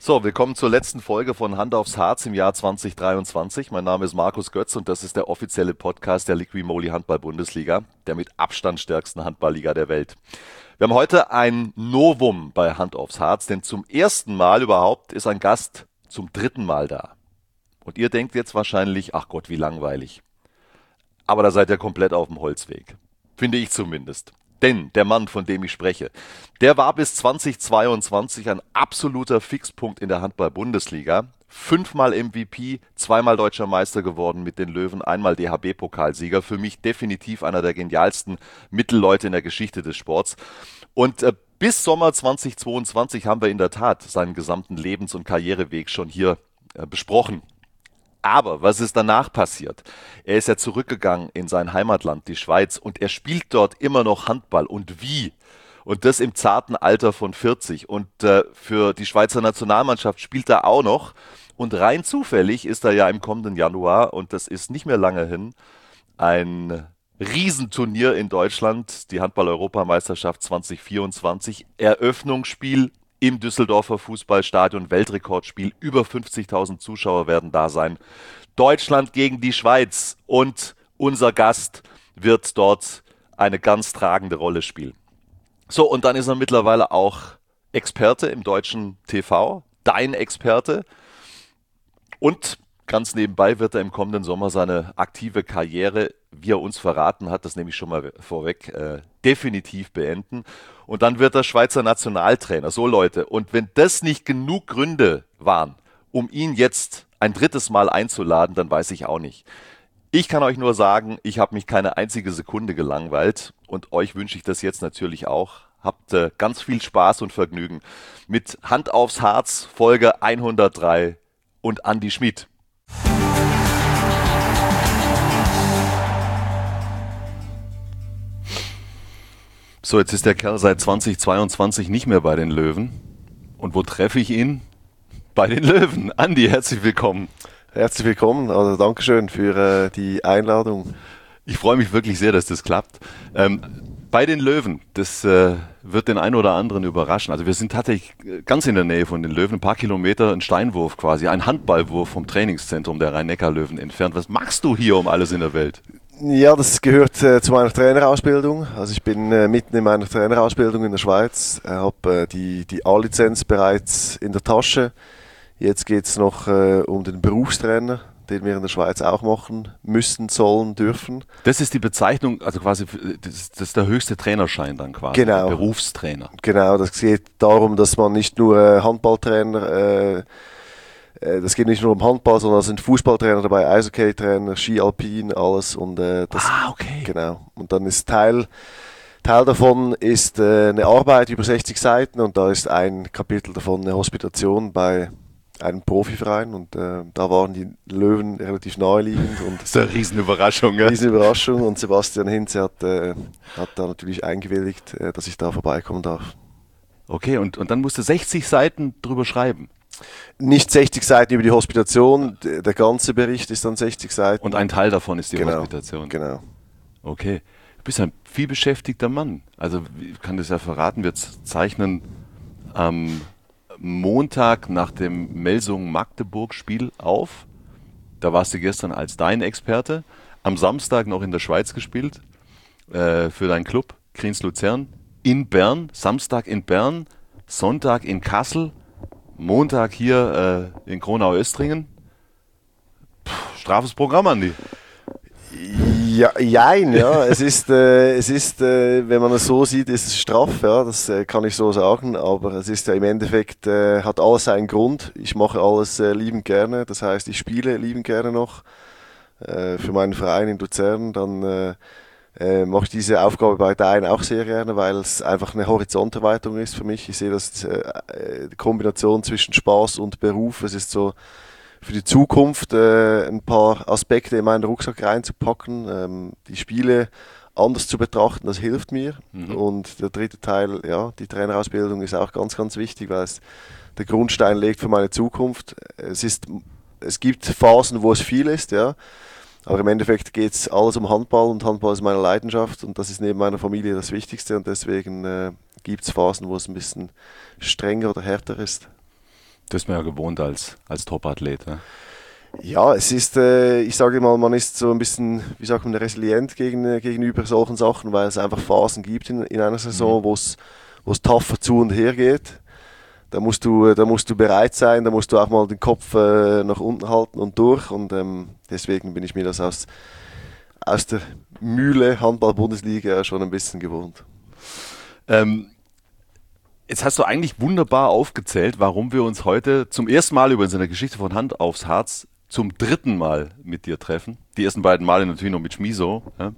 So, willkommen zur letzten Folge von Hand aufs Harz im Jahr 2023. Mein Name ist Markus Götz und das ist der offizielle Podcast der Liqui-Moly Handball-Bundesliga, der mit Abstand stärksten Handballliga der Welt. Wir haben heute ein Novum bei Hand aufs Harz, denn zum ersten Mal überhaupt ist ein Gast zum dritten Mal da. Und ihr denkt jetzt wahrscheinlich, ach Gott, wie langweilig. Aber da seid ihr komplett auf dem Holzweg. Finde ich zumindest. Denn der Mann, von dem ich spreche, der war bis 2022 ein absoluter Fixpunkt in der Handball-Bundesliga. 5-mal MVP, 2-mal Deutscher Meister geworden mit den Löwen, 1-mal DHB-Pokalsieger. Für mich definitiv einer der genialsten Mittelleute in der Geschichte des Sports. Und bis Sommer 2022 haben wir in der Tat seinen gesamten Lebens- und Karriereweg schon hier besprochen. Aber was ist danach passiert? Er ist ja zurückgegangen in sein Heimatland, die Schweiz, und er spielt dort immer noch Handball. Und wie? Und das im zarten Alter von 40. Und für die Schweizer Nationalmannschaft spielt er auch noch. Und rein zufällig ist er ja im kommenden Januar, und das ist nicht mehr lange hin, ein Riesenturnier in Deutschland, die Handball-Europameisterschaft 2024, Eröffnungsspiel im Düsseldorfer Fußballstadion, Weltrekordspiel, über 50.000 Zuschauer werden da sein. Deutschland gegen die Schweiz und unser Gast wird dort eine ganz tragende Rolle spielen. So, und dann ist er mittlerweile auch Experte im deutschen TV, dein Experte. Und ganz nebenbei wird er im kommenden Sommer seine aktive Karriere, wie er uns verraten hat, das nehme ich schon mal vorweg, definitiv beenden. Und dann wird er Schweizer Nationaltrainer. So Leute, und wenn das nicht genug Gründe waren, um ihn jetzt ein drittes Mal einzuladen, dann weiß ich auch nicht. Ich kann euch nur sagen, ich habe mich keine einzige Sekunde gelangweilt und euch wünsche ich das jetzt natürlich auch. Habt ganz viel Spaß und Vergnügen mit Hand aufs Harz, Folge 103 und Andi Schmid. So, jetzt ist der Kerl seit 2022 nicht mehr bei den Löwen. Und wo treffe ich ihn? Bei den Löwen. Andi, herzlich willkommen. Herzlich willkommen, also Dankeschön für die Einladung. Ich freue mich wirklich sehr, dass das klappt. Bei den Löwen, das wird den einen oder anderen überraschen. Also wir sind tatsächlich ganz in der Nähe von den Löwen, ein paar Kilometer, ein Steinwurf quasi, ein Handballwurf vom Trainingszentrum der Rhein-Neckar-Löwen entfernt. Was machst du hier um alles in der Welt? Ja, das gehört zu meiner Trainerausbildung. Also ich bin mitten in meiner Trainerausbildung in der Schweiz, habe die A-Lizenz bereits in der Tasche. Jetzt geht es noch um den Berufstrainer, den wir in der Schweiz auch machen müssen, sollen, dürfen. Das ist die Bezeichnung, also quasi, das ist der höchste Trainerschein dann quasi, genau. Der Berufstrainer. Genau, das geht darum, dass man nicht nur Handballtrainer, das geht nicht nur um Handball, sondern es sind Fußballtrainer dabei, Eishockey-Trainer, Ski Alpin, alles. Und das, okay. Genau. Und dann ist Teil davon ist eine Arbeit über 60 Seiten und da ist ein Kapitel davon eine Hospitation bei einem Profiverein und da waren die Löwen relativ naheliegend. Und das ist eine Riesenüberraschung, ja? Riesenüberraschung und Sebastian Hinze hat da natürlich eingewilligt, dass ich da vorbeikommen darf. Okay, und dann musst du 60 Seiten drüber schreiben? Nicht 60 Seiten über die Hospitation, der ganze Bericht ist dann 60 Seiten. Und ein Teil davon ist die Hospitation? Genau. Okay. Du bist ein vielbeschäftigter Mann. Also ich kann das ja verraten, wir zeichnen am Montag nach dem Melsungen-Magdeburg-Spiel auf. Da warst du gestern als dein Experte. Am Samstag noch in der Schweiz gespielt für deinen Club, Kriens Luzern, in Bern. Samstag in Bern, Sonntag in Kassel, Montag hier in Kronau-Östringen. Strafes Programm, Andi. Ja, jein, ja. Es ist, wenn man es so sieht, ist es straff, ja, das kann ich so sagen, aber es ist ja im Endeffekt, hat alles seinen Grund. Ich mache alles liebend gerne, das heißt, ich spiele liebend gerne noch für meinen Verein in Luzern, dann mache ich diese Aufgabe bei Dein auch sehr gerne, weil es einfach eine Horizonterweiterung ist für mich. Ich sehe das die Kombination zwischen Spaß und Beruf, es ist so für die Zukunft ein paar Aspekte in meinen Rucksack reinzupacken, die Spiele anders zu betrachten, das hilft mir. Und der dritte Teil, ja, die Trainerausbildung ist auch ganz, ganz wichtig, weil es der Grundstein legt für meine Zukunft. Es gibt Phasen, wo es viel ist, ja, aber im Endeffekt geht es alles um Handball und Handball ist meine Leidenschaft und das ist neben meiner Familie das Wichtigste und deswegen gibt es Phasen, wo es ein bisschen strenger oder härter ist. Das ist man ja gewohnt als Top-Athlet. Ja? Ja, es ist, ich sage mal, man ist so ein bisschen, wie sagt man, resilient gegenüber solchen Sachen, weil es einfach Phasen gibt in einer Saison, wo es tougher zu und her geht. Da musst du bereit sein, da musst du auch mal den Kopf nach unten halten und durch. Und deswegen bin ich mir das aus der Mühle Handball-Bundesliga schon ein bisschen gewohnt. Jetzt hast du eigentlich wunderbar aufgezählt, warum wir uns heute zum ersten Mal über unsere Geschichte von Hand aufs Harz zum dritten Mal mit dir treffen. Die ersten beiden Male natürlich noch mit Schmiso. Ja.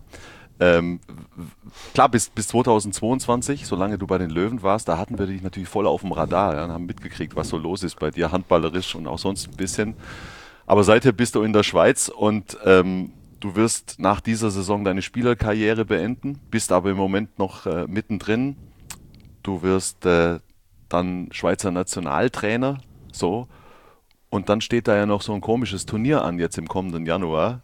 Klar, bis 2022, solange du bei den Löwen warst, da hatten wir dich natürlich voll auf dem Radar, ja, und haben mitgekriegt, was so los ist bei dir, handballerisch und auch sonst ein bisschen. Aber seither bist du in der Schweiz und du wirst nach dieser Saison deine Spielerkarriere beenden, bist aber im Moment noch mittendrin. Du wirst dann Schweizer Nationaltrainer, so. Und dann steht da ja noch so ein komisches Turnier an, jetzt im kommenden Januar,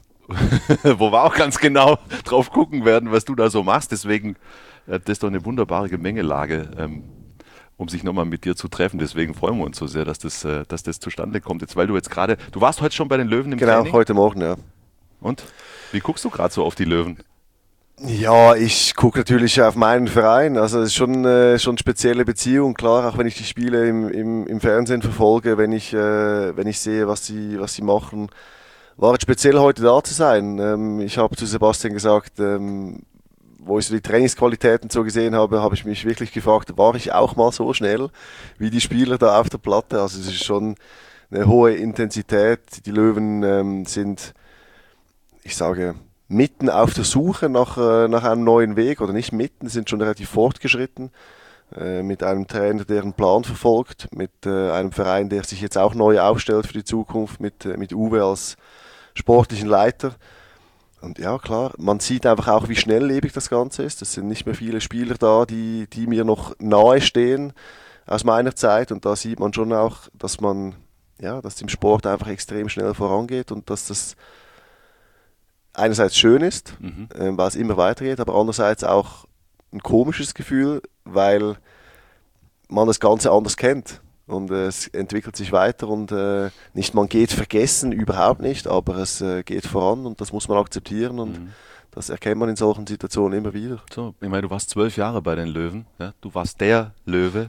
wo wir auch ganz genau drauf gucken werden, was du da so machst. Deswegen, das ist doch eine wunderbare Gemengelage, um sich nochmal mit dir zu treffen. Deswegen freuen wir uns so sehr, dass das zustande kommt. Jetzt, weil du warst heute schon bei den Löwen im Training? Genau, heute Morgen, ja. Und? Wie guckst du gerade so auf die Löwen? Ja, ich gucke natürlich auf meinen Verein. Also es ist schon eine spezielle Beziehung. Klar, auch wenn ich die Spiele im Fernsehen verfolge, wenn ich sehe, was sie machen, war es speziell heute da zu sein. Ich habe zu Sebastian gesagt, wo ich so die Trainingsqualitäten so gesehen habe, habe ich mich wirklich gefragt, war ich auch mal so schnell wie die Spieler da auf der Platte? Also es ist schon eine hohe Intensität. Die Löwen sind, ich sage, mitten auf der Suche nach einem neuen Weg, oder nicht mitten, sind schon relativ fortgeschritten, mit einem Trainer, der einen Plan verfolgt, mit einem Verein, der sich jetzt auch neu aufstellt für die Zukunft, mit Uwe als sportlichen Leiter. Und ja, klar, man sieht einfach auch, wie schnelllebig das Ganze ist. Es sind nicht mehr viele Spieler da, die mir noch nahe stehen aus meiner Zeit. Und da sieht man schon auch, dass im Sport einfach extrem schnell vorangeht und dass das einerseits schön ist, weil es immer weitergeht, aber andererseits auch ein komisches Gefühl, weil man das Ganze anders kennt und es entwickelt sich weiter und nicht man geht vergessen, überhaupt nicht, aber es geht voran und das muss man akzeptieren und das erkennt man in solchen Situationen immer wieder. So, ich meine, du warst 12 Jahre bei den Löwen, ja? Du warst der Löwe.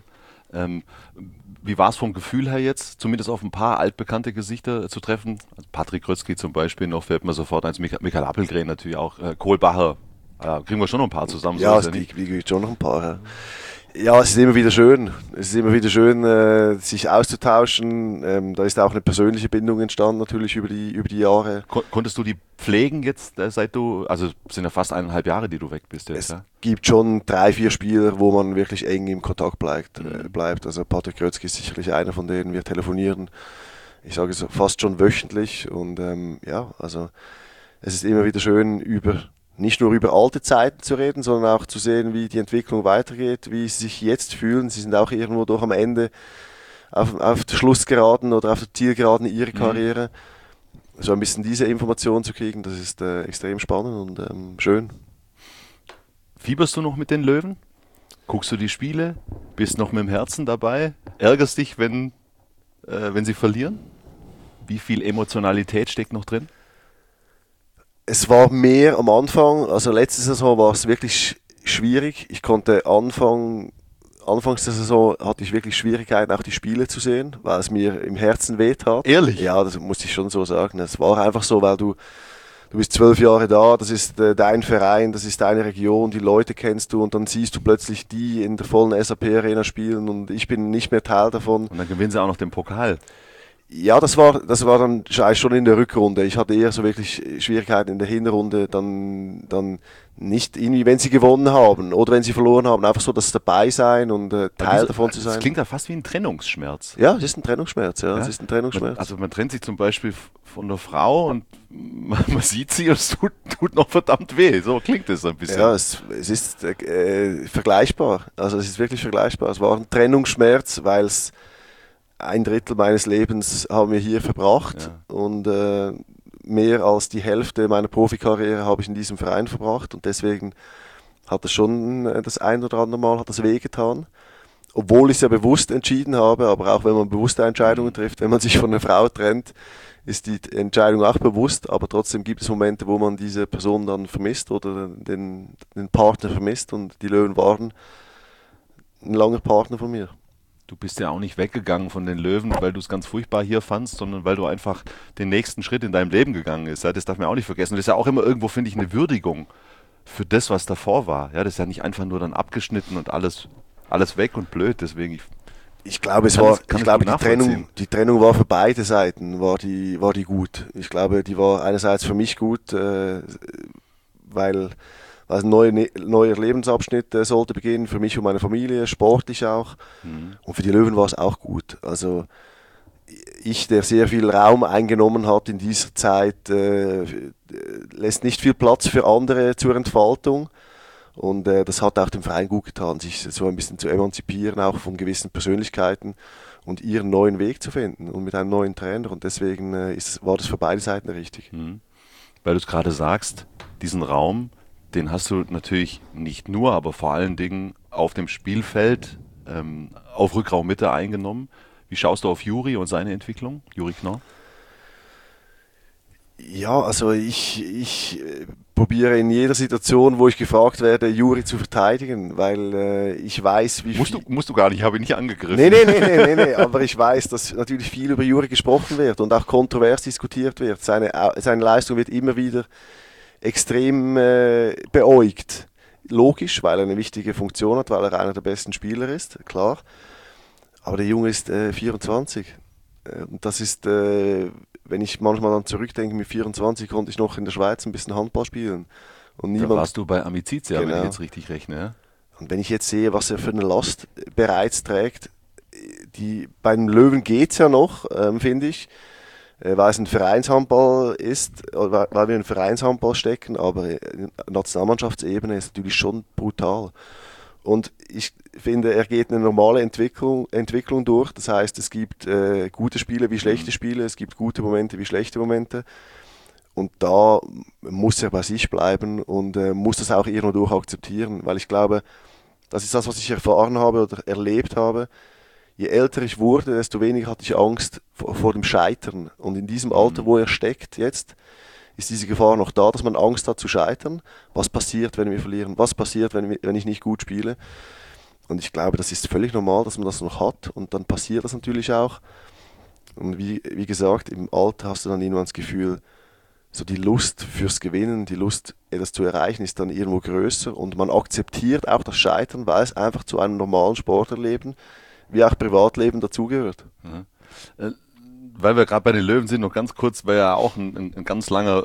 Wie war es vom Gefühl her jetzt, zumindest auf ein paar altbekannte Gesichter zu treffen? Also Patrick Grötzky zum Beispiel, noch fällt mir sofort eins, Michael Appelgren natürlich auch, Kohlbacher, kriegen wir schon noch ein paar zusammen. Ja, so es gibt schon noch ein paar. Ja. Ja, es ist immer wieder schön. Es ist immer wieder schön, sich auszutauschen. Da ist auch eine persönliche Bindung entstanden, natürlich über die Jahre. Konntest du die pflegen jetzt, seit du, also es sind ja fast 1,5 Jahre, die du weg bist jetzt, Es ja? gibt schon 3, 4 Spieler, wo man wirklich eng im Kontakt bleibt. Also Patrick Grötzky ist sicherlich einer von denen. Wir telefonieren, ich sage es fast schon wöchentlich. Und ja, also es ist immer wieder schön, nicht nur über alte Zeiten zu reden, sondern auch zu sehen, wie die Entwicklung weitergeht, wie sie sich jetzt fühlen. Sie sind auch irgendwo doch am Ende auf der Schlussgeraden oder auf der Zielgeraden ihrer Karriere. So ein bisschen diese Information zu kriegen, das ist extrem spannend und schön. Fieberst du noch mit den Löwen? Guckst du die Spiele? Bist noch mit dem Herzen dabei? Ärgerst dich, wenn sie verlieren? Wie viel Emotionalität steckt noch drin? Es war mehr am Anfang, also letzte Saison war es wirklich schwierig. Ich konnte anfangs der Saison hatte ich wirklich Schwierigkeiten, auch die Spiele zu sehen, weil es mir im Herzen wehtat. Ehrlich? Ja, das muss ich schon so sagen. Es war einfach so, weil du bist 12 Jahre da, das ist dein Verein, das ist deine Region, die Leute kennst du und dann siehst du plötzlich die in der vollen SAP-Arena spielen und ich bin nicht mehr Teil davon. Und dann gewinnen sie auch noch den Pokal. Ja, das war dann schon in der Rückrunde. Ich hatte eher so wirklich Schwierigkeiten in der Hinrunde, dann nicht irgendwie, wenn sie gewonnen haben oder wenn sie verloren haben, einfach so das dabei sein und Teil davon zu sein. Das klingt ja fast wie ein Trennungsschmerz. Ja, es ist ein Trennungsschmerz, ja. Es ist ein Trennungsschmerz. Also man trennt sich zum Beispiel von einer Frau und man sieht sie und es tut noch verdammt weh. So klingt es ein bisschen. Ja, es ist vergleichbar. Also es ist wirklich vergleichbar. Es war ein Trennungsschmerz, weil es 1/3 meines Lebens haben wir hier verbracht und mehr als die Hälfte meiner Profikarriere habe ich in diesem Verein verbracht und deswegen hat es schon das ein oder andere Mal hat das wehgetan. obwohl ich es ja bewusst entschieden habe, aber auch wenn man bewusste Entscheidungen trifft, wenn man sich von einer Frau trennt, ist die Entscheidung auch bewusst, aber trotzdem gibt es Momente, wo man diese Person dann vermisst oder den Partner vermisst, und die Löwen waren ein langer Partner von mir. Du bist ja auch nicht weggegangen von den Löwen, weil du es ganz furchtbar hier fandst, sondern weil du einfach den nächsten Schritt in deinem Leben gegangen bist. Ja, das darf man auch nicht vergessen. Das ist ja auch immer irgendwo, finde ich, eine Würdigung für das, was davor war. Ja, das ist ja nicht einfach nur dann abgeschnitten und alles weg und blöd. Deswegen, Ich glaube, die Trennung war für beide Seiten, war die gut. Ich glaube, die war einerseits für mich gut, weil ein neuer Lebensabschnitt sollte beginnen, für mich und meine Familie, sportlich auch. Und für die Löwen war es auch gut. Also ich, der sehr viel Raum eingenommen hat in dieser Zeit, lässt nicht viel Platz für andere zur Entfaltung. Und das hat auch dem Verein gut getan, sich so ein bisschen zu emanzipieren, auch von gewissen Persönlichkeiten und ihren neuen Weg zu finden und mit einem neuen Trainer. Und deswegen war das für beide Seiten richtig. Weil du es gerade sagst, diesen Raum, den hast du natürlich nicht nur, aber vor allen Dingen auf dem Spielfeld, auf Rückraummitte eingenommen. Wie schaust du auf Juri und seine Entwicklung, Juri Knorr? Ja, also ich probiere in jeder Situation, wo ich gefragt werde, Juri zu verteidigen, weil ich weiß, wie viel... Musst du gar nicht, habe ich nicht angegriffen. Nee, aber ich weiß, dass natürlich viel über Juri gesprochen wird und auch kontrovers diskutiert wird. Seine Leistung wird immer wieder extrem beäugt. Logisch, weil er eine wichtige Funktion hat, weil er einer der besten Spieler ist, klar. Aber der Junge ist 24. Und das ist, wenn ich manchmal dann zurückdenke, mit 24 konnte ich noch in der Schweiz ein bisschen Handball spielen. Und da warst du bei Amicizia, genau. Wenn ich jetzt richtig rechne. Ja? Und wenn ich jetzt sehe, was er für eine Last bereits trägt, beim Löwen geht es ja noch, finde ich, weil es ein Vereinshandball ist, weil wir in Vereinshandball stecken, aber Nationalmannschaftsebene ist natürlich schon brutal. Und ich finde, er geht eine normale Entwicklung durch. Das heißt, es gibt gute Spiele wie schlechte Spiele, es gibt gute Momente wie schlechte Momente. Und da muss er bei sich bleiben und muss das auch irgendwo durch akzeptieren. Weil ich glaube, das ist das, was ich erfahren habe oder erlebt habe. Je älter ich wurde, desto weniger hatte ich Angst vor dem Scheitern. Und in diesem Alter, wo er steckt jetzt, ist diese Gefahr noch da, dass man Angst hat zu scheitern. Was passiert, wenn wir verlieren? Was passiert, wenn ich nicht gut spiele? Und ich glaube, das ist völlig normal, dass man das noch hat. Und dann passiert das natürlich auch. Und wie gesagt, im Alter hast du dann irgendwann das Gefühl, so die Lust fürs Gewinnen, die Lust, etwas zu erreichen, ist dann irgendwo größer. Und man akzeptiert auch das Scheitern, weil es einfach zu einem normalen Sportlerleben, wie auch Privatleben, dazugehört. Weil wir gerade bei den Löwen sind, noch ganz kurz, weil er auch ein ganz langer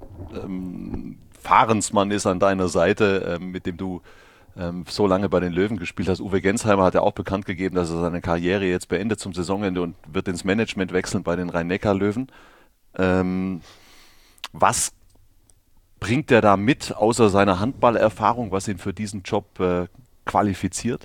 Fahrensmann ist an deiner Seite, mit dem du so lange bei den Löwen gespielt hast. Uwe Gensheimer hat ja auch bekannt gegeben, dass er seine Karriere jetzt beendet zum Saisonende und wird ins Management wechseln bei den Rhein-Neckar-Löwen. Was bringt er da mit, außer seiner Handballerfahrung, was ihn für diesen Job qualifiziert?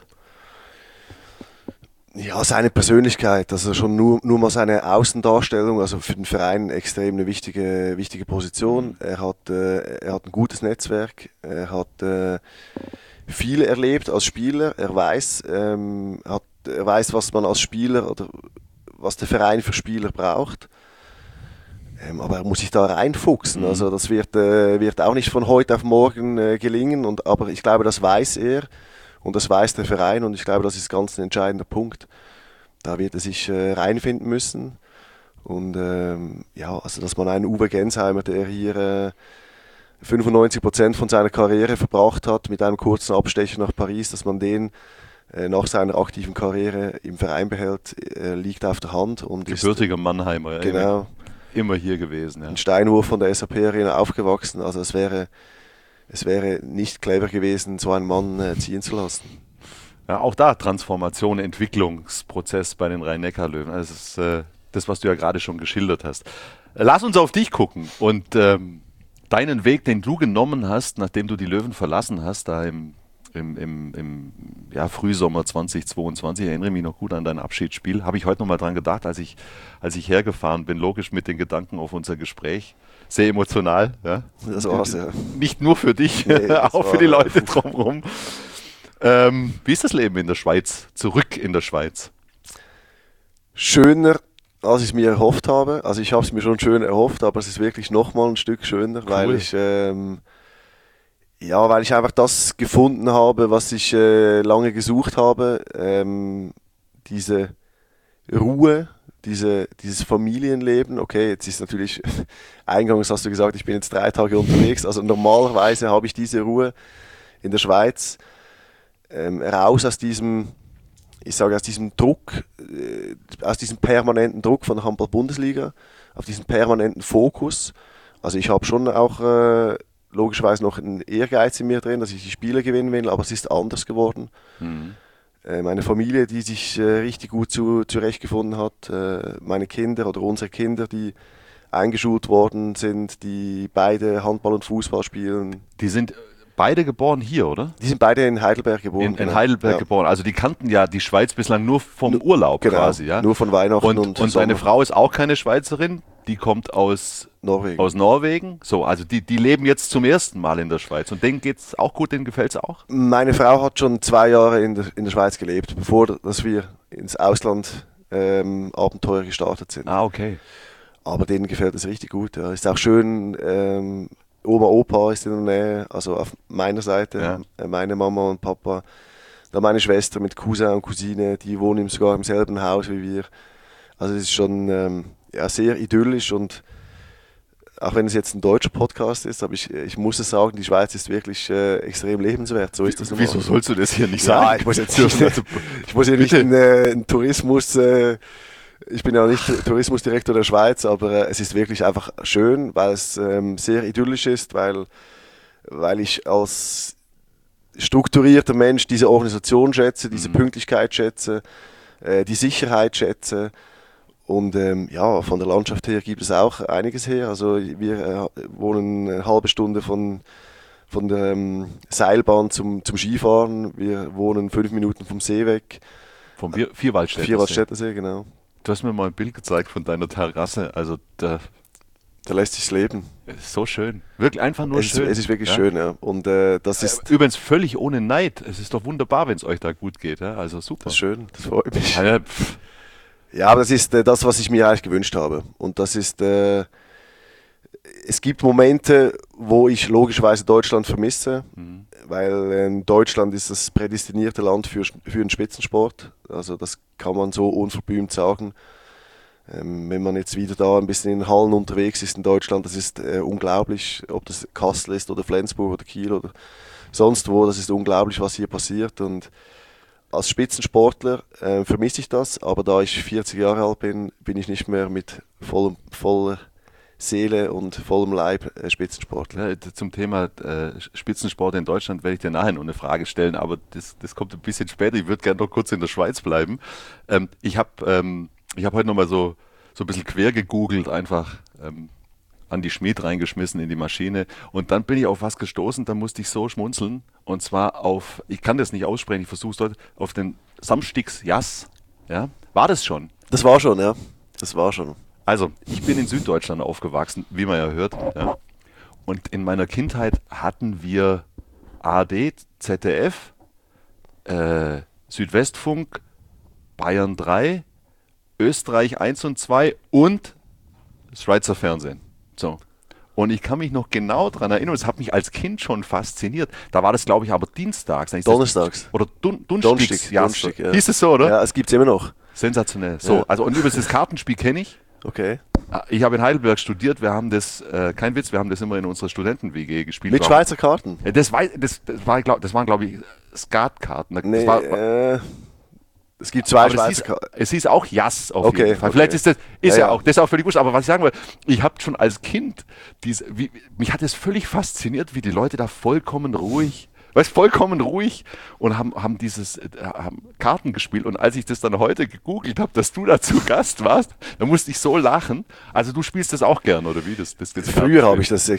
Ja, seine Persönlichkeit, also schon nur mal seine Außendarstellung, also für den Verein extrem eine wichtige Position. Er hat ein gutes Netzwerk, er hat viel erlebt als Spieler, er weiß, was man als Spieler oder was der Verein für Spieler braucht. Aber er muss sich da reinfuchsen, also das wird auch nicht von heute auf morgen gelingen, aber ich glaube, das weiß er. Und das weiß der Verein und ich glaube, das ist ganz ein entscheidender Punkt. Da wird er sich reinfinden müssen. Und also dass man einen Uwe Gensheimer, der hier 95% von seiner Karriere verbracht hat, mit einem kurzen Abstecher nach Paris, dass man den nach seiner aktiven Karriere im Verein behält, liegt auf der Hand. Und gebürtiger Mannheimer, genau, immer hier gewesen. Ja. Ein Steinwurf von der SAP-Arena aufgewachsen. Also es wäre nicht clever gewesen, so einen Mann ziehen zu lassen. Ja, auch da Transformation, Entwicklungsprozess bei den Rhein-Neckar-Löwen. Also das ist das, was du ja gerade schon geschildert hast. Lass uns auf dich gucken und deinen Weg, den du genommen hast, nachdem du die Löwen verlassen hast, da im Frühsommer 2022, ich erinnere mich noch gut an dein Abschiedsspiel, habe ich heute noch mal dran gedacht, als ich hergefahren bin, logisch mit den Gedanken auf unser Gespräch. Sehr emotional. Ja? Das war's, ja. Nicht nur für dich, auch für die Leute drumherum. Wie ist das Leben in der Schweiz? Zurück in der Schweiz? Schöner, als ich es mir erhofft habe. Also ich habe es mir schon schön erhofft, aber es ist wirklich nochmal ein Stück schöner, weil ich einfach das gefunden habe, was ich lange gesucht habe. Diese Ruhe, dieses Familienleben. Okay, jetzt ist natürlich, eingangs hast du gesagt, ich bin jetzt 3 Tage unterwegs. Also normalerweise habe ich diese Ruhe in der Schweiz, raus aus diesem, ich sage aus diesem Druck, aus diesem permanenten Druck von der Handball-Bundesliga, auf diesen permanenten Fokus. Also ich habe schon auch logischerweise noch einen Ehrgeiz in mir drin, dass ich die Spiele gewinnen will, aber es ist anders geworden. Meine Familie, die sich richtig gut zurechtgefunden hat, meine Kinder oder unsere Kinder, die eingeschult worden sind, die beide Handball und Fußball spielen. Die sind beide geboren hier, oder? Die sind beide in Heidelberg geboren. In Heidelberg geboren. Also die kannten ja die Schweiz bislang nur vom Urlaub quasi. Ja? Nur von Weihnachten und deine Frau ist auch keine Schweizerin, die kommt aus Norwegen. So, also die leben jetzt zum ersten Mal in der Schweiz. Und denen geht es auch gut, denen gefällt es auch? Meine Frau hat schon 2 Jahre in der Schweiz gelebt, bevor dass wir ins Ausland Abenteuer gestartet sind. Ah, okay. Aber denen gefällt es richtig gut. Ja. Ist auch schön, Oma, Opa ist in der Nähe, also auf meiner Seite, meine Mama und Papa. Dann meine Schwester mit Cousin und Cousine, die wohnen sogar im selben Haus wie wir. Also es ist schon sehr idyllisch, und auch wenn es jetzt ein deutscher Podcast ist, aber ich muss es sagen, die Schweiz ist wirklich extrem lebenswert. So ist das Wieso sollst du das hier nicht sagen? Ja, ich muss hier nicht in Tourismus... Ich bin ja nicht Tourismusdirektor der Schweiz, aber es ist wirklich einfach schön, weil es sehr idyllisch ist, weil ich als strukturierter Mensch diese Organisation schätze, diese Pünktlichkeit schätze, die Sicherheit schätze. Und von der Landschaft her gibt es auch einiges her. Also wir wohnen eine halbe Stunde von der Seilbahn zum Skifahren. Wir wohnen 5 Minuten vom See weg. Vom Vierwaldstätter See, genau. Du hast mir mal ein Bild gezeigt von deiner Terrasse. Also da lässt sich's leben. So schön. Wirklich einfach nur schön. Es ist wirklich schön, ja. Und das ist übrigens völlig ohne Neid. Es ist doch wunderbar, wenn es euch da gut geht. Ja? Also super. Das ist schön, das freut mich. Ja, aber das ist das, was ich mir eigentlich gewünscht habe. Und das ist, es gibt Momente, wo ich logischerweise Deutschland vermisse, weil Deutschland ist das prädestinierte Land für den Spitzensport. Also das kann man so unverblümt sagen. Wenn man jetzt wieder da ein bisschen in den Hallen unterwegs ist in Deutschland, das ist unglaublich, ob das Kassel ist oder Flensburg oder Kiel oder sonst wo, das ist unglaublich, was hier passiert. Und als Spitzensportler vermisse ich das, aber da ich 40 Jahre alt bin, bin ich nicht mehr mit voller Seele und vollem Leib Spitzensportler. Ja, zum Thema Spitzensport in Deutschland werde ich dir nachher noch eine Frage stellen, aber das kommt ein bisschen später. Ich würde gerne noch kurz in der Schweiz bleiben. Ich habe heute noch mal so ein bisschen quer gegoogelt, einfach an die Schmied reingeschmissen in die Maschine, und dann bin ich auf was gestoßen, da musste ich so schmunzeln, und zwar auf, ich kann das nicht aussprechen, ich versuche es dort, auf den Samstigsjass. Ja? War das schon? Das war schon, ja. Das war schon. Also, ich bin in Süddeutschland aufgewachsen, wie man ja hört. Ja? Und in meiner Kindheit hatten wir ARD, ZDF, Südwestfunk, Bayern 3, Österreich 1 und 2 und Schweizer Fernsehen. So. Und ich kann mich noch genau daran erinnern, es hat mich als Kind schon fasziniert. Da war das, glaube ich, aber dienstags. Donnerstags. Oder Donnerstags. Ja. Hieß es so, oder? Ja, es gibt es immer noch. Sensationell. So, also, und übrigens das Kartenspiel kenne ich. Okay. Ich habe in Heidelberg studiert, wir haben das, kein Witz, wir haben das immer in unserer Studenten-WG gespielt. Mit Schweizer Karten? Das waren, glaube ich, Skatkarten. Es gibt 2 Schweizer Karten. Es hieß auch Jass auf jeden Fall. Vielleicht ist das auch, das ist auch völlig wurscht. Aber was ich sagen will, ich habe schon als Kind, mich hat es völlig fasziniert, wie die Leute da vollkommen ruhig und haben Karten gespielt. Und als ich das dann heute gegoogelt habe, dass du da zu Gast warst, da musste ich so lachen. Also du spielst das auch gern, oder wie? Früher habe ich das,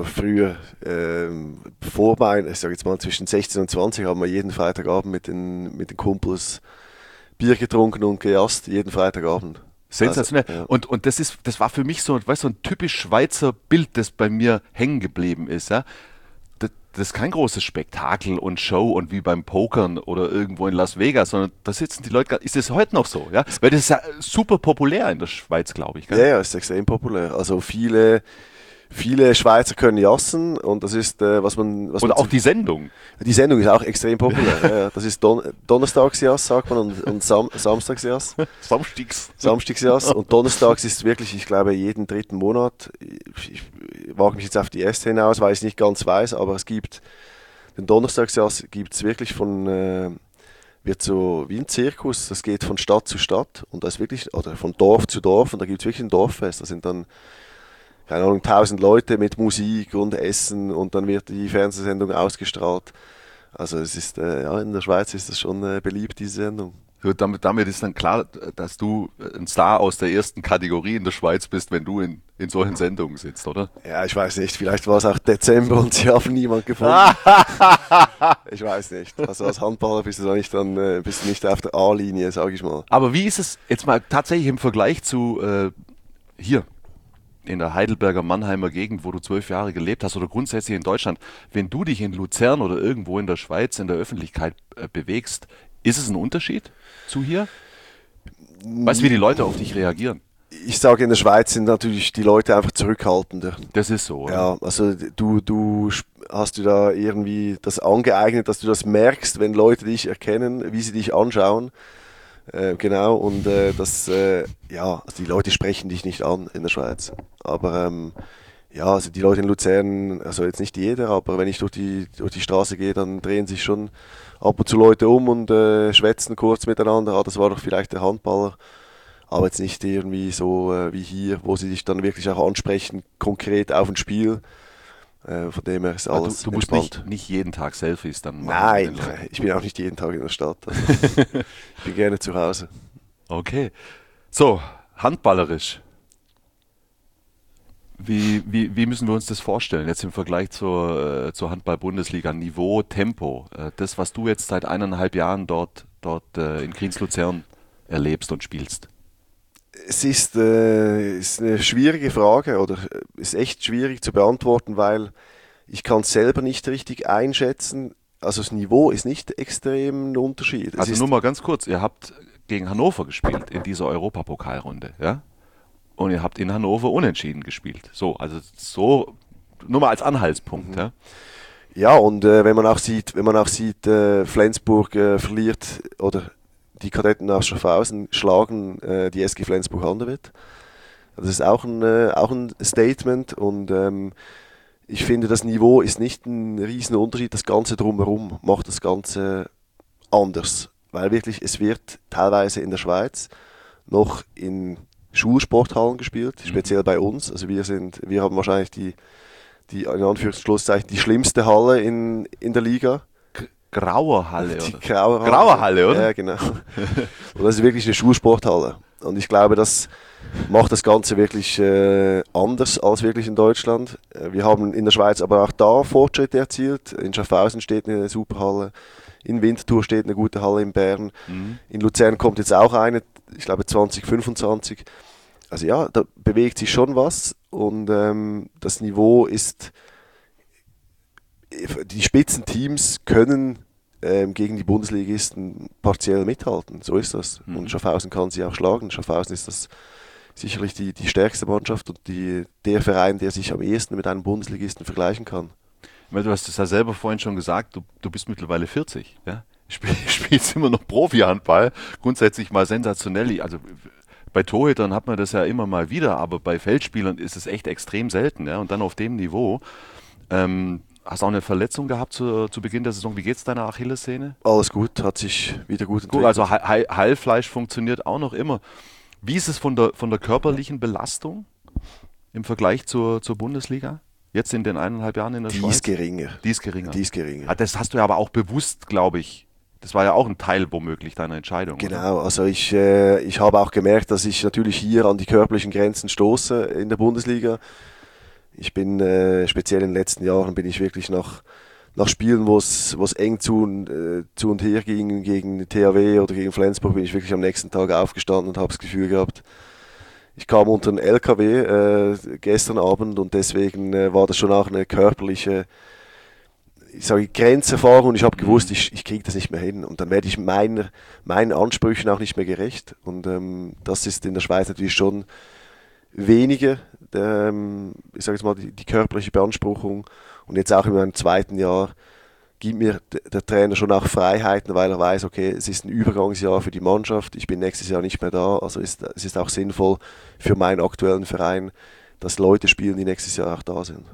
ich sage jetzt mal zwischen 16 und 20, haben wir jeden Freitagabend mit den Kumpels Bier getrunken und gejasst, jeden Freitagabend. Sensationell. Also, ja. Und das war für mich so ein typisch Schweizer Bild, das bei mir hängen geblieben ist. Ja? das ist kein großes Spektakel und Show und wie beim Pokern oder irgendwo in Las Vegas, sondern da sitzen die Leute, ist es heute noch so, ja? Weil das ist ja super populär in der Schweiz, glaube ich. Gell? Ja, ist extrem populär. Also viele Schweizer können jassen und das ist, was man Und auch die Sendung. die Sendung ist auch extrem populär. Ja, das ist Donnerstagsjass, sagt man, und Samstagsjass. Samstagsjass. Und Donnerstags ist wirklich, ich glaube, jeden dritten Monat. Ich wage mich jetzt auf die erste hinaus, weil ich es nicht ganz weiß, aber es gibt den Donnerstagsjass gibt es wirklich wird so wie ein Zirkus, das geht von Stadt zu Stadt und das ist wirklich, oder von Dorf zu Dorf und da gibt es wirklich ein Dorffest. Da sind dann keine Ahnung, 1000 Leute mit Musik und Essen und dann wird die Fernsehsendung ausgestrahlt. Also es ist, ja, in der Schweiz ist das schon beliebt, diese Sendung. Gut, damit ist dann klar, dass du ein Star aus der ersten Kategorie in der Schweiz bist, wenn du in solchen Sendungen sitzt, oder? Ja, ich weiß nicht, vielleicht war es auch Dezember und sie haben niemand gefunden. Ich weiß nicht. Also als Handballer bist du bist du nicht auf der A-Linie, sage ich mal. Aber wie ist es jetzt mal tatsächlich im Vergleich zu hier? In der Heidelberger Mannheimer Gegend, wo du 12 Jahre gelebt hast oder grundsätzlich in Deutschland, wenn du dich in Luzern oder irgendwo in der Schweiz in der Öffentlichkeit bewegst, ist es ein Unterschied zu hier? Weißt du, wie die Leute auf dich reagieren? Ich sage, in der Schweiz sind natürlich die Leute einfach zurückhaltender. Das ist so, oder? Ja, also du hast du da irgendwie das angeeignet, dass du das merkst, wenn Leute dich erkennen, wie sie dich anschauen. Genau, und ja, also die Leute sprechen dich nicht an in der Schweiz. Aber ja, also die Leute in Luzern, also jetzt nicht jeder, aber wenn ich durch die Straße gehe, dann drehen sich schon ab und zu Leute um und schwätzen kurz miteinander. Ah, das war doch vielleicht der Handballer. Aber jetzt nicht irgendwie so wie hier, wo sie dich dann wirklich auch ansprechen, konkret auf ein Spiel. Von dem her ist alles du musst nicht jeden Tag Selfies dann machen. Nein, ich bin auch nicht jeden Tag in der Stadt. Also ich bin gerne zu Hause. Okay. So, handballerisch. Wie müssen wir uns das vorstellen? Jetzt im Vergleich zur Handball-Bundesliga. Niveau, Tempo. Das, was du jetzt seit 1,5 Jahren dort in Kriens-Luzern erlebst und spielst. Es ist eine schwierige Frage oder ist echt schwierig zu beantworten, weil ich kann es selber nicht richtig einschätzen. Also das Niveau ist nicht extrem ein Unterschied. Also nur mal ganz kurz, ihr habt gegen Hannover gespielt in dieser Europapokalrunde, ja? Und ihr habt in Hannover unentschieden gespielt. So, nur mal als Anhaltspunkt, ja? Ja, und wenn man auch sieht, Flensburg verliert oder die Kadetten aus Schaffhausen schlagen die SG Flensburg-Handewitt. Das ist auch ein Statement und ich finde, das Niveau ist nicht ein riesen Unterschied. Das Ganze drumherum macht das Ganze anders. Weil wirklich, es wird teilweise in der Schweiz noch in Schulsporthallen gespielt, speziell bei uns. Also wir haben wahrscheinlich die in Anführungszeichen die schlimmste Halle in der Liga. Graue Halle, die oder? Graue Halle, oder? Ja, genau. Und das ist wirklich eine Schulsporthalle. Und ich glaube, das macht das Ganze wirklich anders als wirklich in Deutschland. Wir haben in der Schweiz aber auch da Fortschritte erzielt. In Schaffhausen steht eine super Halle. In Winterthur steht eine gute Halle in Bern. Mhm. In Luzern kommt jetzt auch eine, ich glaube 2025. Also ja, da bewegt sich schon was. Und das Niveau ist... Die Spitzenteams können gegen die Bundesligisten partiell mithalten. So ist das. Mhm. Und Schaffhausen kann sie auch schlagen. Schaffhausen ist das sicherlich die stärkste Mannschaft und der Verein, der sich am ehesten mit einem Bundesligisten vergleichen kann. Du hast es ja selber vorhin schon gesagt, du bist mittlerweile 40. Ja? Spielst immer noch Profi-Handball. Grundsätzlich mal sensationell. Also bei Torhütern hat man das ja immer mal wieder, aber bei Feldspielern ist es echt extrem selten. Ja? Und dann auf dem Niveau. Hast auch eine Verletzung gehabt zu Beginn der Saison. Wie geht's deiner Achillessehne? Alles gut, hat sich wieder gut entwickelt. Gut, also Heilfleisch funktioniert auch noch immer. Wie ist es von der körperlichen Belastung im Vergleich zur Bundesliga? Jetzt in den 1,5 Jahren in der Schweiz? Die ist geringer. Das hast du ja aber auch bewusst, glaube ich. Das war ja auch ein Teil womöglich deiner Entscheidung. Genau, oder? Also ich habe auch gemerkt, dass ich natürlich hier an die körperlichen Grenzen stoße in der Bundesliga. Ich bin speziell in den letzten Jahren bin ich wirklich nach Spielen, wo es eng zu und her ging, gegen THW oder gegen Flensburg, bin ich wirklich am nächsten Tag aufgestanden und habe das Gefühl gehabt, ich kam unter einen LKW gestern Abend und deswegen war das schon auch eine körperliche Grenzerfahrung und ich habe gewusst, ich kriege das nicht mehr hin und dann werde ich meinen Ansprüchen auch nicht mehr gerecht und das ist in der Schweiz natürlich schon weniger, ich sage jetzt mal, die körperliche Beanspruchung und jetzt auch in meinem zweiten Jahr gibt mir der Trainer schon auch Freiheiten, weil er weiß, okay, es ist ein Übergangsjahr für die Mannschaft, ich bin nächstes Jahr nicht mehr da, also es ist auch sinnvoll für meinen aktuellen Verein, dass Leute spielen, die nächstes Jahr auch da sind.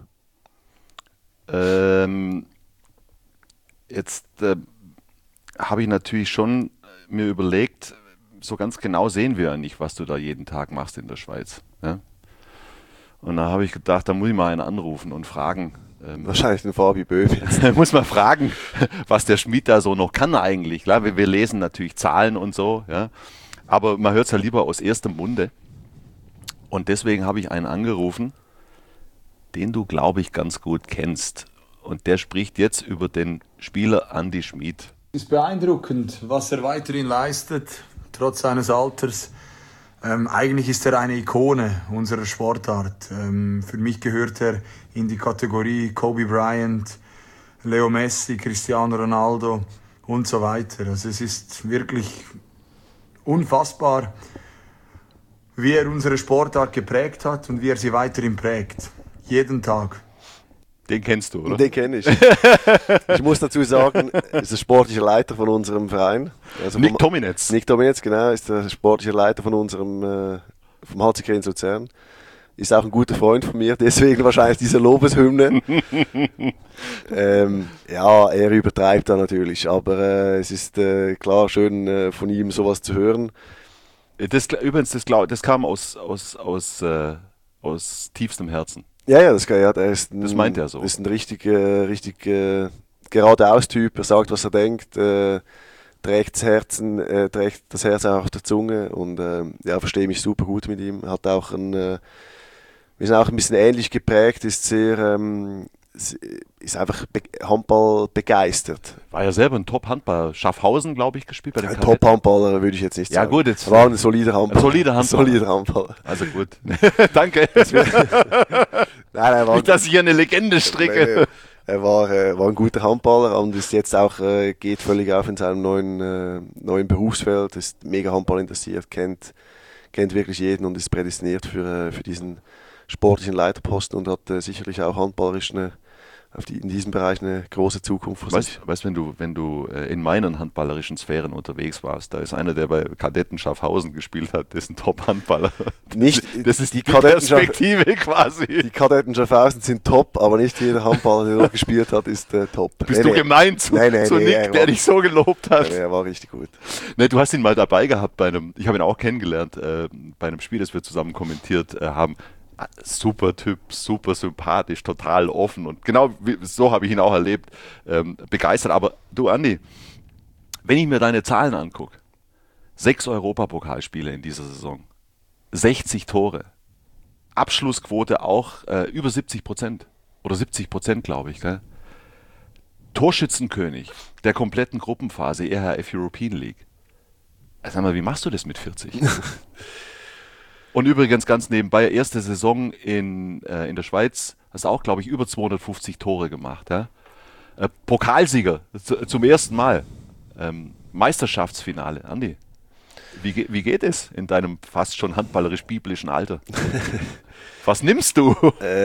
Jetzt habe ich natürlich schon mir überlegt, so ganz genau sehen wir ja nicht, was du da jeden Tag machst in der Schweiz. Ja? Und da habe ich gedacht, da muss ich mal einen anrufen und fragen. Wahrscheinlich den Fabi Böhm jetzt. Muss man fragen, was der Schmied da so noch kann eigentlich. Klar, wir lesen natürlich Zahlen und so, ja? Aber man hört es ja lieber aus erstem Munde. Und deswegen habe ich einen angerufen, den du, glaube ich, ganz gut kennst. Und der spricht jetzt über den Spieler Andi Schmid. Es ist beeindruckend, was er weiterhin leistet, trotz seines Alters. Eigentlich ist er eine Ikone unserer Sportart. Für mich gehört er in die Kategorie Kobe Bryant, Leo Messi, Cristiano Ronaldo und so weiter. Also es ist wirklich unfassbar, wie er unsere Sportart geprägt hat und wie er sie weiterhin prägt. Jeden Tag. Den kennst du, oder? Den kenne ich. Ich muss dazu sagen, ist der sportliche Leiter von unserem Verein. Also Nick Dominetz. Nick Dominetz, genau, ist der sportliche Leiter von unserem vom HC Kriens Luzern. Ist auch ein guter Freund von mir, deswegen wahrscheinlich diese Lobeshymne. Ja, er übertreibt da natürlich, aber es ist klar schön von ihm sowas zu hören. Übrigens, das kam aus tiefstem Herzen. Ja, das meint er so. Ist ein richtig geradeaus Typ. Er sagt, was er denkt, trägt das Herz auch auf der Zunge und verstehe mich super gut mit ihm. Hat auch wir sind auch ein bisschen ähnlich geprägt, ist einfach Handball begeistert. War ja selber ein Top-Handballer. Schaffhausen, glaube ich, gespielt bei den Kadetten. Top-Handballer würde ich jetzt nicht sagen. Ja gut, jetzt war ein solider Handballer. Solider Handballer. Also gut. Danke. Nein, nicht, dass ich hier eine Legende stricke. Er war ein guter Handballer und ist jetzt auch geht völlig auf in seinem neuen Berufsfeld, ist mega Handball interessiert, kennt wirklich jeden und ist prädestiniert für diesen sportlichen Leiterposten und hat sicherlich auch handballerisch in diesem Bereich eine große Zukunft vor sich. Weißt, wenn du in meinen handballerischen Sphären unterwegs warst, da ist einer, der bei Kadetten Schaffhausen gespielt hat, das ist ein Top-Handballer. Das ist die Perspektive quasi. Die Kadetten Schaffhausen sind top, aber nicht jeder Handballer, der dort gespielt hat, ist top. Bist du gemeint zu Nick, der dich so gelobt hat? Er war richtig gut. Nee, du hast ihn mal dabei gehabt ich habe ihn auch kennengelernt, bei einem Spiel, das wir zusammen kommentiert haben. Super Typ, super sympathisch, total offen und genau so habe ich ihn auch erlebt, begeistert. Aber du Andi, wenn ich mir deine Zahlen angucke, 6 Europapokalspiele in dieser Saison, 60 Tore, Abschlussquote auch über 70% oder 70%, glaube ich, gell? Torschützenkönig der kompletten Gruppenphase EHF European League. Sag mal, wie machst du das mit 40? Und übrigens ganz nebenbei, erste Saison in der Schweiz, hast du auch, glaube ich, über 250 Tore gemacht. Ja? Pokalsieger zum ersten Mal. Meisterschaftsfinale. Andi, wie geht es in deinem fast schon handballerisch-biblischen Alter? Was nimmst du?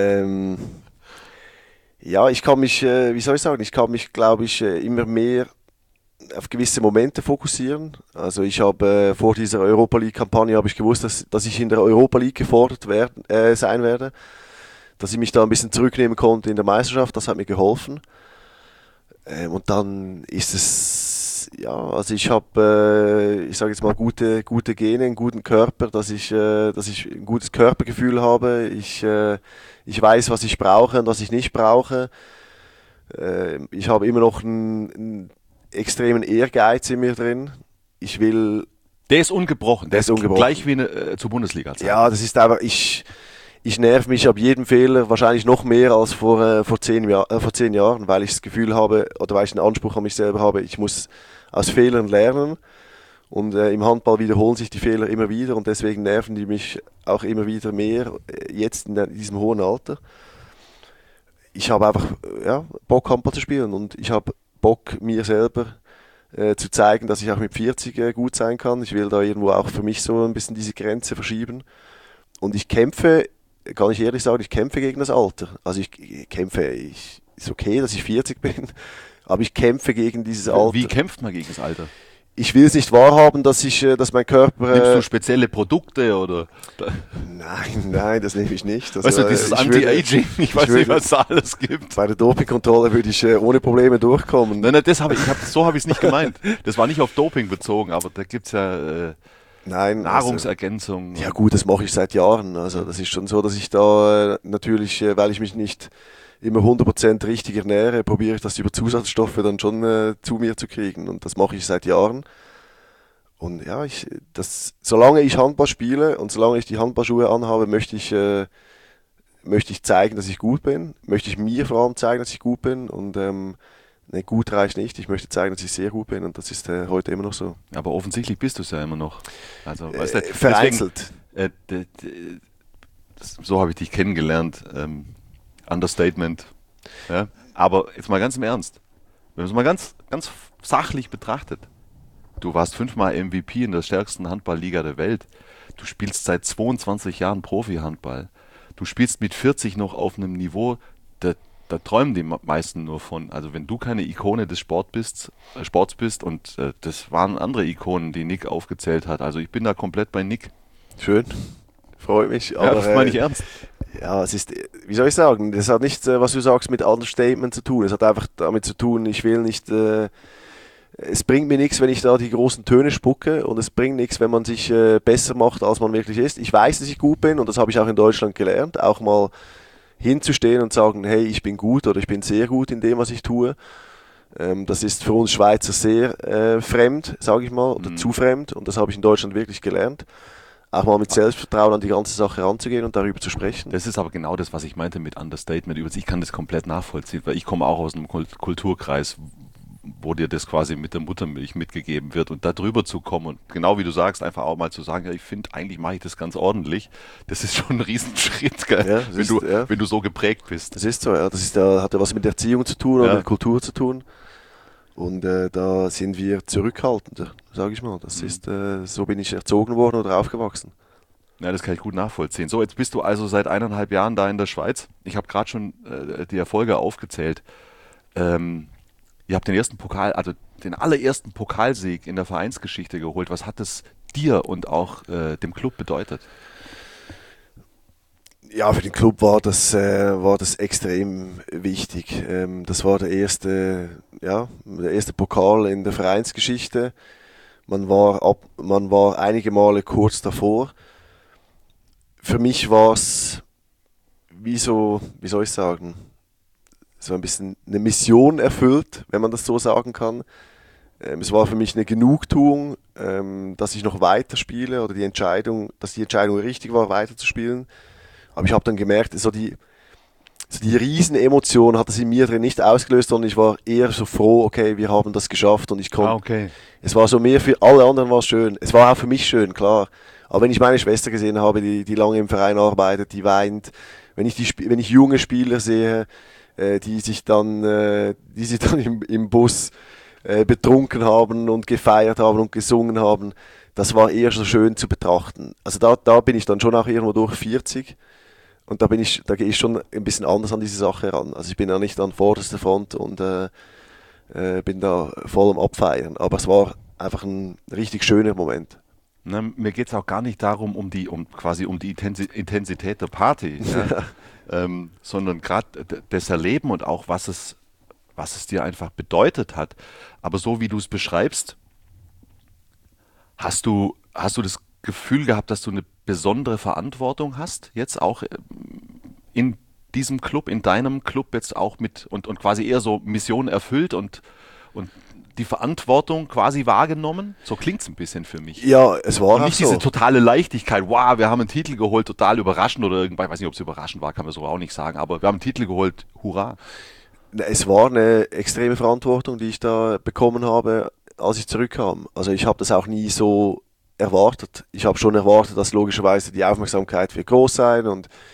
Ja, ich kann mich, glaube ich, immer mehr auf gewisse Momente fokussieren. Also ich habe vor dieser Europa League Kampagne habe ich gewusst, dass ich in der Europa League gefordert sein werde, dass ich mich da ein bisschen zurücknehmen konnte in der Meisterschaft. Das hat mir geholfen. Und dann ist es also ich habe, ich sage jetzt mal gute Gene, einen guten Körper, dass ich ein gutes Körpergefühl habe. Ich weiß, was ich brauche und was ich nicht brauche. Ich habe immer noch einen extremen Ehrgeiz in mir drin. Der ist ungebrochen. Der ist ungebrochen. Gleich wie zur Bundesliga-Zeit. Ja, das ist aber, ich nerv mich ab jedem Fehler wahrscheinlich noch mehr als vor 10 Jahren, weil ich das Gefühl habe, oder weil ich den Anspruch an mich selber habe, ich muss aus Fehlern lernen. Und im Handball wiederholen sich die Fehler immer wieder und deswegen nerven die mich auch immer wieder mehr, jetzt in diesem hohen Alter. ich habe einfach Bock, Handball zu spielen und ich habe Bock, mir selber zu zeigen, dass ich auch mit 40 gut sein kann. Ich will da irgendwo auch für mich so ein bisschen diese Grenze verschieben. Und ich kämpfe, kann ich ehrlich sagen, ich kämpfe gegen das Alter. Also ist okay, dass ich 40 bin, aber ich kämpfe gegen dieses Alter. Wie kämpft man gegen das Alter? Ich will es nicht wahrhaben, dass mein Körper... Nimmst du spezielle Produkte oder? Nein, das nehme ich nicht. Also, weißt du, dieses Anti-Aging, ich weiß nicht, was da alles gibt. Bei der Dopingkontrolle würde ich ohne Probleme durchkommen. Nein, so habe ich es nicht gemeint. Das war nicht auf Doping bezogen, aber da gibt es ja Nahrungsergänzungen. Ja gut, das mache ich seit Jahren. Also das ist schon so, dass ich da natürlich, weil ich mich nicht immer 100% richtig ernähre, probiere ich das über Zusatzstoffe dann schon zu mir zu kriegen. Und das mache ich seit Jahren. Und ja, solange ich Handball spiele und solange ich die Handballschuhe anhabe, möchte ich zeigen, dass ich gut bin. Möchte ich mir vor allem zeigen, dass ich gut bin. Und gut reicht nicht. Ich möchte zeigen, dass ich sehr gut bin. Und das ist heute immer noch so. Aber offensichtlich bist du es ja immer noch. Also, weißt du, vereinzelt. Deswegen, so habe ich dich kennengelernt. Understatement. Ja? Aber jetzt mal ganz im Ernst. Wenn man es mal ganz, ganz sachlich betrachtet. Du warst 5-mal MVP in der stärksten Handballliga der Welt. Du spielst seit 22 Jahren Profi-Handball. Du spielst mit 40 noch auf einem Niveau, da träumen die meisten nur von. Also wenn du keine Ikone des Sports bist und das waren andere Ikonen, die Nick aufgezählt hat. Also ich bin da komplett bei Nick. Schön. Freut mich. Ja, das meine ich ernst. Ja, es ist, wie soll ich sagen, das hat nichts, was du sagst, mit Understatement zu tun. Es hat einfach damit zu tun, ich will nicht, es bringt mir nichts, wenn ich da die großen Töne spucke und es bringt nichts, wenn man sich besser macht, als man wirklich ist. Ich weiß, dass ich gut bin und das habe ich auch in Deutschland gelernt, auch mal hinzustehen und sagen, hey, ich bin gut oder ich bin sehr gut in dem, was ich tue. Das ist für uns Schweizer sehr fremd, sage ich mal, oder zu fremd und das habe ich in Deutschland wirklich gelernt. Auch mal mit Selbstvertrauen an die ganze Sache ranzugehen und darüber zu sprechen. Das ist aber genau das, was ich meinte mit Understatement. Ich kann das komplett nachvollziehen, weil ich komme auch aus einem Kulturkreis, wo dir das quasi mit der Muttermilch mitgegeben wird und da drüber zu kommen und genau wie du sagst, einfach auch mal zu sagen, ja, ich finde, eigentlich mache ich das ganz ordentlich. Das ist schon ein Riesenschritt, gell? Ja, wenn du so geprägt bist. Das ist so, ja. Hat ja was mit Erziehung zu tun oder mit Kultur zu tun. Und da sind wir zurückhaltender, sage ich mal. Das ist, so bin ich erzogen worden oder aufgewachsen. Ja, das kann ich gut nachvollziehen. So, jetzt bist du also seit 1,5 Jahren da in der Schweiz. Ich habe gerade schon die Erfolge aufgezählt. Ihr habt den allerersten Pokalsieg in der Vereinsgeschichte geholt. Was hat es dir und auch dem Club bedeutet? Ja, für den Club war das extrem wichtig. Das war der erste Pokal in der Vereinsgeschichte. Man war einige Male kurz davor. Für mich war es wie soll ich sagen, so ein bisschen eine Mission erfüllt, wenn man das so sagen kann. Es war für mich eine Genugtuung, dass ich noch weiterspiele oder dass die Entscheidung richtig war, weiterzuspielen. Aber ich habe dann gemerkt, die Riesenemotion hat es in mir drin nicht ausgelöst, sondern ich war eher so froh, okay, wir haben das geschafft und ich konnte. Okay. Es war so mehr für alle anderen war es schön. Es war auch für mich schön, klar. Aber wenn ich meine Schwester gesehen habe, die lange im Verein arbeitet, die weint, wenn ich junge Spieler sehe, die sich dann im Bus betrunken haben und gefeiert haben und gesungen haben, das war eher so schön zu betrachten. Also da bin ich dann schon auch irgendwo durch 40 und da gehe ich schon ein bisschen anders an diese Sache ran. Also ich bin ja nicht an vorderster Front und bin da voll am Abfeiern, aber es war einfach ein richtig schöner Moment. Na, mir geht es auch gar nicht darum, um die Intensität der Party, ja? Sondern gerade das Erleben und auch was es dir einfach bedeutet hat. Aber so wie du es beschreibst, hast du das Gefühl gehabt, dass du eine besondere Verantwortung hast, jetzt auch in diesem Club, in deinem Club jetzt auch mit und quasi eher so Mission erfüllt und die Verantwortung quasi wahrgenommen? So klingt es ein bisschen für mich. Ja, es war und nicht auch so. Diese totale Leichtigkeit, wow, wir haben einen Titel geholt, total überraschend oder irgendwas, ich weiß nicht, ob es überraschend war, kann man so auch nicht sagen, aber wir haben einen Titel geholt, hurra. Es war eine extreme Verantwortung, die ich da bekommen habe, als ich zurückkam. Also ich habe das auch nie so erwartet. Ich habe schon erwartet, dass logischerweise die Aufmerksamkeit wird groß sein und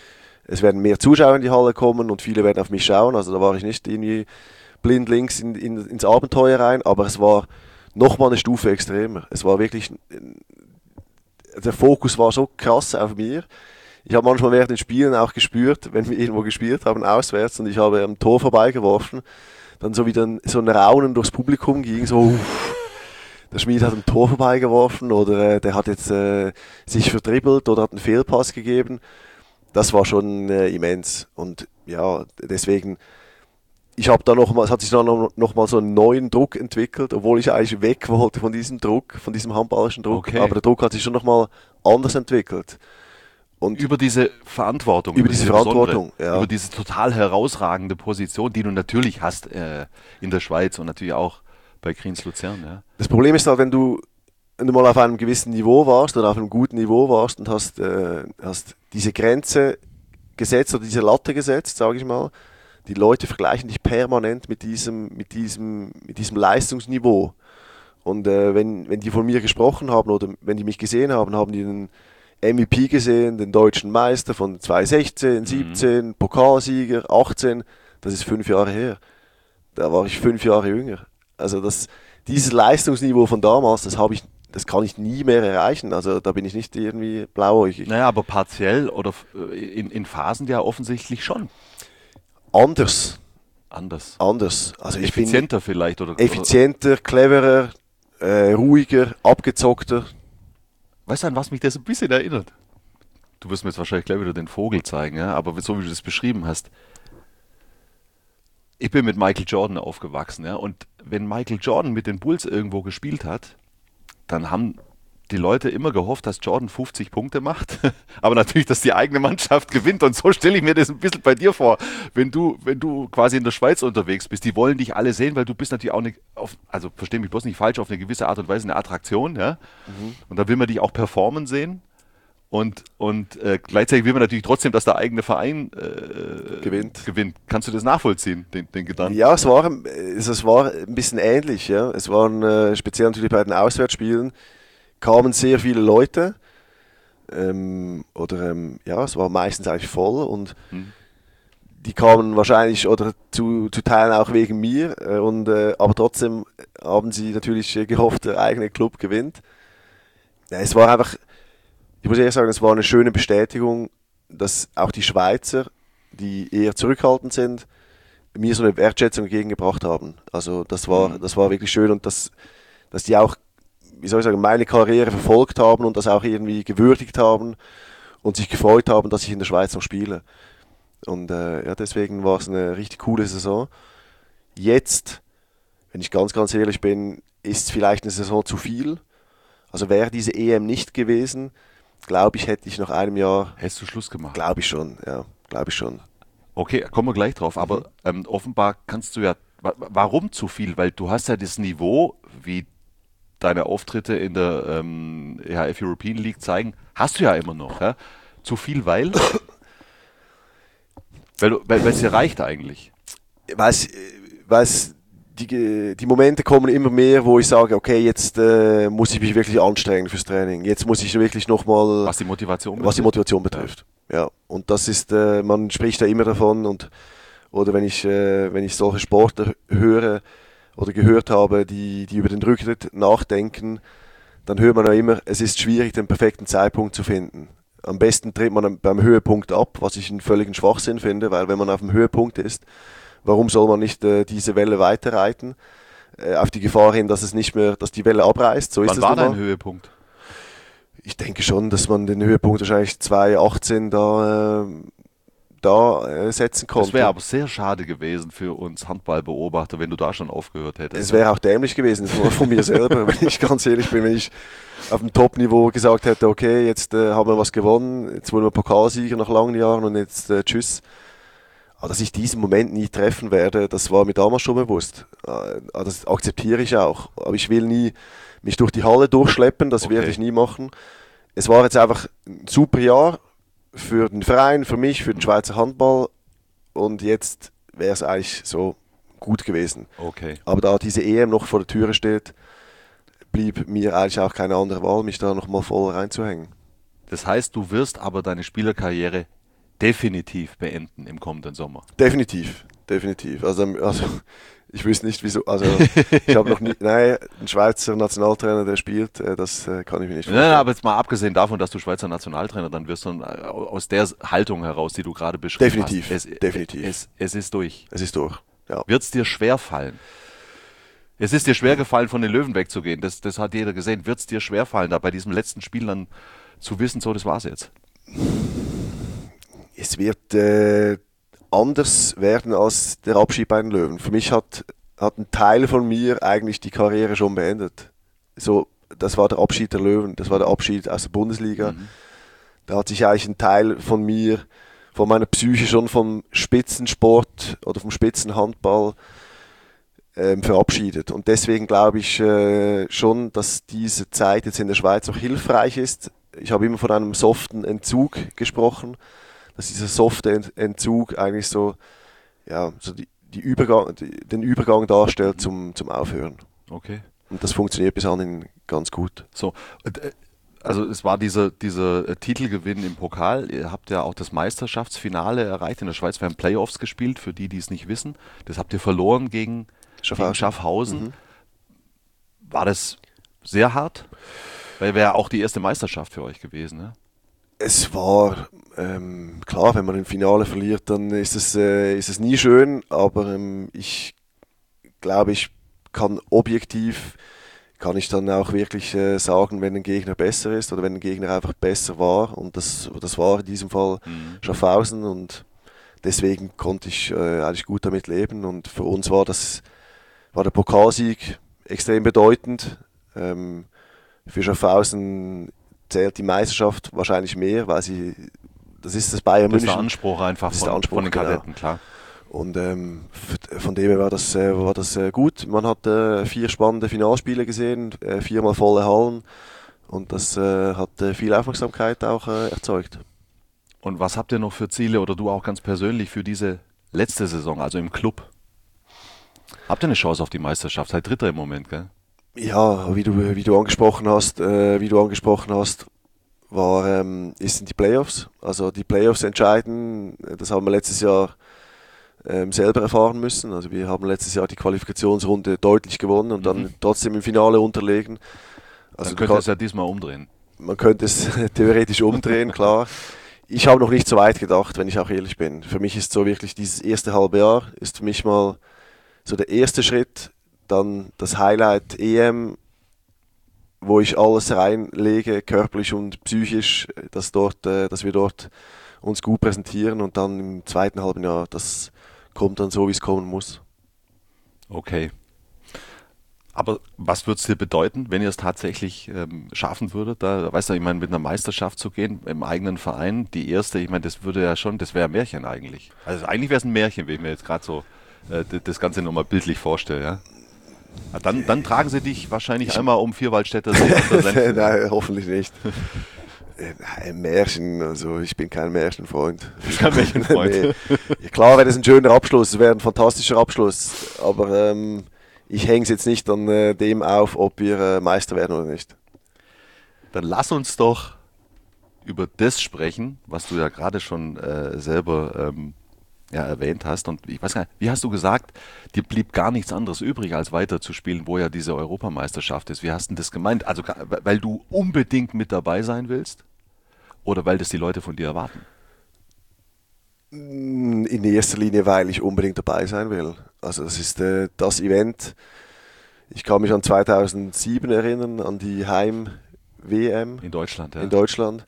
es werden mehr Zuschauer in die Halle kommen und viele werden auf mich schauen. Also da war ich nicht irgendwie blindlings ins Abenteuer rein, aber es war nochmal eine Stufe extremer. Es war wirklich, der Fokus war so krass auf mir. Ich habe manchmal während den Spielen auch gespürt, wenn wir irgendwo gespielt haben, auswärts, und ich habe am Tor vorbeigeworfen, dann so wieder so ein Raunen durchs Publikum ging, so, der Schmied hat am Tor vorbeigeworfen oder der hat jetzt sich verdribbelt oder hat einen Fehlpass gegeben. Das war schon immens. Und ja, deswegen, es hat sich dann noch mal so einen neuen Druck entwickelt, obwohl ich eigentlich weg wollte von diesem Druck, von diesem handballerischen Druck. Okay. Aber der Druck hat sich schon noch mal anders entwickelt. Und über diese Verantwortung. Über diese Verantwortung, ja. Über diese total herausragende Position, die du natürlich hast in der Schweiz und natürlich auch bei Kriens Luzern. Ja. Das Problem ist halt, wenn du mal auf einem gewissen Niveau warst oder auf einem guten Niveau warst und hast diese Grenze gesetzt oder diese Latte gesetzt, sage ich mal, die Leute vergleichen dich permanent mit diesem Leistungsniveau. Und wenn die von mir gesprochen haben oder wenn die mich gesehen haben, haben die den MVP gesehen, den deutschen Meister von 2016, 17, Pokalsieger, 18. Das ist 5 Jahre her. Da war ich 5 Jahre jünger. Also dieses Leistungsniveau von damals, das kann ich nie mehr erreichen. Also da bin ich nicht irgendwie blauäugig. Naja, aber partiell oder in Phasen ja offensichtlich schon. Anders. Also effizienter vielleicht oder effizienter, cleverer, ruhiger, abgezockter. Weißt du, an was mich das ein bisschen erinnert? Du wirst mir jetzt wahrscheinlich gleich wieder den Vogel zeigen, ja? Aber so wie du das beschrieben hast. Ich bin mit Michael Jordan aufgewachsen, ja? Und wenn Michael Jordan mit den Bulls irgendwo gespielt hat, dann haben die Leute immer gehofft, dass Jordan 50 Punkte macht, aber natürlich, dass die eigene Mannschaft gewinnt. Und so stelle ich mir das ein bisschen bei dir vor, wenn du quasi in der Schweiz unterwegs bist. Die wollen dich alle sehen, weil du bist natürlich auch also versteh mich bloß nicht falsch, auf eine gewisse Art und Weise eine Attraktion, ja. Und da will man dich auch performen sehen. Und gleichzeitig will man natürlich trotzdem, dass der eigene Verein gewinnt. Kannst du das nachvollziehen, den Gedanken? Ja, es war ein bisschen ähnlich. Ja. Es waren speziell natürlich bei den Auswärtsspielen kamen sehr viele Leute. Es war meistens eigentlich voll und die kamen wahrscheinlich oder zu Teilen auch wegen mir. Aber trotzdem haben sie natürlich gehofft, der eigene Club gewinnt. Ja, es war einfach, ich muss ehrlich sagen, es war eine schöne Bestätigung, dass auch die Schweizer, die eher zurückhaltend sind, mir so eine Wertschätzung entgegengebracht haben. Also das war wirklich schön und dass die auch, wie soll ich sagen, meine Karriere verfolgt haben und das auch irgendwie gewürdigt haben und sich gefreut haben, dass ich in der Schweiz noch spiele. Und deswegen war es eine richtig coole Saison. Jetzt, wenn ich ganz, ganz ehrlich bin, ist es vielleicht eine Saison zu viel. Also wäre diese EM nicht gewesen, glaube ich, hätte ich nach einem Jahr... Hättest du Schluss gemacht? Glaube ich schon, ja. Glaube ich schon. Okay, kommen wir gleich drauf. Aber offenbar kannst du ja... Warum zu viel? Weil du hast ja das Niveau, wie deine Auftritte in der EHF European League zeigen, hast du ja immer noch. Ja? Zu viel, weil es dir reicht eigentlich. Die Momente kommen immer mehr, wo ich sage, okay, jetzt muss ich mich wirklich anstrengen fürs Training. Jetzt muss ich wirklich nochmal... Was die Motivation betrifft. Ja. Und das ist, man spricht ja immer davon oder wenn ich solche Sportler höre oder gehört habe, die über den Rücktritt nachdenken, dann hört man ja immer, es ist schwierig, den perfekten Zeitpunkt zu finden. Am besten tritt man beim Höhepunkt ab, was ich einen völligen Schwachsinn finde, weil wenn man auf dem Höhepunkt ist, warum soll man nicht diese Welle weiterreiten? Auf die Gefahr hin, dass die Welle abreißt. So Wann war dein Höhepunkt? Ich denke schon, dass man den Höhepunkt wahrscheinlich 2018 da setzen konnte. Es wäre aber sehr schade gewesen für uns Handballbeobachter, wenn du da schon aufgehört hättest. Es wäre auch dämlich gewesen, nur von mir selber, wenn ich ganz ehrlich bin, wenn ich auf dem Top-Niveau gesagt hätte, okay, jetzt haben wir was gewonnen, jetzt wurden wir Pokalsieger nach langen Jahren und jetzt tschüss. Aber dass ich diesen Moment nie treffen werde, das war mir damals schon bewusst. Das akzeptiere ich auch. Aber ich will nie mich durch die Halle durchschleppen, das werde ich nie machen. Es war jetzt einfach ein super Jahr für den Verein, für mich, für den Schweizer Handball und jetzt wäre es eigentlich so gut gewesen. Okay. Aber da diese EM noch vor der Türe steht, blieb mir eigentlich auch keine andere Wahl, mich da nochmal voll reinzuhängen. Das heißt, du wirst aber deine Spielerkarriere definitiv beenden im kommenden Sommer. Definitiv. Also ich wüsste nicht, wieso. Also ich habe noch nie, nein, ein Schweizer Nationaltrainer, der spielt, das kann ich mir nicht vorstellen. Ja, aber jetzt mal abgesehen davon, dass du Schweizer Nationaltrainer dann wirst, und aus der Haltung heraus, die du gerade beschrieben Definitiv, hast. definitiv. Es ist durch. Es ist durch, ja. Wird es dir schwer fallen? Es ist dir schwer gefallen, von den Löwen wegzugehen. Das hat jeder gesehen. Wird es dir schwer fallen, da bei diesem letzten Spiel dann zu wissen, so, das war's jetzt? Es wird anders werden als der Abschied bei den Löwen. Für mich hat ein Teil von mir eigentlich die Karriere schon beendet. So, das war der Abschied der Löwen, das war der Abschied aus der Bundesliga. Mhm. Da hat sich eigentlich ein Teil von mir, von meiner Psyche schon vom Spitzensport oder vom Spitzenhandball verabschiedet. Und deswegen glaube ich schon, dass diese Zeit jetzt in der Schweiz auch hilfreich ist. Ich habe immer von einem soften Entzug gesprochen, dass dieser softe Entzug eigentlich so, ja, so den Übergang darstellt zum Aufhören. Okay. Und das funktioniert bis anhin ganz gut. So, also es war dieser Titelgewinn im Pokal. Ihr habt ja auch das Meisterschaftsfinale erreicht in der Schweiz. Wir haben Playoffs gespielt, für die es nicht wissen. Das habt ihr verloren gegen Schaffhausen. Mhm. War das sehr hart? Weil wäre auch die erste Meisterschaft für euch gewesen, ne? Es war klar, wenn man im Finale verliert, dann ist es nie schön, aber ich glaube, ich kann dann auch wirklich sagen, wenn ein Gegner besser ist oder wenn ein Gegner einfach besser war, und das war in diesem Fall Schaffhausen, und deswegen konnte ich eigentlich gut damit leben, und für uns war der Pokalsieg extrem bedeutend. Für Schaffhausen zählt die Meisterschaft wahrscheinlich mehr, weil das ist das Bayern München. Das ist der Anspruch einfach von den Kadetten, genau. Klar. Und von dem her war das gut. Man hat 4 spannende Finalspiele gesehen, 4-mal volle Hallen, und das hat viel Aufmerksamkeit auch erzeugt. Und was habt ihr noch für Ziele, oder du auch ganz persönlich, für diese letzte Saison, also im Club? Habt ihr eine Chance auf die Meisterschaft? Seid Dritter im Moment, gell? Ja, wie du angesprochen hast, sind die Playoffs. Also die Playoffs entscheiden. Das haben wir letztes Jahr selber erfahren müssen. Also wir haben letztes Jahr die Qualifikationsrunde deutlich gewonnen und dann trotzdem im Finale unterlegen. Also dann könnte es ja diesmal umdrehen. Man könnte es theoretisch umdrehen, klar. Ich habe noch nicht so weit gedacht, wenn ich auch ehrlich bin. Für mich ist so wirklich dieses erste halbe Jahr ist für mich mal so der erste Schritt. Dann das Highlight EM, wo ich alles reinlege, körperlich und psychisch, dass wir dort uns gut präsentieren, und dann im zweiten halben Jahr, das kommt dann so, wie es kommen muss. Okay. Aber was würde es dir bedeuten, wenn ihr es tatsächlich schaffen würdet, da, weißt du, ich meine, mit einer Meisterschaft zu gehen im eigenen Verein, die erste, ich meine, das wäre ein Märchen eigentlich. Also eigentlich wäre es ein Märchen, wenn ich mir jetzt gerade so das Ganze nochmal bildlich vorstelle, ja. Dann tragen sie dich wahrscheinlich einmal um Vierwaldstätter See. Nein, hoffentlich nicht. Ein Märchen, also ich bin kein Märchenfreund. Kein Märchenfreund. Nee. Klar wäre das ein schöner Abschluss, es wäre ein fantastischer Abschluss, aber ich hänge es jetzt nicht an dem auf, ob wir Meister werden oder nicht. Dann lass uns doch über das sprechen, was du ja gerade schon selber erwähnt hast. Und ich weiß gar nicht, wie hast du gesagt, dir blieb gar nichts anderes übrig, als weiterzuspielen, wo ja diese Europameisterschaft ist. Wie hast du das gemeint? Also, weil du unbedingt mit dabei sein willst? Oder weil das die Leute von dir erwarten? In erster Linie, weil ich unbedingt dabei sein will. Also das ist das Event. Ich kann mich an 2007 erinnern, an die Heim-WM. In Deutschland, ja. In Deutschland.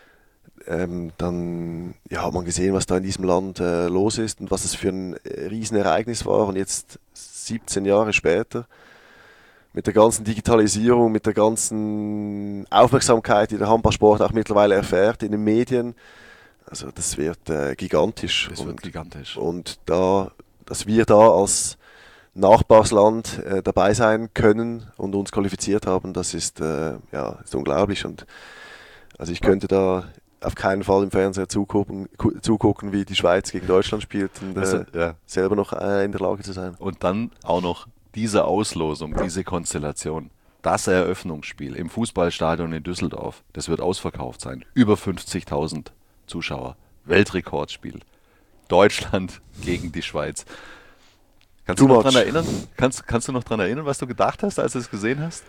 Dann hat man gesehen, was da in diesem Land los ist und was es für ein Riesenereignis war. Und jetzt 17 Jahre später, mit der ganzen Digitalisierung, mit der ganzen Aufmerksamkeit, die der Handballsport auch mittlerweile erfährt in den Medien, also das wird gigantisch. Das wird gigantisch. Und dass wir da als Nachbarsland dabei sein können und uns qualifiziert haben, das ist unglaublich. Und also ich könnte da auf keinen Fall im Fernseher zugucken, wie die Schweiz gegen Deutschland spielt und selber noch in der Lage zu sein. Und dann auch noch diese Auslosung, diese Konstellation, das Eröffnungsspiel im Fußballstadion in Düsseldorf, das wird ausverkauft sein. Über 50.000 Zuschauer. Weltrekordspiel. Deutschland gegen die Schweiz. Kannst du noch dran erinnern? Kannst du noch dran erinnern, was du gedacht hast, als du es gesehen hast?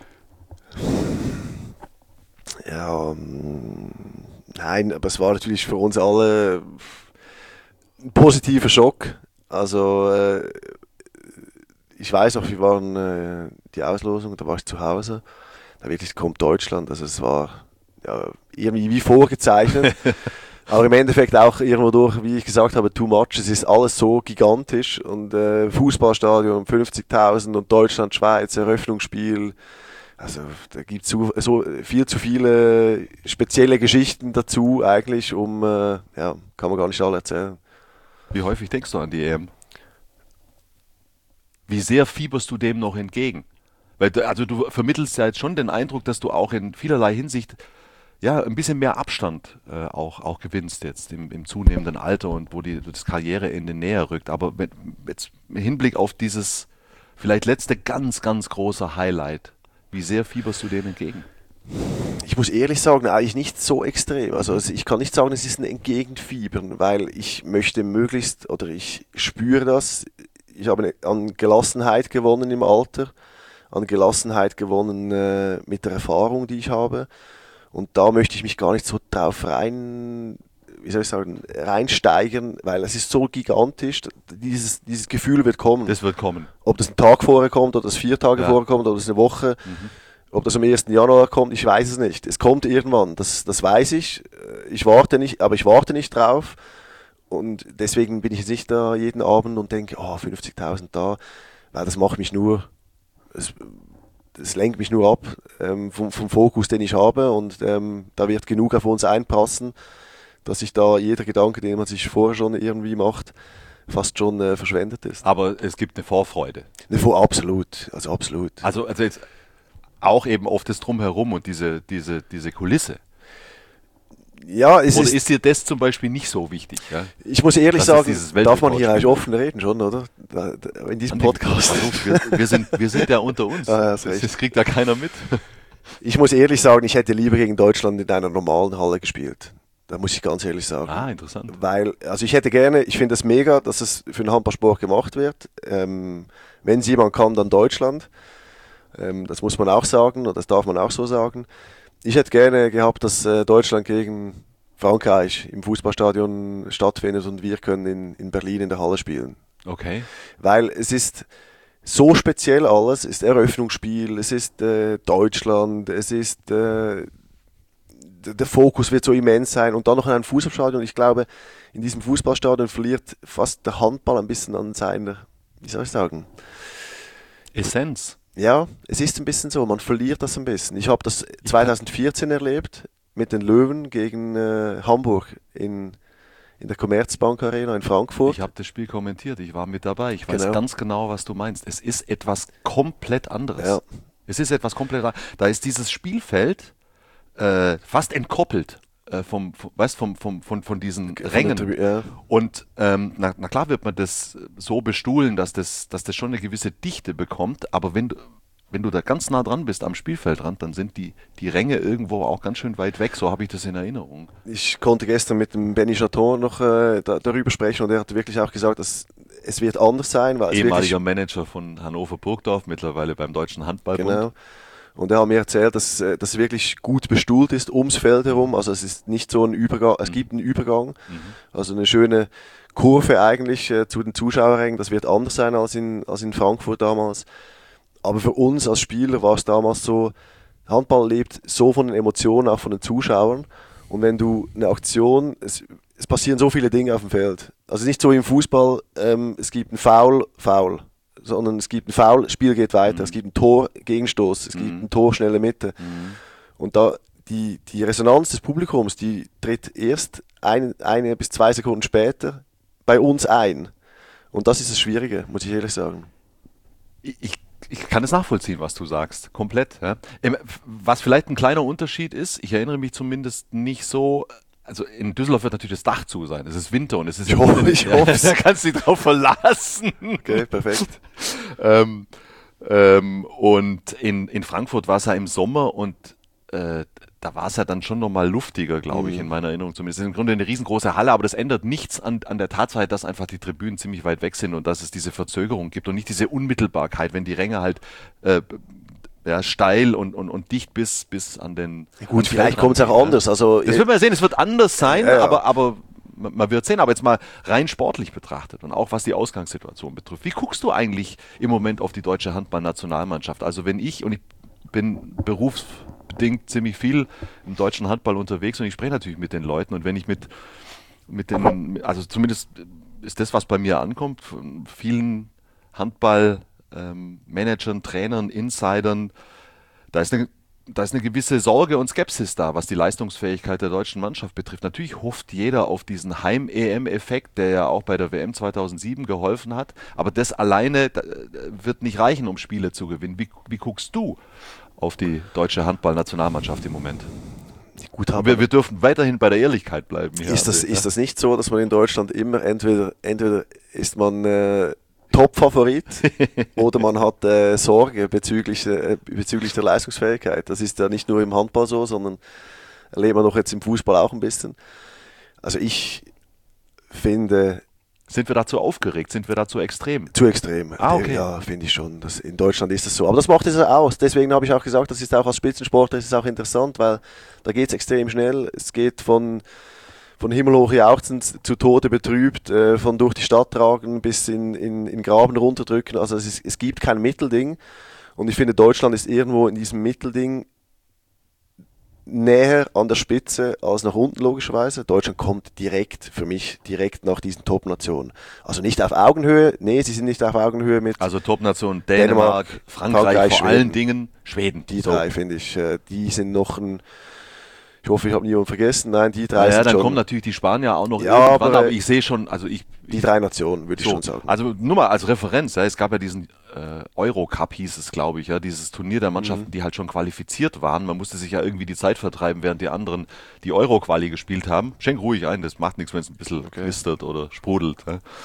Ja, nein, aber es war natürlich für uns alle ein positiver Schock. Also ich weiß noch, wir waren die Auslosung, da war ich zu Hause. Da wirklich kommt Deutschland. Also es war ja, irgendwie wie vorgezeichnet. Aber im Endeffekt auch irgendwo durch, wie ich gesagt habe, too much. Es ist alles so gigantisch und Fußballstadion 50.000 und Deutschland, Schweiz, Eröffnungsspiel. Also da gibt es so viel zu viele spezielle Geschichten dazu eigentlich, ja, kann man gar nicht alle erzählen. Wie häufig denkst du an die EM? Wie sehr fieberst du dem noch entgegen? Weil du vermittelst ja jetzt schon den Eindruck, dass du auch in vielerlei Hinsicht ja, ein bisschen mehr Abstand auch gewinnst jetzt im zunehmenden Alter und wo das Karriereende näher rückt. Aber jetzt im Hinblick auf dieses vielleicht letzte ganz, ganz große Highlight, wie sehr fieberst du dem entgegen? Ich muss ehrlich sagen, eigentlich nicht so extrem. Also ich kann nicht sagen, es ist ein Entgegenfiebern, weil ich möchte möglichst, oder ich spüre das, ich habe an Gelassenheit gewonnen im Alter, an Gelassenheit gewonnen mit der Erfahrung, die ich habe. Und da möchte ich mich gar nicht so drauf reinsteigern, weil es ist so gigantisch, dieses Gefühl wird kommen. Das wird kommen. Ob das einen Tag vorher kommt, oder das 4 Tage vorher kommt, oder das eine Woche, ob das am 1. Januar kommt, ich weiß es nicht. Es kommt irgendwann, das weiß ich. Ich warte nicht drauf. Und deswegen bin ich jetzt nicht da jeden Abend und denke, 50.000 da, weil das macht mich nur, das lenkt mich nur ab vom Fokus, den ich habe, und da wird genug auf uns einpassen, dass sich da jeder Gedanke, den man sich vorher schon irgendwie macht, fast schon verschwendet ist. Aber es gibt eine Vorfreude. Absolut. Also jetzt auch eben auf das Drumherum und diese Kulisse. Ja, Oder ist dir das zum Beispiel nicht so wichtig? Ja? Ich muss ehrlich sagen, darf man hier eigentlich offen offen reden schon, oder? In diesem Podcast. Wir sind ja unter uns. Das kriegt da keiner mit. Ich muss ehrlich sagen, ich hätte lieber gegen Deutschland in einer normalen Halle gespielt. Da muss ich ganz ehrlich sagen. Interessant. Weil, also ich finde es mega, dass es für den Handballsport gemacht wird. Wenn es jemand kann, dann Deutschland. Das muss man auch sagen, oder das darf man auch so sagen. Ich hätte gerne gehabt, dass Deutschland gegen Frankreich im Fußballstadion stattfindet und wir können in Berlin in der Halle spielen. Okay. Weil es ist so speziell alles. Es ist Eröffnungsspiel, es ist Deutschland, es ist der Fokus wird so immens sein und dann noch in einem Fußballstadion. Ich glaube, in diesem Fußballstadion verliert fast der Handball ein bisschen an seiner, wie soll ich sagen? Essenz. Ja, es ist ein bisschen so, man verliert das ein bisschen. Ich habe das 2014 erlebt mit den Löwen gegen Hamburg in der Commerzbank Arena in Frankfurt. Ich habe das Spiel kommentiert, ich war mit dabei. Ich weiß ganz genau, was du meinst. Es ist etwas komplett anderes. Ja. Es ist etwas komplett anderes. Da ist dieses Spielfeld fast entkoppelt von diesen Rängen. Ja. Und na klar wird man das so bestuhlen, dass das schon eine gewisse Dichte bekommt, aber wenn du da ganz nah dran bist am Spielfeldrand, dann sind die Ränge irgendwo auch ganz schön weit weg, so habe ich das in Erinnerung. Ich konnte gestern mit dem Benny Chaton noch darüber sprechen und er hat wirklich auch gesagt, dass es wird anders sein. Weil ehemaliger Manager von Hannover Burgdorf, mittlerweile beim Deutschen Handballbund. Genau. Und er hat mir erzählt, dass es wirklich gut bestuhlt ist ums Feld herum. Also es ist nicht so ein Übergang, es gibt einen Übergang. Also eine schöne Kurve eigentlich zu den Zuschauerrängen. Das wird anders sein als in Frankfurt damals. Aber für uns als Spieler war es damals so, Handball lebt so von den Emotionen, auch von den Zuschauern. Und wenn du eine Aktion, es passieren so viele Dinge auf dem Feld. Also nicht so im Fußball, es gibt ein Foul, sondern es gibt ein Foul, Spiel geht weiter, es gibt ein Tor, Gegenstoß, es gibt ein Tor, schnelle Mitte. Und da die Resonanz des Publikums, die tritt erst eine bis 2 Sekunden später bei uns ein. Und das ist das Schwierige, muss ich ehrlich sagen. Ich kann es nachvollziehen, was du sagst, komplett. Ja. Was vielleicht ein kleiner Unterschied ist, ich erinnere mich zumindest nicht so. Also in Düsseldorf wird natürlich das Dach zu sein. Es ist Winter und es ist ich hoffe es. Da kannst du dich drauf verlassen. Okay, perfekt. Und in Frankfurt war es ja im Sommer und da war es ja dann schon nochmal luftiger, glaube ich, in meiner Erinnerung zumindest. Es ist im Grunde eine riesengroße Halle, aber das ändert nichts an der Tatsache, dass einfach die Tribünen ziemlich weit weg sind und dass es diese Verzögerung gibt und nicht diese Unmittelbarkeit, wenn die Ränge halt steil und dicht bis an den... Gut, vielleicht kommt es auch anders. Also, das wird man ja sehen, es wird anders sein, ja. aber man wird sehen. Aber jetzt mal rein sportlich betrachtet und auch was die Ausgangssituation betrifft. Wie guckst du eigentlich im Moment auf die deutsche Handballnationalmannschaft? Also wenn ich bin berufsbedingt ziemlich viel im deutschen Handball unterwegs und ich spreche natürlich mit den Leuten und wenn ich mit also zumindest ist das, was bei mir ankommt, von vielen Handballmanagern, Trainern, Insidern, da ist eine gewisse Sorge und Skepsis da, was die Leistungsfähigkeit der deutschen Mannschaft betrifft. Natürlich hofft jeder auf diesen Heim-EM-Effekt, der ja auch bei der WM 2007 geholfen hat, aber das alleine wird nicht reichen, um Spiele zu gewinnen. Wie guckst du auf die deutsche Handballnationalmannschaft im Moment? Gut, wir dürfen weiterhin bei der Ehrlichkeit bleiben. Ist das nicht so, dass man in Deutschland immer entweder ist man Top-Favorit oder man hat Sorge bezüglich der Leistungsfähigkeit? Das ist ja nicht nur im Handball so, sondern erlebt man doch jetzt im Fußball auch ein bisschen. Also ich finde... Sind wir dazu aufgeregt? Sind wir dazu extrem? Zu extrem. Okay. Ja, finde ich schon. In Deutschland ist das so. Aber das macht es aus. Deswegen habe ich auch gesagt, das ist auch als Spitzensportler ist es auch interessant, weil da geht es extrem schnell. Es geht von himmelhoch jauchzend zu Tode betrübt, von durch die Stadt tragen bis in Graben runterdrücken. Also es gibt kein Mittelding. Und ich finde, Deutschland ist irgendwo in diesem Mittelding näher an der Spitze als nach unten, logischerweise. Deutschland kommt für mich direkt nach diesen Top-Nationen. Also nicht auf Augenhöhe, sie sind nicht auf Augenhöhe mit... Also Top-Nationen Dänemark, Frankreich, vor allen Dingen Schweden. Die drei, finde ich, die sind noch ich hoffe, ich habe niemanden vergessen. Nein, die drei sind dann schon... kommen natürlich die Spanier auch noch irgendwann, aber ich sehe schon, die drei Nationen, würde ich schon sagen. Also nur mal als Referenz, es gab ja diesen Eurocup, hieß es, glaube ich, dieses Turnier der Mannschaften, die halt schon qualifiziert waren. Man musste sich ja irgendwie die Zeit vertreiben, während die anderen die Euro-Quali gespielt haben. Schenk ruhig ein, das macht nichts, wenn es ein bisschen knistert oder sprudelt.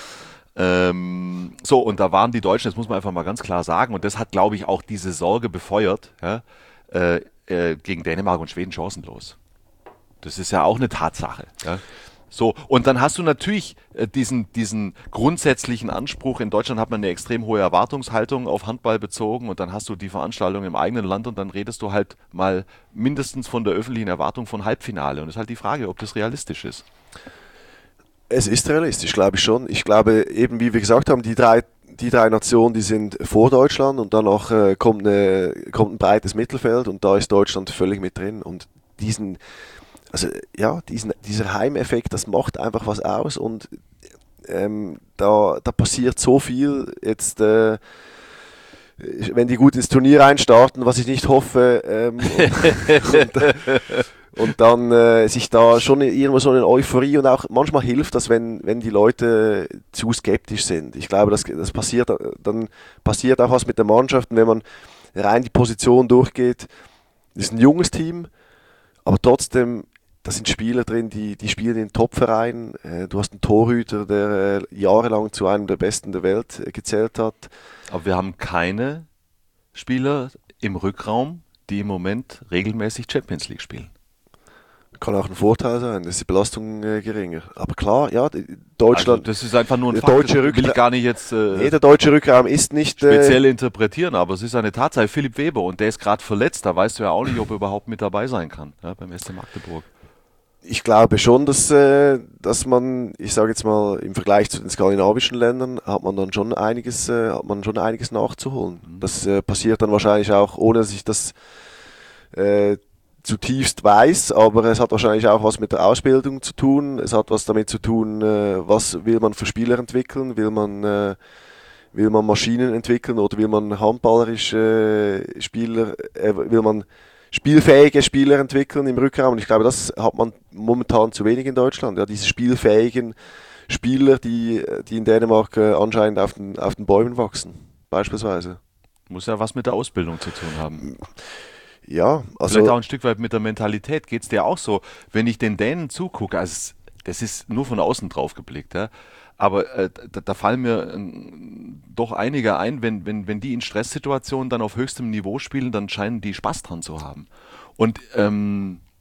Und da waren die Deutschen, das muss man einfach mal ganz klar sagen, und das hat, glaube ich, auch diese Sorge befeuert, gegen Dänemark und Schweden chancenlos. Das ist ja auch eine Tatsache. Ja? So, und dann hast du natürlich diesen grundsätzlichen Anspruch. In Deutschland hat man eine extrem hohe Erwartungshaltung auf Handball bezogen und dann hast du die Veranstaltung im eigenen Land und dann redest du halt mal mindestens von der öffentlichen Erwartung von Halbfinale. Und es ist halt die Frage, ob das realistisch ist. Es ist realistisch, glaube ich schon. Ich glaube eben, wie wir gesagt haben, die drei Nationen, die sind vor Deutschland und danach kommt ein breites Mittelfeld und da ist Deutschland völlig mit drin. Und dieser Heimeffekt, das macht einfach was aus und da passiert so viel jetzt, wenn die gut ins Turnier einstarten, was ich nicht hoffe, und dann sich da schon irgendwo so eine Euphorie und auch manchmal hilft das, wenn die Leute zu skeptisch sind. Ich glaube, das passiert, dann passiert auch was mit der Mannschaft, wenn man rein die Position durchgeht. Das ist ein junges Team, aber trotzdem, da sind Spieler drin, die spielen in Top-Vereinen. Du hast einen Torhüter, der jahrelang zu einem der Besten der Welt gezählt hat. Aber wir haben keine Spieler im Rückraum, die im Moment regelmäßig Champions League spielen. Kann auch ein Vorteil sein, da ist die Belastung geringer. Aber klar, ja, Deutschland... Also das ist einfach nur ein Fakt, das will ich gar nicht jetzt der deutsche Rückraum ist nicht... speziell interpretieren, aber es ist eine Tatsache. Philipp Weber, und der ist gerade verletzt, da weißt du ja auch nicht, ob er überhaupt mit dabei sein kann, beim SC Magdeburg. Ich glaube schon, dass man, ich sage jetzt mal, im Vergleich zu den skandinavischen Ländern hat man dann schon einiges nachzuholen. Das passiert dann wahrscheinlich auch, ohne dass ich das zutiefst weiß, aber es hat wahrscheinlich auch was mit der Ausbildung zu tun. Es hat was damit zu tun, was will man für Spieler entwickeln? Will man Maschinen entwickeln oder will man will man spielfähige Spieler entwickeln im Rückraum? Und ich glaube, das hat man momentan zu wenig in Deutschland. Ja, diese spielfähigen Spieler, die in Dänemark anscheinend auf den Bäumen wachsen, beispielsweise. Muss ja was mit der Ausbildung zu tun haben. Ja, also vielleicht auch ein Stück weit mit der Mentalität. Geht es dir auch so? Wenn ich den Dänen zugucke, also das ist nur von außen drauf geblickt, ja, aber da fallen mir doch einige ein, wenn die in Stresssituationen dann auf höchstem Niveau spielen, dann scheinen die Spaß dran zu haben. Und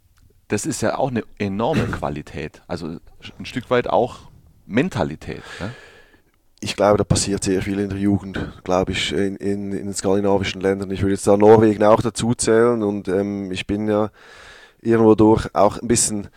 das ist ja auch eine enorme Qualität. Also ein Stück weit auch Mentalität. Ne? Ich glaube, da passiert sehr viel in der Jugend, glaube ich, in den skandinavischen Ländern. Ich würde jetzt da Norwegen auch dazu zählen und ich bin ja irgendwo durch auch ein bisschen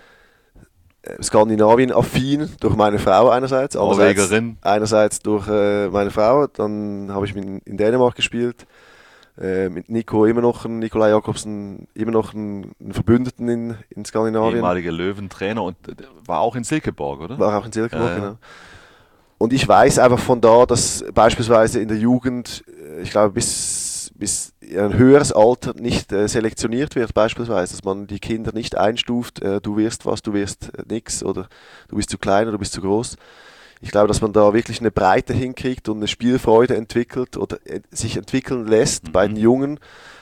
Skandinavien-affin durch meine Frau einerseits. Norwegerin. Einerseits durch meine Frau, dann habe ich in Dänemark gespielt. Mit Nikolai Jakobsen, immer noch einen Verbündeten in Skandinavien. Ehemaliger Löwentrainer und war auch in Silkeborg, oder? War auch in Silkeborg, genau. Und ich weiß einfach von da, dass beispielsweise in der Jugend, ich glaube, bis ein höheres Alter nicht selektioniert wird, beispielsweise, dass man die Kinder nicht einstuft, du wirst was, du wirst nix oder du bist zu klein oder du bist zu groß. Ich glaube, dass man da wirklich eine Breite hinkriegt und eine Spielfreude entwickelt oder sich entwickeln lässt bei den Jungen,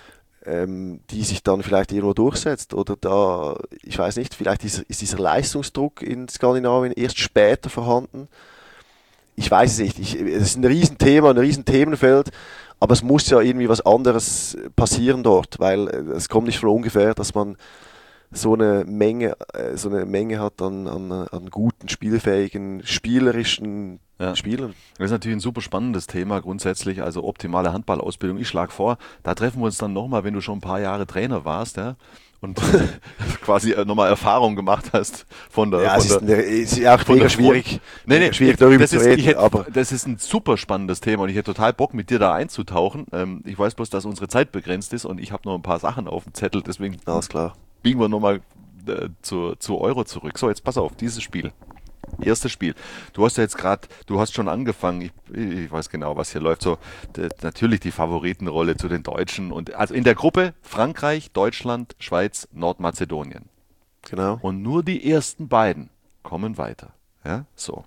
die sich dann vielleicht irgendwo durchsetzt. Oder da, ich weiß nicht, vielleicht ist dieser Leistungsdruck in Skandinavien erst später vorhanden. Ich weiß es nicht. Es ist ein Riesenthema, ein Riesenthemenfeld, aber es muss ja irgendwie was anderes passieren dort, weil es kommt nicht von ungefähr, dass man so eine Menge hat an guten, spielfähigen, spielerischen Spielern. Das ist natürlich ein super spannendes Thema grundsätzlich, also optimale Handballausbildung. Ich schlage vor, da treffen wir uns dann nochmal, wenn du schon ein paar Jahre Trainer warst, ja, und quasi nochmal Erfahrung gemacht hast von der... Ja, ist ja auch mega schwierig, schwierig darüber zu reden. Aber das ist ein super spannendes Thema und ich hätte total Bock, mit dir da einzutauchen. Ich weiß bloß, dass unsere Zeit begrenzt ist und ich habe noch ein paar Sachen auf dem Zettel, deswegen alles klar. biegen wir nochmal zu Euro zurück. So, jetzt pass auf, dieses Spiel. Erstes Spiel. Du hast ja jetzt gerade, du hast schon angefangen, ich weiß genau, was hier läuft, so natürlich die Favoritenrolle zu den Deutschen und also in der Gruppe Frankreich, Deutschland, Schweiz, Nordmazedonien. Genau. Und nur die ersten beiden kommen weiter. Ja, so.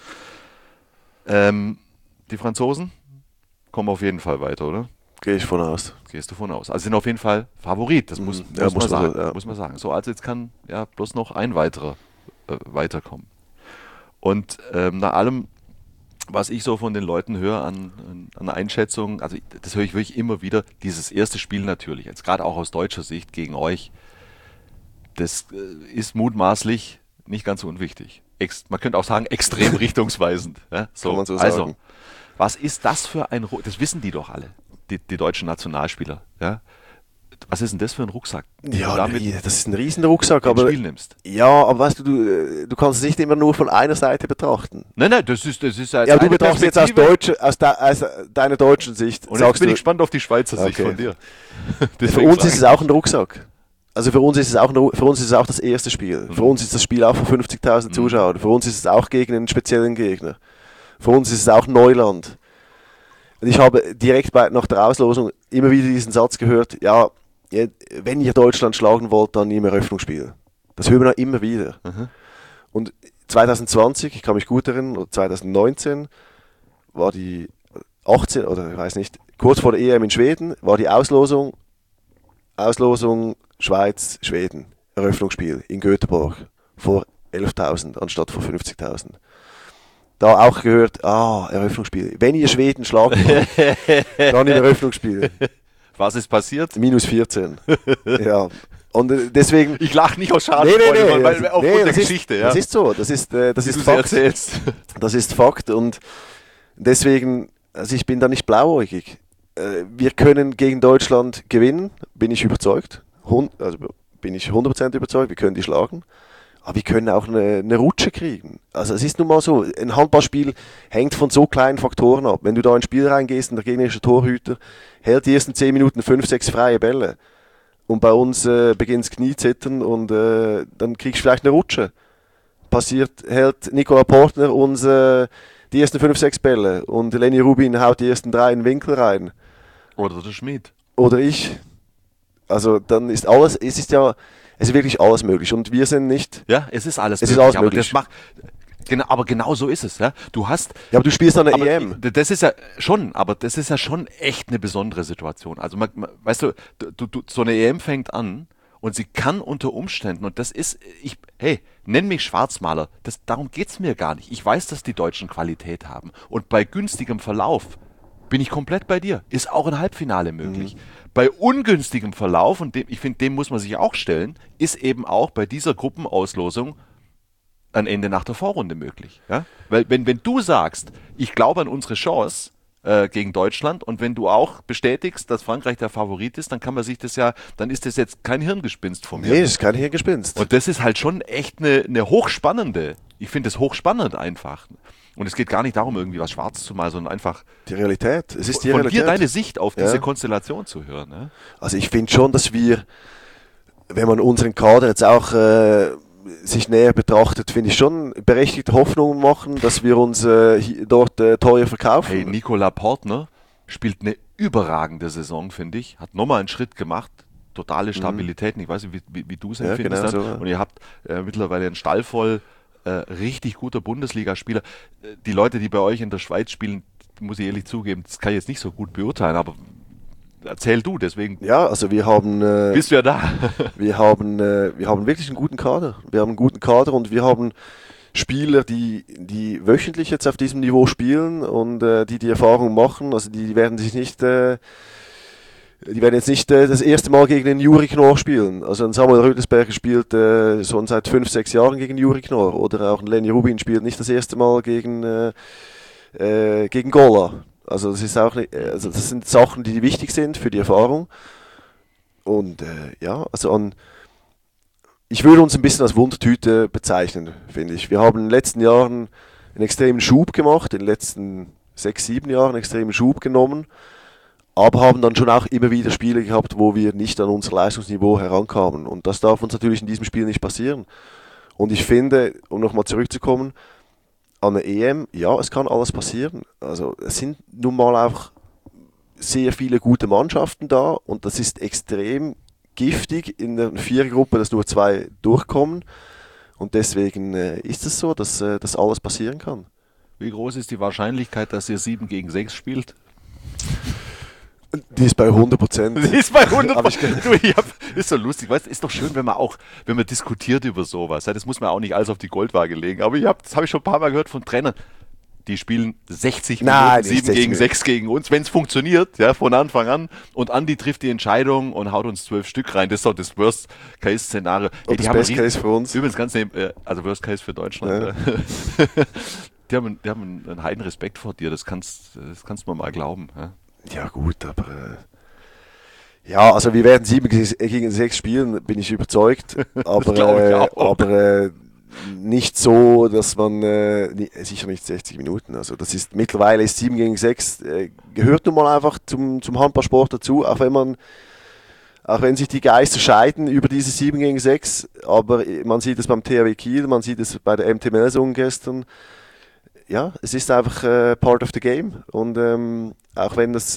Die Franzosen kommen auf jeden Fall weiter, oder? Gehe ich von aus. Gehst du von aus. Also sind auf jeden Fall Favorit, das muss man sagen. So, also jetzt kann ja bloß noch ein weiterer weiterkommen. Und nach allem, was ich so von den Leuten höre an Einschätzungen, also das höre ich wirklich immer wieder, dieses erste Spiel natürlich, jetzt gerade auch aus deutscher Sicht gegen euch, das ist mutmaßlich nicht ganz so unwichtig. Man könnte auch sagen, extrem richtungsweisend. Ja? So, kann man so also, sagen. was ist das für ein Rucksack? Das wissen die doch alle, die deutschen Nationalspieler. Ja? Was ist denn das für ein Rucksack? Ja, das ist ein Riesenrucksack, aber aber Spiel nimmst. Ja, aber weißt du kannst es nicht immer nur von einer Seite betrachten. Nein, das ist ja, du betrachtest jetzt aus deiner deutschen Sicht. Und jetzt bin ich gespannt auf die Schweizer Sicht von dir. Für uns ist es auch ein Rucksack. Also für uns ist es auch das erste Spiel. Für uns ist das Spiel auch vor 50.000 Zuschauern. Für uns ist es auch gegen einen speziellen Gegner. Für uns ist es auch Neuland. Und ich habe direkt nach der Auslosung immer wieder diesen Satz gehört, ja, wenn ihr Deutschland schlagen wollt, dann im Eröffnungsspiel. Das hören wir immer wieder. Mhm. Und 2020, ich kann mich gut erinnern, oder 2019 war die 18, oder ich weiß nicht, kurz vor der EM in Schweden, war die Auslosung Schweiz, Schweden, Eröffnungsspiel in Göteborg vor 11.000 anstatt vor 50.000. Da auch gehört, Eröffnungsspiel. Wenn ihr Schweden schlagen wollt, dann im Eröffnungsspiel. Was ist passiert? Minus 14. Ja. Und deswegen. Ich lache nicht aus Schadenfreude, weil aufgrund der Geschichte. Das ist so. Das ist Fakt. Erzählst. Das ist Fakt. Und deswegen, also ich bin da nicht blauäugig. Wir können gegen Deutschland gewinnen, bin ich überzeugt. Bin ich 100% überzeugt, wir können die schlagen. Aber wir können auch eine Rutsche kriegen. Also es ist nun mal so, ein Handballspiel hängt von so kleinen Faktoren ab. Wenn du da ins Spiel reingehst und der gegnerische Torhüter hält die ersten 10 Minuten 5, 6 freie Bälle und bei uns beginnt das Knie zittern und dann kriegst du vielleicht eine Rutsche. Hält Nicola Portner uns die ersten 5, 6 Bälle und Lenny Rubin haut die ersten 3 in den Winkel rein. Oder der Schmied. Oder ich. Also dann ist alles, es ist wirklich alles möglich und wir sind nicht... Ja, es ist alles möglich. Ist alles möglich. Aber genau so ist es. Ja. Aber du spielst an der EM. Das ist ja schon echt eine besondere Situation. Also weißt du, so eine EM fängt an und sie kann unter Umständen, und das ist, nenn mich Schwarzmaler, darum geht's mir gar nicht. Ich weiß, dass die Deutschen Qualität haben und bei günstigem Verlauf Bin ich komplett bei dir. Ist auch ein Halbfinale möglich. Bei ungünstigem Verlauf, und ich finde, dem muss man sich auch stellen, ist eben auch bei dieser Gruppenauslosung ein Ende nach der Vorrunde möglich. Ja? Weil wenn du sagst, ich glaube an unsere Chance gegen Deutschland, und wenn du auch bestätigst, dass Frankreich der Favorit ist, dann kann man sich das ja, dann ist das jetzt kein Hirngespinst von mir. Nee, das ist kein Hirngespinst. Und das ist halt schon echt eine hochspannende, ich finde es hochspannend einfach. Und es geht gar nicht darum, irgendwie was schwarz zu malen, sondern einfach Die Realität. Es ist die von Realität. dir deine Sicht auf diese Ja. Konstellation zu hören. Ne? Also ich finde schon, dass wir, wenn man unseren Kader jetzt auch sich näher betrachtet, finde ich schon berechtigte Hoffnungen machen, dass wir uns dort teuer verkaufen. Hey, Nicolas Portner spielt eine überragende Saison, finde ich. Hat nochmal einen Schritt gemacht. Totale Stabilität. Ich weiß nicht, wie du es Ja, empfindest. genau dann. so, ja. Und ihr habt mittlerweile einen Stall voll richtig guter Bundesligaspieler. Die Leute, die bei euch in der Schweiz spielen, muss ich ehrlich zugeben, das kann ich jetzt nicht so gut beurteilen, aber erzähl du, deswegen Ja, also wir haben bist du ja da. wir haben wirklich einen guten Kader. Wir haben einen guten Kader und wir haben Spieler, die wöchentlich jetzt auf diesem Niveau spielen und die Erfahrung machen. Also die werden sich nicht die werden jetzt nicht das erste Mal gegen den Juri Knorr spielen. Also ein Samuel Rödelsberger spielt schon seit 5, 6 Jahren gegen Juri Knorr. Oder auch ein Lenny Rubin spielt nicht das erste Mal gegen Gola. Also das ist auch nicht, also das sind Sachen, die wichtig sind für die Erfahrung. Und ich würde uns ein bisschen als Wundertüte bezeichnen, finde ich. Wir haben in den letzten Jahren einen extremen Schub gemacht, in den letzten 6, 7 Jahren einen extremen Schub genommen, aber haben dann schon auch immer wieder Spiele gehabt, wo wir nicht an unser Leistungsniveau herankamen. Und das darf uns natürlich in diesem Spiel nicht passieren. Und ich finde, um nochmal zurückzukommen, an der EM, ja, es kann alles passieren. Also es sind nun mal auch sehr viele gute Mannschaften da und das ist extrem giftig in der Vierergruppe, dass nur 2 durchkommen. Und deswegen ist es so, dass alles passieren kann. Wie groß ist die Wahrscheinlichkeit, dass ihr 7 gegen 6 spielt? Die ist bei 100%. Die ist bei 100%. Aber Ist so lustig, weißt du, ist doch schön, wenn man diskutiert über sowas. Ja, das muss man auch nicht alles auf die Goldwaage legen. Aber das habe ich schon ein paar Mal gehört von Trainern. Die spielen 60 Nein, Minuten, nicht 7 gegen 60 6 gegen uns, wenn es funktioniert, ja, von Anfang an. Und Andi trifft die Entscheidung und haut uns 12 Stück rein. Das ist doch das Worst-Case-Szenario. Und das Best-Case für uns. Übrigens ganz also Worst-Case für Deutschland. Ja. Die haben einen heiden Respekt vor dir, das kannst du mir mal glauben. Ja. Ja gut, aber ja, also wir werden 7 gegen 6 spielen, bin ich überzeugt. Aber, glaube ich auch. aber nicht so, dass man sicher nicht 60 Minuten. Also das ist mittlerweile ist 7 gegen 6 gehört nun mal einfach zum Handballsport dazu, auch wenn sich die Geister scheiden über diese 7 gegen 6, aber man sieht es beim THW Kiel, man sieht es bei der MT Melsungen gestern. Ja, es ist einfach part of the game und auch wenn das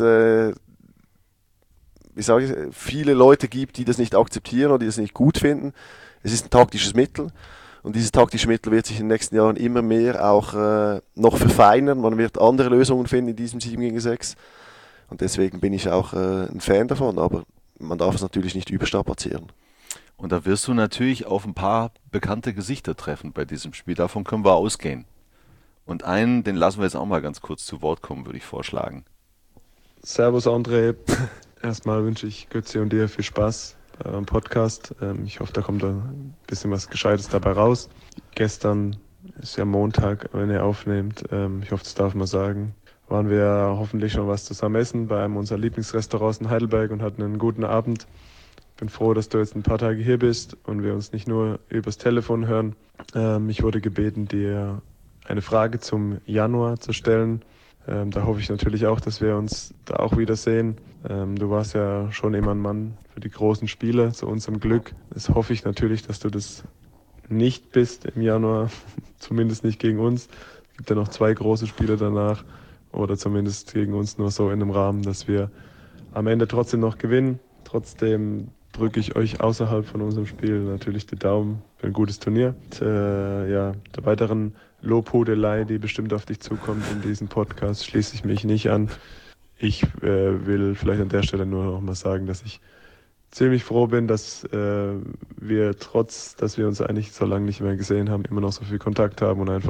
viele Leute gibt, die das nicht akzeptieren oder die das nicht gut finden, es ist ein taktisches Mittel und dieses taktische Mittel wird sich in den nächsten Jahren immer mehr auch noch verfeinern. Man wird andere Lösungen finden in diesem 7 gegen 6 und deswegen bin ich auch ein Fan davon, aber man darf es natürlich nicht überstrapazieren. Und da wirst du natürlich auf ein paar bekannte Gesichter treffen bei diesem Spiel, davon können wir ausgehen. Und einen, den lassen wir jetzt auch mal ganz kurz zu Wort kommen, würde ich vorschlagen. Servus André, erstmal wünsche ich Götzi und dir viel Spaß bei eurem Podcast. Ich hoffe, da kommt ein bisschen was Gescheites dabei raus. Gestern ist ja Montag, wenn ihr aufnehmt, ich hoffe, das darf man sagen, waren wir hoffentlich schon was zusammen essen bei einem unserer Lieblingsrestaurants in Heidelberg und hatten einen guten Abend. Bin froh, dass du jetzt ein paar Tage hier bist und wir uns nicht nur übers Telefon hören. Ich wurde gebeten, dir eine Frage zum Januar zu stellen. Da hoffe ich natürlich auch, dass wir uns da auch wiedersehen. Du warst ja schon immer ein Mann für die großen Spiele, zu unserem Glück. Das hoffe ich natürlich, dass du das nicht bist im Januar, zumindest nicht gegen uns. Es gibt ja noch 2 große Spiele danach oder zumindest gegen uns nur so in einem Rahmen, dass wir am Ende trotzdem noch gewinnen. Trotzdem drücke ich euch außerhalb von unserem Spiel natürlich die Daumen für ein gutes Turnier. Und, der weiteren Lobhudelei, die bestimmt auf dich zukommt in diesem Podcast, schließe ich mich nicht an. Ich will vielleicht an der Stelle nur noch mal sagen, dass ich ziemlich froh bin, dass wir trotz, dass wir uns eigentlich so lange nicht mehr gesehen haben, immer noch so viel Kontakt haben und einfach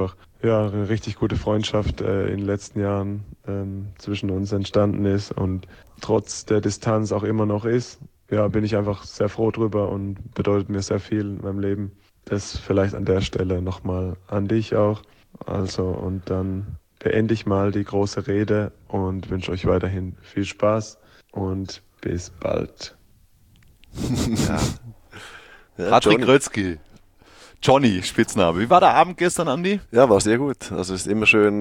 ja, eine richtig gute Freundschaft in den letzten Jahren zwischen uns entstanden ist und trotz der Distanz auch immer noch ist. Ja, bin ich einfach sehr froh drüber und bedeutet mir sehr viel in meinem Leben. Das vielleicht an der Stelle nochmal an dich auch. Also, und dann beende ich mal die große Rede und wünsche euch weiterhin viel Spaß und bis bald. Ja, Patrick Johnny. Grötzky. Johnny, Spitzname. Wie war der Abend gestern, Andi? Ja, war sehr gut. Also es ist immer schön,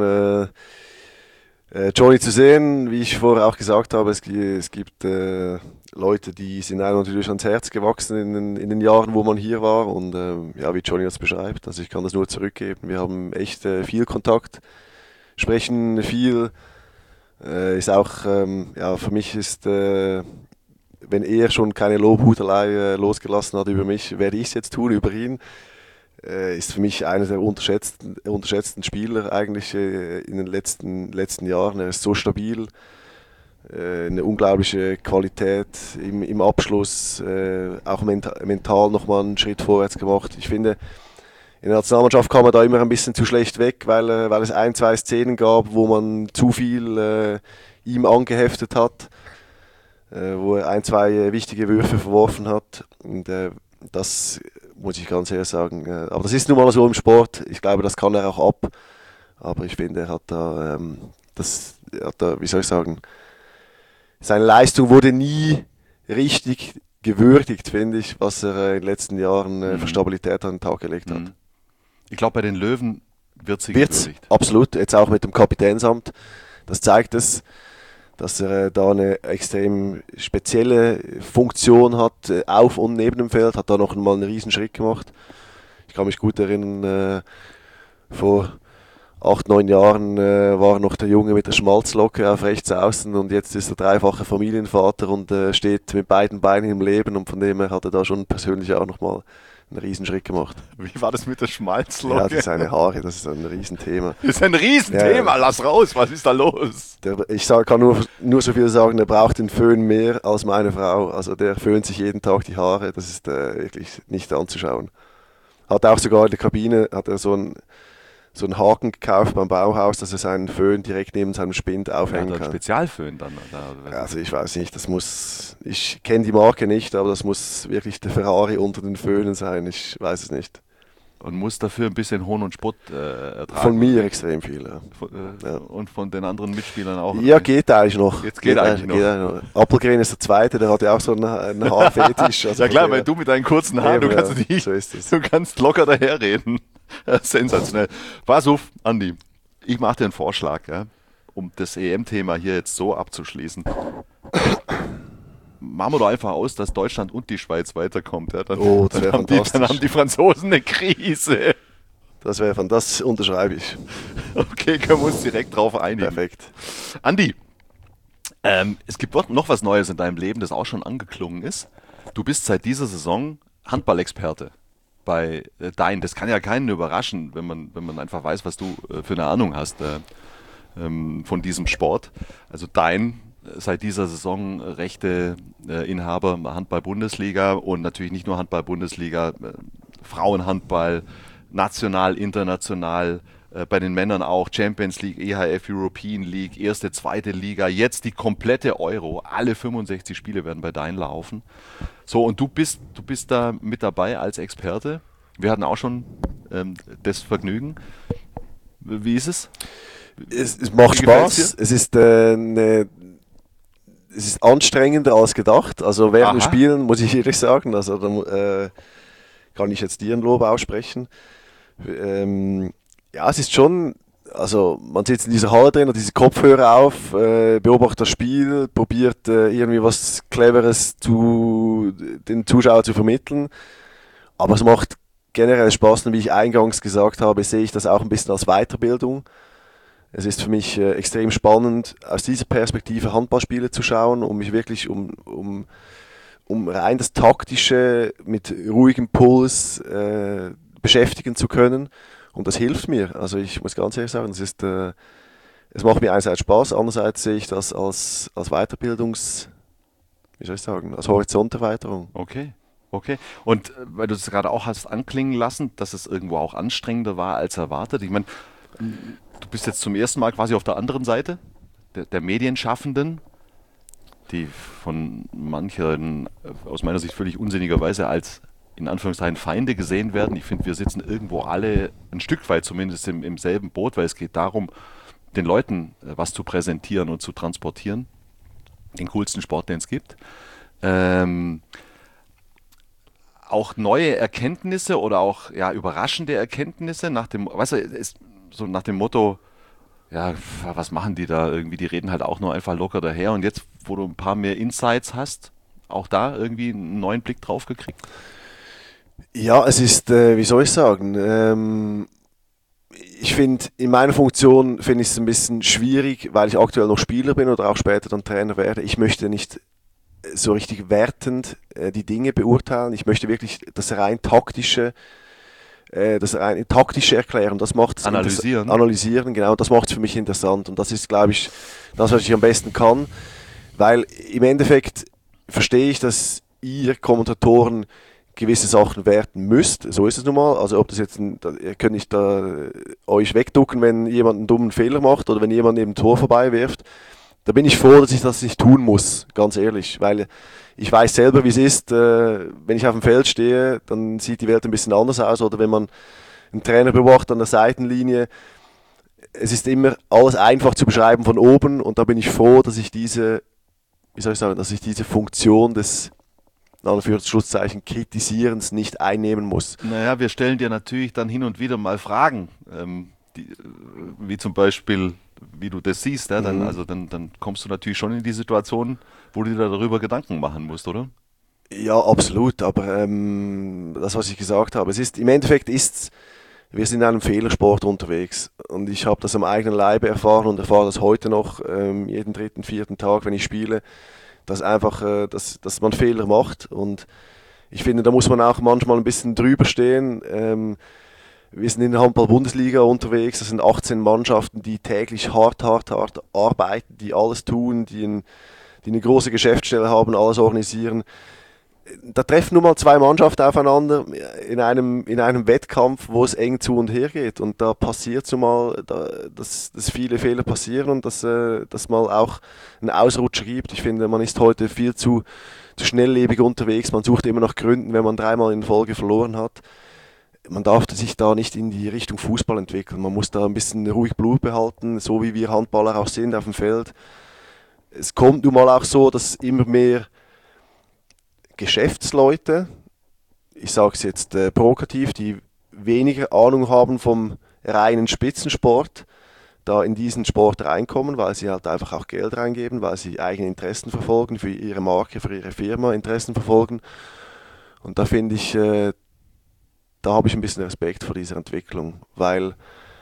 Johnny zu sehen. Wie ich vorher auch gesagt habe, es gibt Leute, die sind einem natürlich ans Herz gewachsen in den Jahren, wo man hier war. Und ja, wie Johnny das beschreibt, also ich kann das nur zurückgeben. Wir haben echt viel Kontakt, sprechen viel. Ist auch, ja, für mich ist, wenn er schon keine Lobhudelei losgelassen hat über mich, werde ich es jetzt tun über ihn. Ist für mich einer der unterschätzten Spieler eigentlich in den letzten Jahren. Er ist so stabil, eine unglaubliche Qualität im Abschluss, auch mental nochmal einen Schritt vorwärts gemacht. Ich finde, in der Nationalmannschaft kam er da immer ein bisschen zu schlecht weg, weil es ein, zwei Szenen gab, wo man zu viel ihm angeheftet hat, wo er ein, zwei wichtige Würfe verworfen hat. Und das muss ich ganz ehrlich sagen. Aber das ist nun mal so im Sport. Ich glaube, das kann er auch ab. Aber ich finde, er hat da, wie soll ich sagen, seine Leistung wurde nie richtig gewürdigt, finde ich, was er in den letzten Jahren für Stabilität an den Tag gelegt hat. Ich glaube, bei den Löwen wird sie Wird's, gewürdigt. absolut. Jetzt auch mit dem Kapitänsamt. Das zeigt es, dass er da eine extrem spezielle Funktion hat, auf und neben dem Feld, hat da noch mal einen riesen Schritt gemacht. Ich kann mich gut erinnern, vor 8, 9 Jahren war er noch der Junge mit der Schmalzlocke auf rechts außen und jetzt ist er dreifacher Familienvater und steht mit beiden Beinen im Leben und von dem her hat er da schon persönlich auch noch mal einen Riesenschritt gemacht. Wie war das mit der Ja, Schmalzlocke? seine Haare, das ist ein Riesenthema. Das ist ein Riesenthema, Ja. lass raus, was ist da los? Kann nur so viel sagen, der braucht den Föhn mehr als meine Frau. Also der föhnt sich jeden Tag die Haare, das ist wirklich nicht anzuschauen. Hat auch sogar in der Kabine hat er so einen Haken gekauft beim Bauhaus, dass er seinen Föhn direkt neben seinem Spind Ja, aufhängen ein kann. Spezialföhn dann. Also ich weiß nicht, ich kenne die Marke nicht, aber das muss wirklich der Ferrari unter den Föhnen sein, ich weiß es nicht. Und muss dafür ein bisschen Hohn und Spott ertragen. Von mir extrem viel, ja. Ja. Und von den anderen Mitspielern auch. Ja, geht eigentlich noch. Jetzt geht eigentlich noch. Appelgren ist der Zweite, der hat ja auch so einen Haarfetisch. Also Ja klar, von weil dem- du mit deinen kurzen Haaren, Eben, du kannst ja, nicht, so ist es. du kannst locker daherreden. Sensationell. Pass auf, Andi, ich mache dir einen Vorschlag, ja, um das EM-Thema hier jetzt so abzuschließen. Machen wir doch einfach aus, dass Deutschland und die Schweiz weiterkommt. Ja, dann, Oh, das dann, wäre haben die, dann fantastisch. haben die Franzosen eine Krise. Das unterschreibe ich. Okay, können wir uns direkt drauf einigen. Perfekt. Andi, es gibt noch was Neues in deinem Leben, das auch schon angeklungen ist. Du bist seit dieser Saison Handballexperte bei Dein. Das kann ja keinen überraschen, wenn man einfach weiß, was du für eine Ahnung hast von diesem Sport. Also Dein seit dieser Saison Rechteinhaber Handball-Bundesliga und natürlich nicht nur Handball-Bundesliga, Frauenhandball, national, international, bei den Männern auch Champions League, EHF European League, erste, zweite Liga, jetzt die komplette Euro, alle 65 Spiele werden bei Dein laufen. So, und du bist da mit dabei als Experte. Wir hatten auch schon das Vergnügen. Wie ist es? Es macht Wie gefällt's Spaß. Es ist anstrengender als gedacht. Also während dem Aha. Spielen muss ich ehrlich sagen, also da kann ich jetzt dir ein Lob aussprechen. Ja, es ist schon, also man sitzt in dieser Halle drin, hat diese Kopfhörer auf, beobachtet das Spiel, probiert irgendwie was Cleveres den Zuschauer zu vermitteln. Aber es macht generell Spaß und wie ich eingangs gesagt habe, sehe ich das auch ein bisschen als Weiterbildung. Es ist für mich extrem spannend, aus dieser Perspektive Handballspiele zu schauen, um mich wirklich um rein das Taktische mit ruhigem Puls beschäftigen zu können. Und das hilft mir. Also ich muss ganz ehrlich sagen, es macht mir einerseits Spaß, andererseits sehe ich das als wie soll ich sagen, als Horizonterweiterung. Okay. Und weil du es gerade auch hast anklingen lassen, dass es irgendwo auch anstrengender war als erwartet. Ich meine, Du bist jetzt zum ersten Mal quasi auf der anderen Seite der Medienschaffenden, die von manchen aus meiner Sicht völlig unsinnigerweise als in Anführungszeichen Feinde gesehen werden. Ich finde, wir sitzen irgendwo alle ein Stück weit zumindest im selben Boot, weil es geht darum, den Leuten was zu präsentieren und zu transportieren. Den coolsten Sport, den es gibt. Auch neue Erkenntnisse oder auch überraschende Erkenntnisse nach dem, weißt du, ist so nach dem Motto, ja, was machen die da irgendwie? Die reden halt auch nur einfach locker daher. Und jetzt, wo du ein paar mehr Insights hast, auch da irgendwie einen neuen Blick drauf gekriegt? Ja, es ist, wie soll ich sagen, ich finde, in meiner Funktion finde ich es ein bisschen schwierig, weil ich aktuell noch Spieler bin oder auch später dann Trainer werde. Ich möchte nicht so richtig wertend die Dinge beurteilen. Ich möchte wirklich das rein taktische erklären. Das macht analysieren, genau. Das macht es für mich interessant. Und das ist, glaube ich, das, was ich am besten kann. Weil im Endeffekt verstehe ich, dass ihr Kommentatoren gewisse Sachen werten müsst. So ist es nun mal. Also ob das jetzt, ihr könnt nicht euch wegducken, wenn jemand einen dummen Fehler macht oder wenn jemand neben dem Tor vorbei wirft. Da bin ich froh, dass ich das nicht tun muss, ganz ehrlich. Weil ich weiß selber, wie es ist, wenn ich auf dem Feld stehe, dann sieht die Welt ein bisschen anders aus. Oder wenn man einen Trainer beobachtet an der Seitenlinie. Es ist immer alles einfach zu beschreiben von oben und da bin ich froh, dass ich diese Funktion des in Anführungszeichen Kritisierens nicht einnehmen muss. Naja, wir stellen dir natürlich dann hin und wieder mal Fragen, wie zum Beispiel, wie du das siehst. Ja? Dann kommst du natürlich schon in die Situation, wo du dir darüber Gedanken machen musst, oder? Ja, absolut. Aber das, was ich gesagt habe, im Endeffekt wir sind in einem Fehlersport unterwegs. Und ich habe das am eigenen Leibe erfahren und erfahre das heute noch, jeden dritten, vierten Tag, wenn ich spiele, dass dass man Fehler macht. Und ich finde, da muss man auch manchmal ein bisschen drüber stehen. Wir sind in der Handball-Bundesliga unterwegs. Das sind 18 Mannschaften, die täglich hart arbeiten, die alles tun, die eine große Geschäftsstelle haben, alles organisieren. Da treffen nun mal zwei Mannschaften aufeinander in einem Wettkampf, wo es eng zu und her geht. Und da passiert es mal, dass viele Fehler passieren und dass mal auch einen Ausrutscher gibt. Ich finde, man ist heute viel zu schnelllebig unterwegs. Man sucht immer nach Gründen, wenn man 3-mal in Folge verloren hat. Man darf sich da nicht in die Richtung Fußball entwickeln. Man muss da ein bisschen ruhig Blut behalten, so wie wir Handballer auch sind auf dem Feld. Es kommt nun mal auch so, dass immer mehr Geschäftsleute, ich sage es jetzt provokativ, die weniger Ahnung haben vom reinen Spitzensport, da in diesen Sport reinkommen, weil sie halt einfach auch Geld reingeben, weil sie eigene Interessen verfolgen, für ihre Marke, für ihre Firma Interessen verfolgen. Und da finde ich, da habe ich ein bisschen Respekt vor dieser Entwicklung, weil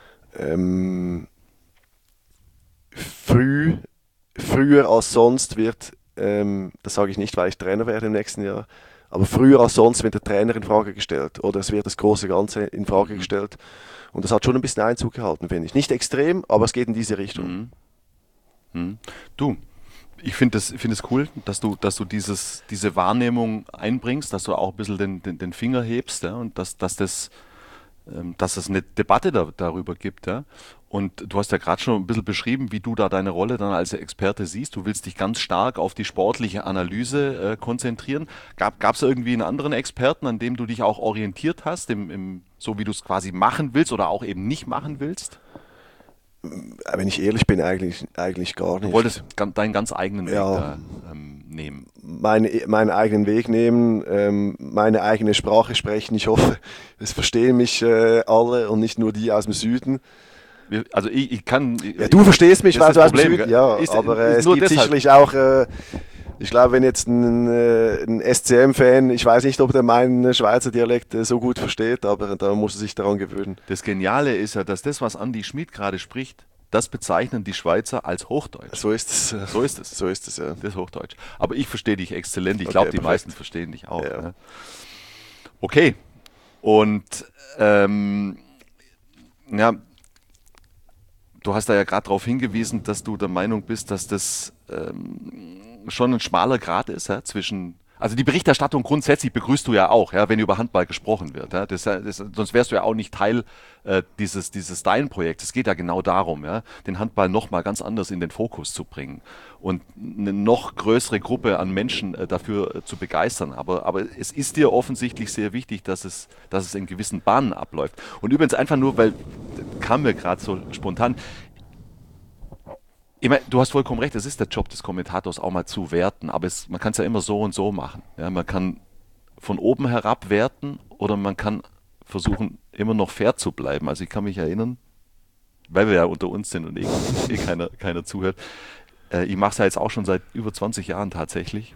früher als sonst wird, das sage ich nicht, weil ich Trainer werde im nächsten Jahr, aber früher als sonst wird der Trainer in Frage gestellt oder es wird das große Ganze in Frage gestellt. Und das hat schon ein bisschen Einzug gehalten, finde ich. Nicht extrem, aber es geht in diese Richtung. Du, ich finde es cool, dass du diese Wahrnehmung einbringst, dass du auch ein bisschen den Finger hebst, ja, und dass es eine Debatte darüber gibt. Ja. Und du hast ja gerade schon ein bisschen beschrieben, wie du da deine Rolle dann als Experte siehst. Du willst dich ganz stark auf die sportliche Analyse konzentrieren. Gab es irgendwie einen anderen Experten, an dem du dich auch orientiert hast, so wie du es quasi machen willst oder auch eben nicht machen willst? Wenn ich ehrlich bin, eigentlich gar nicht. Du wolltest deinen ganz eigenen Weg da nehmen. Meinen eigenen Weg nehmen, meine eigene Sprache sprechen. Ich hoffe, es verstehen mich alle und nicht nur die aus dem Süden. Also ich kann... Ja, du verstehst mich, weil du aus dem Problem, Süden... Ja, aber es gibt deshalb. sicherlich auch... ich glaube, wenn jetzt ein SCM-Fan, ich weiß nicht, ob der meinen Schweizer Dialekt so gut versteht, aber da muss er sich daran gewöhnen. Das Geniale ist ja, dass das, was Andi Schmid gerade spricht, das bezeichnen die Schweizer als Hochdeutsch. So ist es. So ist es. So ist es, ja. Das ist Hochdeutsch. Aber ich verstehe dich exzellent. Ich glaube, die perfekt. meisten verstehen dich auch. Ja. Ne? Okay. Und du hast da ja gerade darauf hingewiesen, dass du der Meinung bist, dass das schon ein schmaler Grat ist, ja, zwischen Also die Berichterstattung grundsätzlich begrüßt du ja auch, ja, wenn über Handball gesprochen wird. Ja. Sonst wärst du ja auch nicht Teil dieses Dein-Projekts. Es geht ja genau darum, ja, den Handball nochmal ganz anders in den Fokus zu bringen und eine noch größere Gruppe an Menschen dafür zu begeistern. Aber es ist dir offensichtlich sehr wichtig, dass es in gewissen Bahnen abläuft. Und übrigens einfach nur, weil kam mir gerade so spontan. Ich meine, du hast vollkommen recht, es ist der Job des Kommentators auch mal zu werten, aber man kann es ja immer so und so machen. Ja, man kann von oben herab werten oder man kann versuchen, immer noch fair zu bleiben. Also ich kann mich erinnern, weil wir ja unter uns sind und keiner zuhört, ich mache es ja jetzt auch schon seit über 20 Jahren tatsächlich.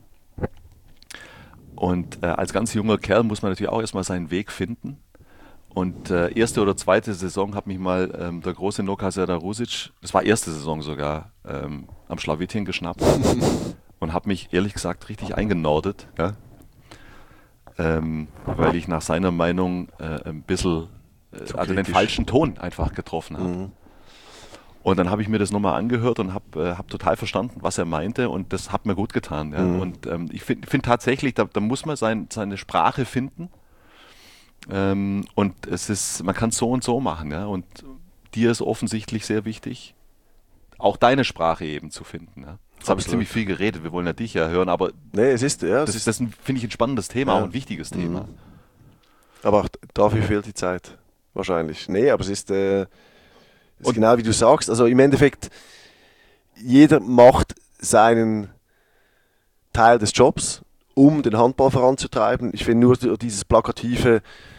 Und als ganz junger Kerl muss man natürlich auch erstmal seinen Weg finden. Und erste oder zweite Saison hat mich mal der große Noka Serdar-Rusic, das war erste Saison sogar, am Schlawittchen geschnappt und habe mich ehrlich gesagt richtig eingenordet, ja? Weil ich nach seiner Meinung ein bisschen den falschen Ton einfach getroffen habe. Mhm. Und dann habe ich mir das nochmal angehört und hab total verstanden, was er meinte und das hat mir gut getan. Ja? Mhm. Und ich find tatsächlich, da muss man seine Sprache finden. Und man kann es so und so machen, ja. Und dir ist offensichtlich sehr wichtig, auch deine Sprache eben zu finden. Ja? Jetzt habe ich ziemlich viel geredet, wir wollen ja dich ja hören, aber das finde ich ein spannendes Thema, auch ein wichtiges Thema. Aber auch dafür fehlt die Zeit, wahrscheinlich. Nee, aber es ist genau wie du sagst, also im Endeffekt, jeder macht seinen Teil des Jobs, um den Handball voranzutreiben. Ich finde nur dieses plakative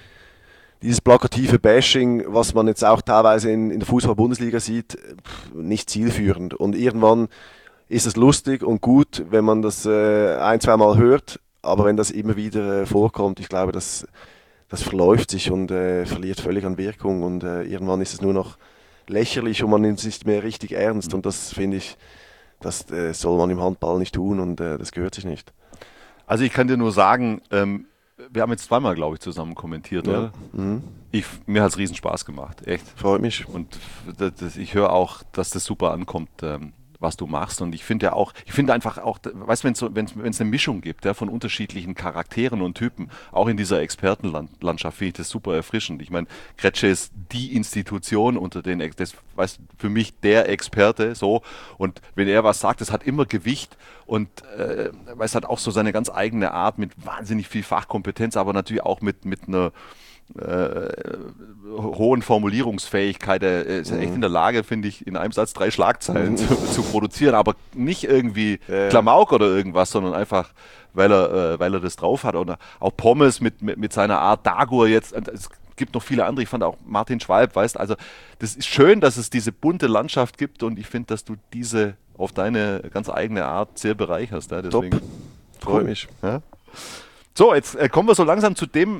Bashing, was man jetzt auch teilweise in der Fußball-Bundesliga sieht, nicht zielführend. Und irgendwann ist es lustig und gut, wenn man das ein-, zweimal hört, aber wenn das immer wieder vorkommt, ich glaube, das verläuft sich und verliert völlig an Wirkung und irgendwann ist es nur noch lächerlich und man nimmt es nicht mehr richtig ernst und das finde ich, das soll man im Handball nicht tun und das gehört sich nicht. Also ich kann dir nur sagen, wir haben jetzt zweimal, glaube ich, zusammen kommentiert, oder? Mhm. Mir hat es riesen Spaß gemacht, echt. Freut mich. Und ich höre auch, dass das super ankommt, was du machst. Und ich finde einfach auch, weißt du, wenn es eine Mischung gibt, ja, von unterschiedlichen Charakteren und Typen, auch in dieser Expertenlandschaft, finde ich das super erfrischend. Ich meine, Kretsche ist die Institution unter den, das weißt für mich der Experte, so. Und wenn er was sagt, das hat immer Gewicht und es hat auch so seine ganz eigene Art mit wahnsinnig viel Fachkompetenz, aber natürlich auch mit einer hohen Formulierungsfähigkeit. Er ist echt in der Lage, finde ich, in einem Satz 3 Schlagzeilen zu produzieren, aber nicht irgendwie Klamauk oder irgendwas, sondern einfach, weil er das drauf hat. Oder auch Pommes mit seiner Art Dagur jetzt. Es gibt noch viele andere. Ich fand auch Martin Schwalb, weißt, also das ist schön, dass es diese bunte Landschaft gibt und ich finde, dass du diese auf deine ganz eigene Art sehr bereicherst. Ja, deswegen, top, freue mich. Ja. So, jetzt kommen wir so langsam zu dem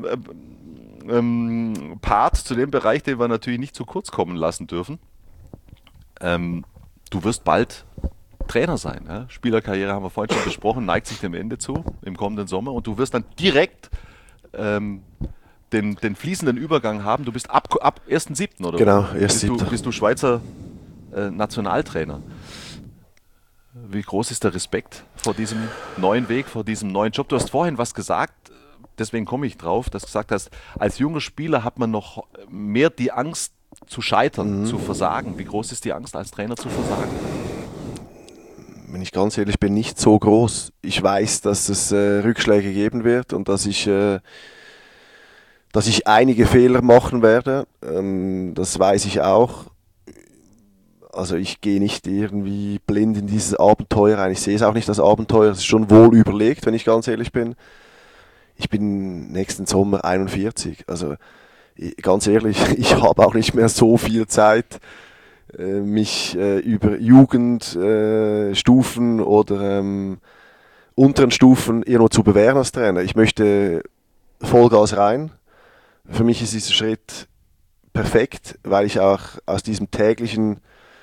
Part, zu dem Bereich, den wir natürlich nicht zu kurz kommen lassen dürfen. Du wirst bald Trainer sein. Ja? Spielerkarriere haben wir vorhin schon besprochen, neigt sich dem Ende zu im kommenden Sommer und du wirst dann direkt den fließenden Übergang haben. Du bist ab 1.7. oder? Genau, 1.7. Bist du Schweizer Nationaltrainer. Wie groß ist der Respekt vor diesem neuen Weg, vor diesem neuen Job? Du hast vorhin was gesagt, deswegen komme ich drauf, dass du gesagt hast, als junger Spieler hat man noch mehr die Angst zu scheitern, zu versagen. Wie groß ist die Angst, als Trainer zu versagen? Wenn ich ganz ehrlich bin, nicht so groß. Ich weiß, dass es Rückschläge geben wird und dass ich einige Fehler machen werde. Das weiß ich auch. Also ich gehe nicht irgendwie blind in dieses Abenteuer rein. Ich sehe es auch nicht als Abenteuer. Es ist schon wohl überlegt, wenn ich ganz ehrlich bin. Ich bin nächsten Sommer 41. Also ganz ehrlich, ich habe auch nicht mehr so viel Zeit, mich über Jugendstufen oder unteren Stufen irgendwo zu bewähren als Trainer. Ich möchte Vollgas rein. Für mich ist dieser Schritt perfekt, weil ich auch aus dieser täglichen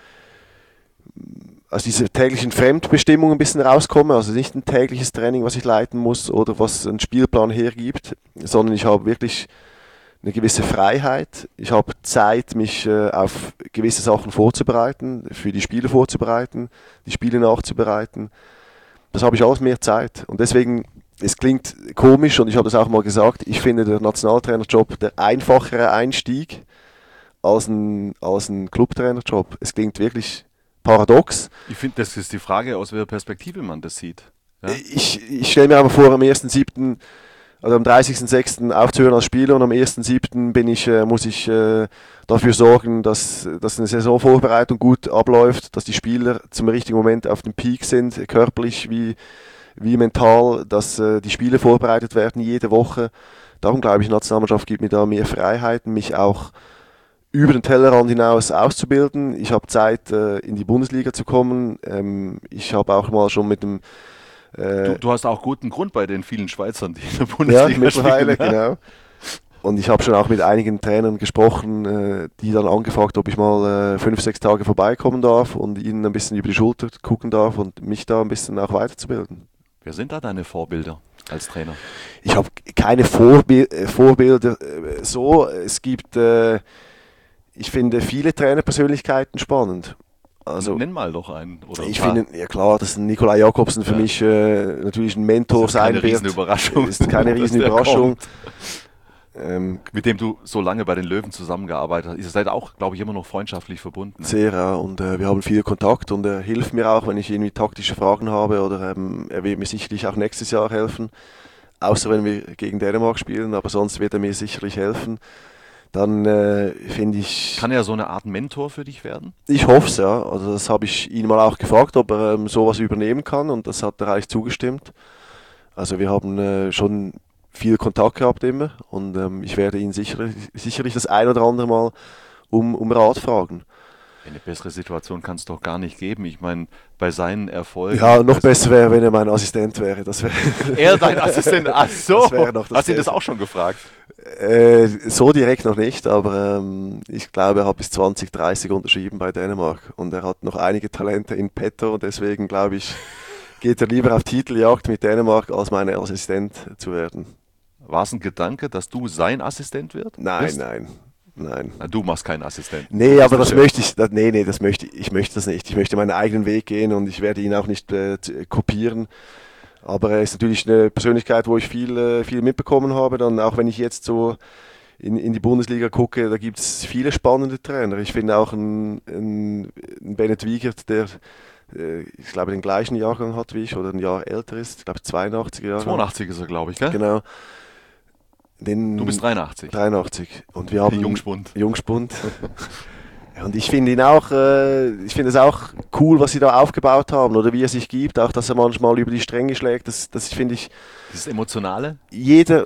Fremdbestimmung ein bisschen rauskomme. Also nicht ein tägliches Training, was ich leiten muss oder was ein Spielplan hergibt, sondern ich habe wirklich eine gewisse Freiheit. Ich habe Zeit, mich auf gewisse Sachen vorzubereiten, für die Spiele vorzubereiten, die Spiele nachzubereiten. Das habe ich alles mehr Zeit. Und deswegen es klingt komisch und ich habe das auch mal gesagt, ich finde der Nationaltrainerjob der einfachere Einstieg als ein Clubtrainerjob. Es klingt wirklich paradox. Ich finde, das ist die Frage, aus welcher Perspektive man das sieht. Ja? Ich stelle mir aber vor, am 1.7., also am 30.06. aufzuhören als Spieler und am 1.7. Muss ich dafür sorgen, dass eine Saisonvorbereitung gut abläuft, dass die Spieler zum richtigen Moment auf dem Peak sind, körperlich wie mental, dass die Spiele vorbereitet werden jede Woche. Darum glaube ich, die Nationalmannschaft gibt mir da mehr Freiheiten, mich auch über den Tellerrand hinaus auszubilden. Ich habe Zeit, in die Bundesliga zu kommen. Ich habe auch mal schon mit dem Du hast auch guten Grund bei den vielen Schweizern, die in der Bundesliga mittlerweile, spielen. genau. Und ich habe schon auch mit einigen Trainern gesprochen, die dann angefragt, ob ich mal 5-6 Tage vorbeikommen darf und ihnen ein bisschen über die Schulter gucken darf und mich da ein bisschen auch weiterzubilden. Wer sind da deine Vorbilder als Trainer? Ich habe keine Vorbilder so. Es gibt, ich finde viele Trainerpersönlichkeiten spannend. Also, Nenn mal doch einen. Oder ich finde, ja klar, dass Nikolai Jakobsen für mich natürlich ein Mentor sein wird. Das ist keine Riesenüberraschung. Ist keine Riesenüberraschung. Mit dem du so lange bei den Löwen zusammengearbeitet hast. Ihr seid auch, glaube ich, immer noch freundschaftlich verbunden. Sehr, ja. Und wir haben viel Kontakt und er hilft mir auch, wenn ich irgendwie taktische Fragen habe oder er wird mir sicherlich auch nächstes Jahr helfen. Außer wenn wir gegen Dänemark spielen, aber sonst wird er mir sicherlich helfen. Dann finde ich... Kann er so eine Art Mentor für dich werden? Ich hoffe es, ja. Also das habe ich ihn mal auch gefragt, ob er sowas übernehmen kann und das hat er eigentlich zugestimmt. Also wir haben schon viel Kontakt gehabt immer und ich werde ihn sicherlich das ein oder andere Mal um Rat fragen. Eine bessere Situation kann es doch gar nicht geben. Ich meine, bei seinen Erfolgen... Ja, noch besser wäre, wenn er mein Assistent wäre. Das wäre er dein Assistent? Ach so, das wäre noch das hast du ihn das auch schon gefragt? So direkt noch nicht, aber ich glaube, er hat bis 2030 unterschrieben bei Dänemark und er hat noch einige Talente in petto und deswegen glaube ich, geht er lieber auf Titeljagd mit Dänemark, als mein Assistent zu werden. War es ein Gedanke, dass du sein Assistent wirst? Nein. Na, du machst keinen Assistenten. Nee, aber das möchte ich, ich möchte das nicht. Ich möchte meinen eigenen Weg gehen und ich werde ihn auch nicht kopieren. Aber er ist natürlich eine Persönlichkeit, wo ich viel mitbekommen habe. Dann auch wenn ich jetzt so in die Bundesliga gucke, da gibt es viele spannende Trainer. Ich finde auch ein Bennett Wiegert, der ich glaube den gleichen Jahrgang hat wie ich oder ein Jahr älter ist. Ich glaube 82er Jahre. 82 ist er, glaube ich, gell? Genau. Du bist 83. 83. Und wir haben Jungspund. Und ich finde ihn auch, ich finde es auch cool, was sie da aufgebaut haben oder wie er sich gibt, auch dass er manchmal über die Stränge schlägt. Das finde ich. Dieses Emotionale? Jeder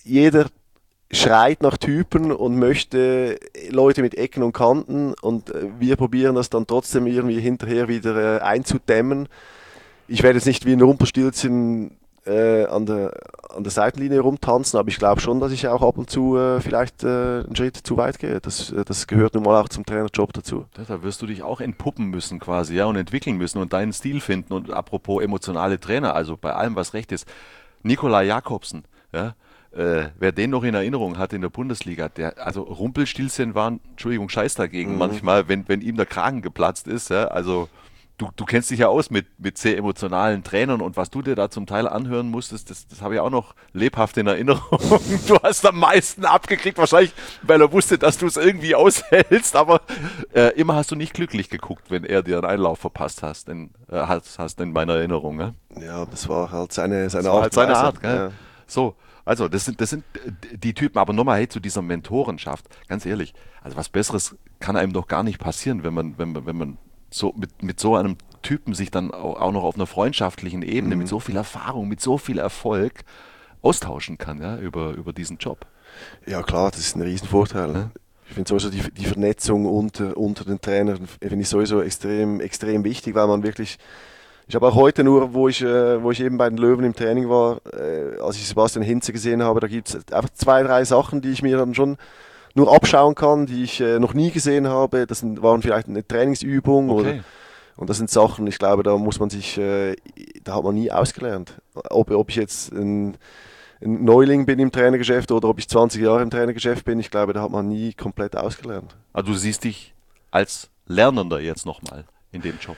schreit nach Typen und möchte Leute mit Ecken und Kanten und wir probieren das dann trotzdem irgendwie hinterher wieder einzudämmen. Ich werde jetzt nicht wie ein Rumpelstilzchen an der Seitenlinie rumtanzen, aber ich glaube schon, dass ich auch ab und zu vielleicht einen Schritt zu weit gehe. Das gehört nun mal auch zum Trainerjob dazu. Da wirst du dich auch entpuppen müssen quasi, ja, und entwickeln müssen und deinen Stil finden. Und apropos emotionale Trainer, also bei allem, was recht ist, Nikolai Jakobsen, ja, wer den noch in Erinnerung hat in der Bundesliga, also Rumpelstilzchen waren, Entschuldigung, Scheiß dagegen manchmal, wenn ihm der Kragen geplatzt ist, ja, also Du kennst dich ja aus mit sehr emotionalen Trainern und was du dir da zum Teil anhören musstest, das habe ich auch noch lebhaft in Erinnerung. Du hast am meisten abgekriegt, wahrscheinlich, weil er wusste, dass du es irgendwie aushältst, aber immer hast du nicht glücklich geguckt, wenn er dir einen Einlauf verpasst hast in meiner Erinnerung. Ne? Ja, das war halt seine Das war Art. halt seine Art, gell? Ja. So, also das sind die Typen, aber nochmal hey, zu dieser Mentorenschaft, ganz ehrlich, also was Besseres kann einem doch gar nicht passieren, wenn man so mit so einem Typen sich dann auch noch auf einer freundschaftlichen Ebene, mit so viel Erfahrung, mit so viel Erfolg austauschen kann, ja, über diesen Job. Ja klar, das ist ein Riesenvorteil. Ja. Ich finde sowieso die Vernetzung unter den Trainern finde ich sowieso extrem wichtig, weil man wirklich. Ich habe auch heute nur, wo ich eben bei den Löwen im Training war, als ich Sebastian Hinze gesehen habe, da gibt es einfach 2, 3 Sachen, die ich mir dann schon nur abschauen kann, die ich noch nie gesehen habe. Das waren vielleicht eine Trainingsübung Okay. und das sind Sachen, ich glaube, da muss man sich, da hat man nie ausgelernt. Ob ich jetzt ein Neuling bin im Trainergeschäft oder ob ich 20 Jahre im Trainergeschäft bin, ich glaube, da hat man nie komplett ausgelernt. Also du siehst dich als Lernender jetzt nochmal in dem Job.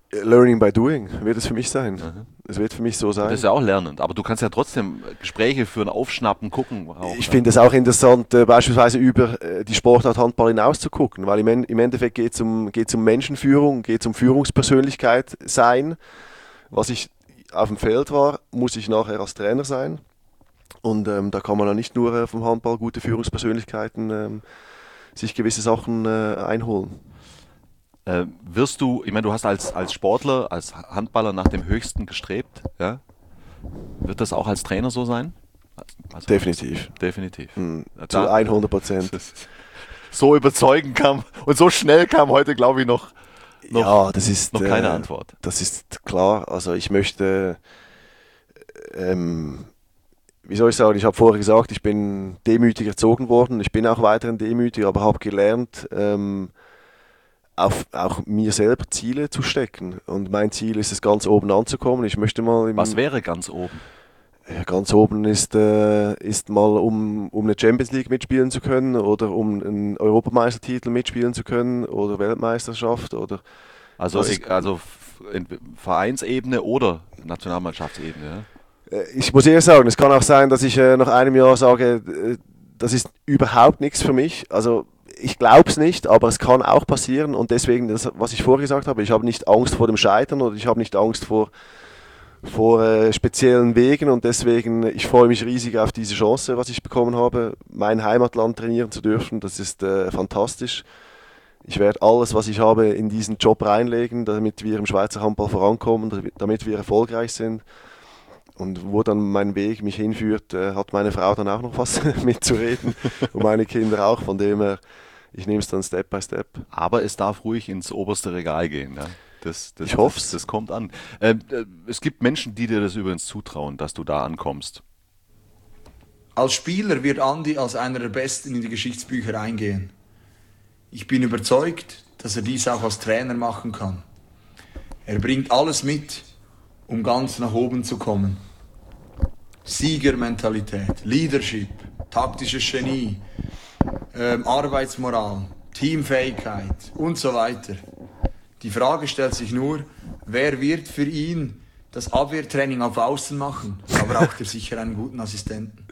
Learning by doing wird es für mich sein. Es wird für mich so sein. Das ist ja auch lernend, aber du kannst ja trotzdem Gespräche führen, aufschnappen, gucken. Auch, ich finde es auch interessant, beispielsweise über die Sportart Handball hinaus zu gucken, weil im Endeffekt geht es um Menschenführung, geht es um Führungspersönlichkeit sein. Was ich auf dem Feld war, muss ich nachher als Trainer sein. Und da kann man ja nicht nur vom Handball gute Führungspersönlichkeiten sich gewisse Sachen einholen. Wirst du, ich meine, du hast als Sportler, als Handballer nach dem Höchsten gestrebt, ja? Wird das auch als Trainer so sein? Also, Definitiv. Definitiv. Zu 100%. So überzeugend kam und so schnell kam heute, glaube ich, noch das ist noch keine Antwort. Das ist klar. Also ich möchte, wie soll ich sagen, ich habe vorher gesagt, ich bin demütig erzogen worden. Ich bin auch weiterhin demütig, aber habe gelernt, auch mir selber Ziele zu stecken. Und mein Ziel ist es, ganz oben anzukommen. Ich möchte mal... Was wäre ganz oben? Ja, ganz oben ist mal, um eine Champions League mitspielen zu können oder um einen Europameistertitel mitspielen zu können oder Weltmeisterschaft oder... Also in Vereinsebene oder Nationalmannschaftsebene, ja? Ich muss ehrlich sagen, es kann auch sein, dass ich nach einem Jahr sage, das ist überhaupt nichts für mich. Also ich glaube es nicht, aber es kann auch passieren und deswegen, das, was ich vorher gesagt habe, ich habe nicht Angst vor dem Scheitern oder ich habe nicht Angst vor speziellen Wegen und deswegen, ich freue mich riesig auf diese Chance, was ich bekommen habe, mein Heimatland trainieren zu dürfen. Das ist fantastisch. Ich werde alles, was ich habe, in diesen Job reinlegen, damit wir im Schweizer Handball vorankommen, damit wir erfolgreich sind. Und wo dann mein Weg mich hinführt, hat meine Frau dann auch noch was mitzureden und meine Kinder auch. Von dem her, ich nehme es dann Step by Step. Aber es darf ruhig ins oberste Regal gehen. Ja? Ich hoffe es. Das kommt an. Es gibt Menschen, die dir das übrigens zutrauen, dass du da ankommst. Als Spieler wird Andi als einer der Besten in die Geschichtsbücher eingehen. Ich bin überzeugt, dass er dies auch als Trainer machen kann. Er bringt alles mit, um ganz nach oben zu kommen. Siegermentalität, Leadership, taktisches Genie, Arbeitsmoral, Teamfähigkeit und so weiter. Die Frage stellt sich nur, wer wird für ihn das Abwehrtraining auf Außen machen? Da braucht er sicher einen guten Assistenten.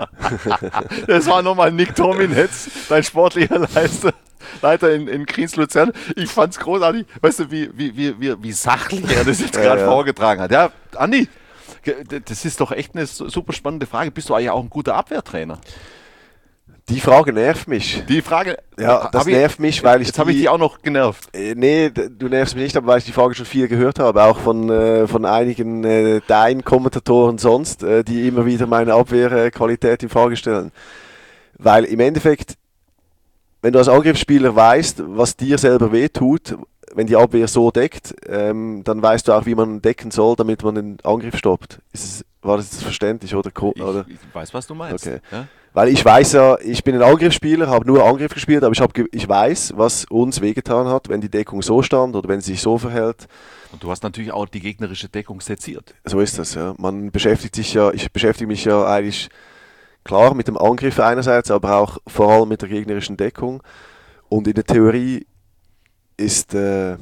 Das war nochmal Nick Tominetz, dein sportlicher Leiter in Kriens-Luzern. Ich fand's großartig. Weißt du, wie sachlich er das jetzt gerade vorgetragen hat. Ja, Andi, das ist doch echt eine super spannende Frage. Bist du eigentlich auch ein guter Abwehrtrainer? Die Frage nervt mich. Die Frage, ja, das nervt mich, weil ich jetzt habe ich die auch noch genervt. Nee, du nervst mich nicht, aber weil ich die Frage schon viel gehört habe, auch von einigen deinen Kommentatoren sonst, die immer wieder meine Abwehrqualität in Frage stellen. Weil im Endeffekt, wenn du als Angriffsspieler weißt, was dir selber wehtut, wenn die Abwehr so deckt, dann weißt du auch, wie man decken soll, damit man den Angriff stoppt. War das jetzt verständlich? Oder? Ich weiß, was du meinst. Okay. Ja? Weil ich weiß ja, ich bin ein Angriffsspieler, habe nur Angriff gespielt, aber ich weiß, was uns wehgetan hat, wenn die Deckung so stand oder wenn sie sich so verhält. Und du hast natürlich auch die gegnerische Deckung seziert. So ist das, ja. Ich beschäftige mich ja eigentlich klar mit dem Angriff einerseits, aber auch vor allem mit der gegnerischen Deckung. Und in der Theorie ist, also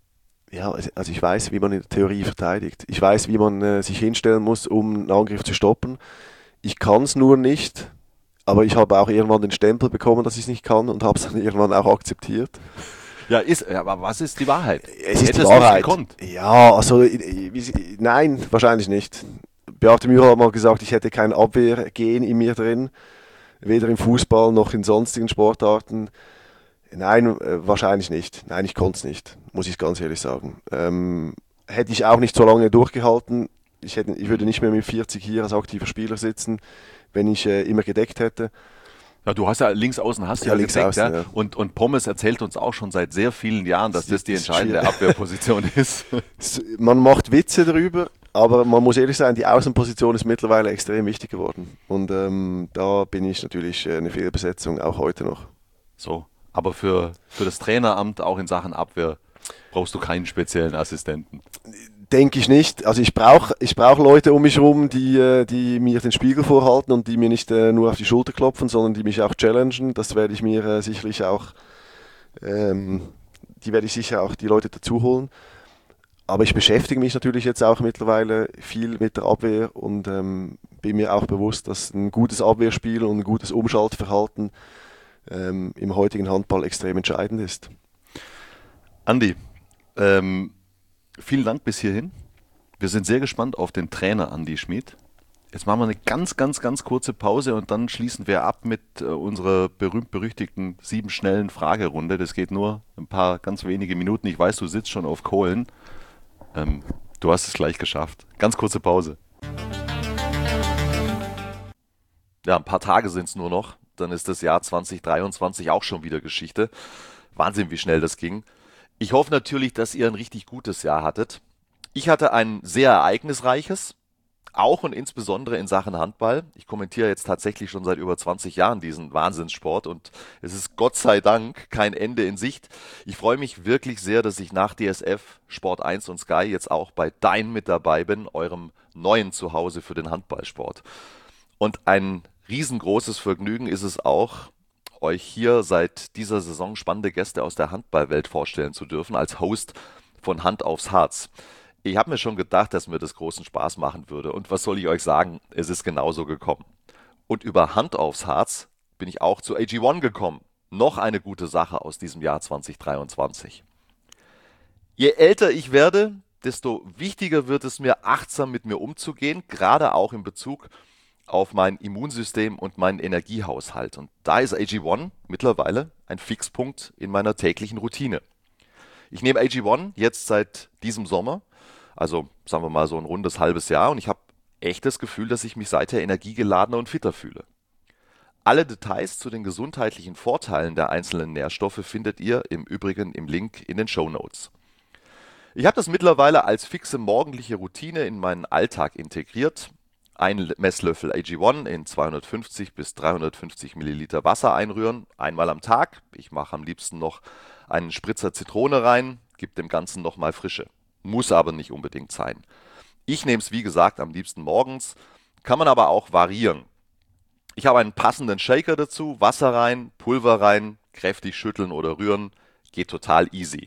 ich weiß, wie man in der Theorie verteidigt. Ich weiß, wie man sich hinstellen muss, um einen Angriff zu stoppen. Ich kann es nur nicht. Aber ich habe auch irgendwann den Stempel bekommen, dass ich es nicht kann und habe es dann irgendwann auch akzeptiert. Ja, aber was ist die Wahrheit? Es ist die Wahrheit. Ja, also nein, wahrscheinlich nicht. Beate Müller hat mal gesagt, ich hätte kein Abwehrgen in mir drin, weder im Fußball noch in sonstigen Sportarten. Nein, wahrscheinlich nicht. Nein, ich konnte es nicht, muss ich ganz ehrlich sagen. Hätte ich auch nicht so lange durchgehalten. Ich würde nicht mehr mit 40 hier als aktiver Spieler sitzen, wenn ich immer gedeckt hätte. Ja, du hast ja links außen links gedeckt, außen, ja. Und Pommes erzählt uns auch schon seit sehr vielen Jahren, dass das die entscheidende Abwehrposition ist. Man macht Witze darüber, aber man muss ehrlich sein, die Außenposition ist mittlerweile extrem wichtig geworden. Und da bin ich natürlich eine Fehlbesetzung, auch heute noch. So, aber für das Traineramt, auch in Sachen Abwehr, brauchst du keinen speziellen Assistenten. Denke ich nicht. Also ich brauche Leute um mich herum, die mir den Spiegel vorhalten und die mir nicht nur auf die Schulter klopfen, sondern die mich auch challengen. Das werde ich mir sicherlich auch, die werde ich sicher auch die Leute dazu holen. Aber ich beschäftige mich natürlich jetzt auch mittlerweile viel mit der Abwehr und bin mir auch bewusst, dass ein gutes Abwehrspiel und ein gutes Umschaltverhalten im heutigen Handball extrem entscheidend ist. Andi, vielen Dank bis hierhin. Wir sind sehr gespannt auf den Trainer Andi Schmid. Jetzt machen wir eine ganz, ganz, ganz kurze Pause und dann schließen wir ab mit unserer berühmt-berüchtigten 7 schnellen Fragerunde. Das geht nur ein paar ganz wenige Minuten. Ich weiß, du sitzt schon auf Kohlen. Du hast es gleich geschafft. Ganz kurze Pause. Ja, ein paar Tage sind es nur noch. Dann ist das Jahr 2023 auch schon wieder Geschichte. Wahnsinn, wie schnell das ging. Ich hoffe natürlich, dass ihr ein richtig gutes Jahr hattet. Ich hatte ein sehr ereignisreiches, auch und insbesondere in Sachen Handball. Ich kommentiere jetzt tatsächlich schon seit über 20 Jahren diesen Wahnsinnssport und es ist Gott sei Dank kein Ende in Sicht. Ich freue mich wirklich sehr, dass ich nach DSF, Sport 1 und Sky jetzt auch bei Dein mit dabei bin, eurem neuen Zuhause für den Handballsport. Und ein riesengroßes Vergnügen ist es auch, euch hier seit dieser Saison spannende Gäste aus der Handballwelt vorstellen zu dürfen, als Host von Hand aufs Harz. Ich habe mir schon gedacht, dass mir das großen Spaß machen würde. Und was soll ich euch sagen? Es ist genauso gekommen. Und über Hand aufs Harz bin ich auch zu AG1 gekommen. Noch eine gute Sache aus diesem Jahr 2023. Je älter ich werde, desto wichtiger wird es mir, achtsam mit mir umzugehen, gerade auch in Bezug auf mein Immunsystem und meinen Energiehaushalt. Und da ist AG1 mittlerweile ein Fixpunkt in meiner täglichen Routine. Ich nehme AG1 jetzt seit diesem Sommer, also sagen wir mal so ein rundes halbes Jahr, und ich habe echt das Gefühl, dass ich mich seither energiegeladener und fitter fühle. Alle Details zu den gesundheitlichen Vorteilen der einzelnen Nährstoffe findet ihr im Übrigen im Link in den Shownotes. Ich habe das mittlerweile als fixe morgendliche Routine in meinen Alltag integriert. Ein Messlöffel AG1 in 250 bis 350 Milliliter Wasser einrühren, einmal am Tag. Ich mache am liebsten noch einen Spritzer Zitrone rein, gebe dem Ganzen nochmal Frische. Muss aber nicht unbedingt sein. Ich nehme es wie gesagt am liebsten morgens, kann man aber auch variieren. Ich habe einen passenden Shaker dazu, Wasser rein, Pulver rein, kräftig schütteln oder rühren, geht total easy.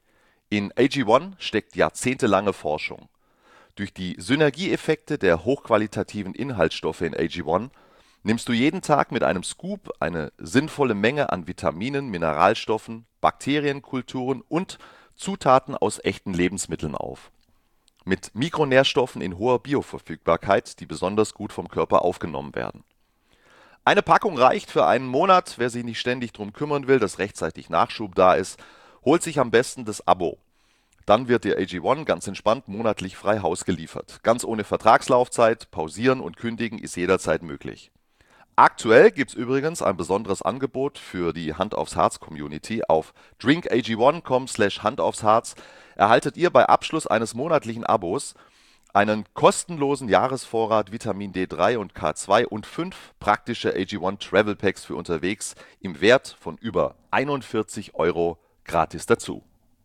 In AG1 steckt jahrzehntelange Forschung. Durch die Synergieeffekte der hochqualitativen Inhaltsstoffe in AG1 nimmst du jeden Tag mit einem Scoop eine sinnvolle Menge an Vitaminen, Mineralstoffen, Bakterienkulturen und Zutaten aus echten Lebensmitteln auf. Mit Mikronährstoffen in hoher Bioverfügbarkeit, die besonders gut vom Körper aufgenommen werden. Eine Packung reicht für einen Monat. Wer sich nicht ständig drum kümmern will, dass rechtzeitig Nachschub da ist, holt sich am besten das Abo. Dann wird dir AG1 ganz entspannt monatlich frei Haus geliefert. Ganz ohne Vertragslaufzeit, pausieren und kündigen ist jederzeit möglich. Aktuell gibt es übrigens ein besonderes Angebot für die Hand aufs Harz Community. Auf drinkag1.com/Hand aufs Harz erhaltet ihr bei Abschluss eines monatlichen Abos einen kostenlosen Jahresvorrat Vitamin D3 und K2 und 5 praktische AG1 Travel Packs für unterwegs im Wert von über 41 € gratis dazu.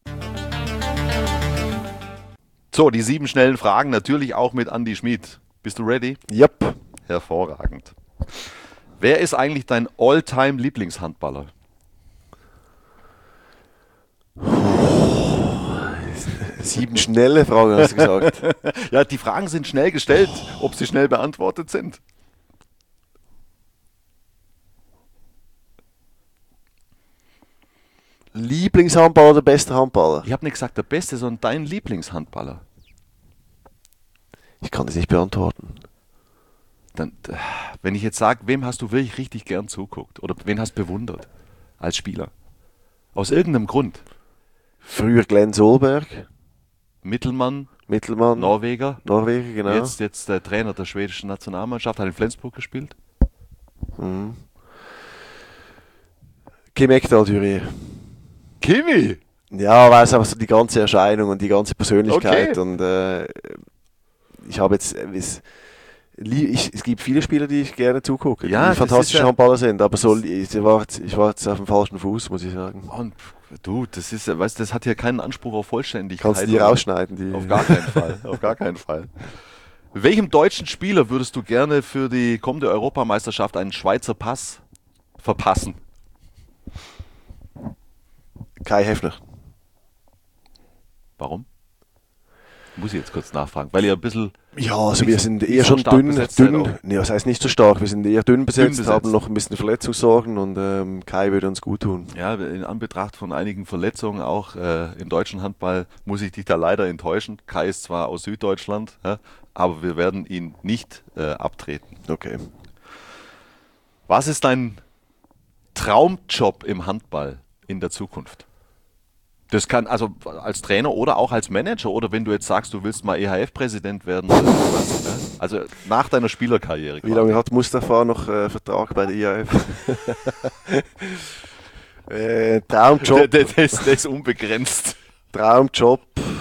So, die 7 schnellen Fragen natürlich auch mit Andi Schmid. Bist du ready? Yep. Hervorragend. Wer ist eigentlich dein All-Time-Lieblingshandballer? Sieben schnelle Fragen, hast du gesagt. Ja, die Fragen sind schnell gestellt, ob sie schnell beantwortet sind. Lieblingshandballer oder bester Handballer? Ich habe nicht gesagt der Beste, sondern dein Lieblingshandballer. Ich kann das nicht beantworten. Dann, wenn ich jetzt sage, wem hast du wirklich richtig gern zuguckt oder wen hast bewundert als Spieler? Aus irgendeinem Grund. Früher Glenn Solberg. Mittelmann, Norweger, genau. Jetzt der Trainer der schwedischen Nationalmannschaft, hat in Flensburg gespielt. Mhm. Kim Ekdahl-Dürre. Kimi! Ja, weil es einfach so die ganze Erscheinung und die ganze Persönlichkeit. Okay. Und ich habe jetzt... es gibt viele Spieler, die ich gerne zugucke, Ja, die fantastische ja, Handballer sind, aber so, ich war jetzt auf dem falschen Fuß, muss ich sagen. Und du, das ist, weißt, das hat hier keinen Anspruch auf Vollständigkeit. Kannst du die rausschneiden? Die Auf gar keinen Fall. Auf gar keinen Fall. Welchem deutschen Spieler würdest du gerne für die kommende Europameisterschaft einen Schweizer Pass verpassen? Kai Heffner. Warum? Muss ich jetzt kurz nachfragen, weil ihr ein bisschen... Ja, also wir sind eher so schon stark dünn. besetzt seid auch. Nee, das heißt nicht so stark. Wir sind eher dünn besetzt, besetzt. haben noch ein bisschen Verletzungssorgen und Kai würde uns gut tun. Ja, in Anbetracht von einigen Verletzungen auch im deutschen Handball muss ich dich da leider enttäuschen. Kai ist zwar aus Süddeutschland, ja, aber wir werden ihn nicht abtreten. Okay. Was ist dein Traumjob im Handball in der Zukunft? Das kann also als Trainer oder auch als Manager oder wenn du jetzt sagst, du willst mal EHF-Präsident werden oder sowas. Ne? Also nach deiner Spielerkarriere. Wie lange hat Mustafa noch Vertrag bei der IAF? Traumjob. Der ist unbegrenzt. Traumjob.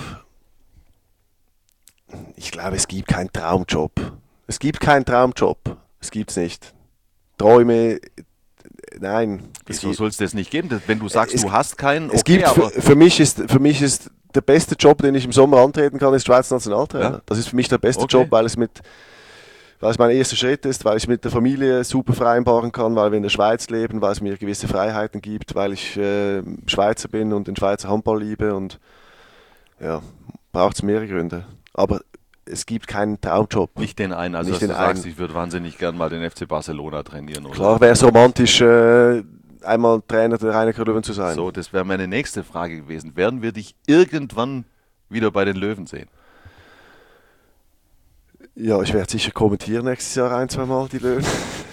Ich glaube, es gibt keinen Traumjob. Es gibt keinen Traumjob. Es gibt's nicht. Träume, nein. Wieso soll es das nicht geben? Wenn du sagst, du hast keinen, okay, es gibt für mich ist der beste Job, den ich im Sommer antreten kann, ist Schweizer Nationaltrainer. Ja? Das ist für mich der beste Okay. Job, weil es mein erster Schritt ist, weil ich mit der Familie super vereinbaren kann, weil wir in der Schweiz leben, weil es mir gewisse Freiheiten gibt, weil ich Schweizer bin und den Schweizer Handball liebe und ja, braucht es mehrere Gründe. Aber es gibt keinen Traumjob. nicht den einen, also Nicht dass den du sagst, einen. ich würde wahnsinnig gern mal den FC Barcelona trainieren. Oder? Klar wäre es romantisch, einmal Trainer der Rhein-Neckar Löwen zu sein. So, das wäre meine nächste Frage gewesen. Werden wir dich irgendwann wieder bei den Löwen sehen? Ja, ich werde sicher kommentieren nächstes Jahr 1-2 Mal die Löwen.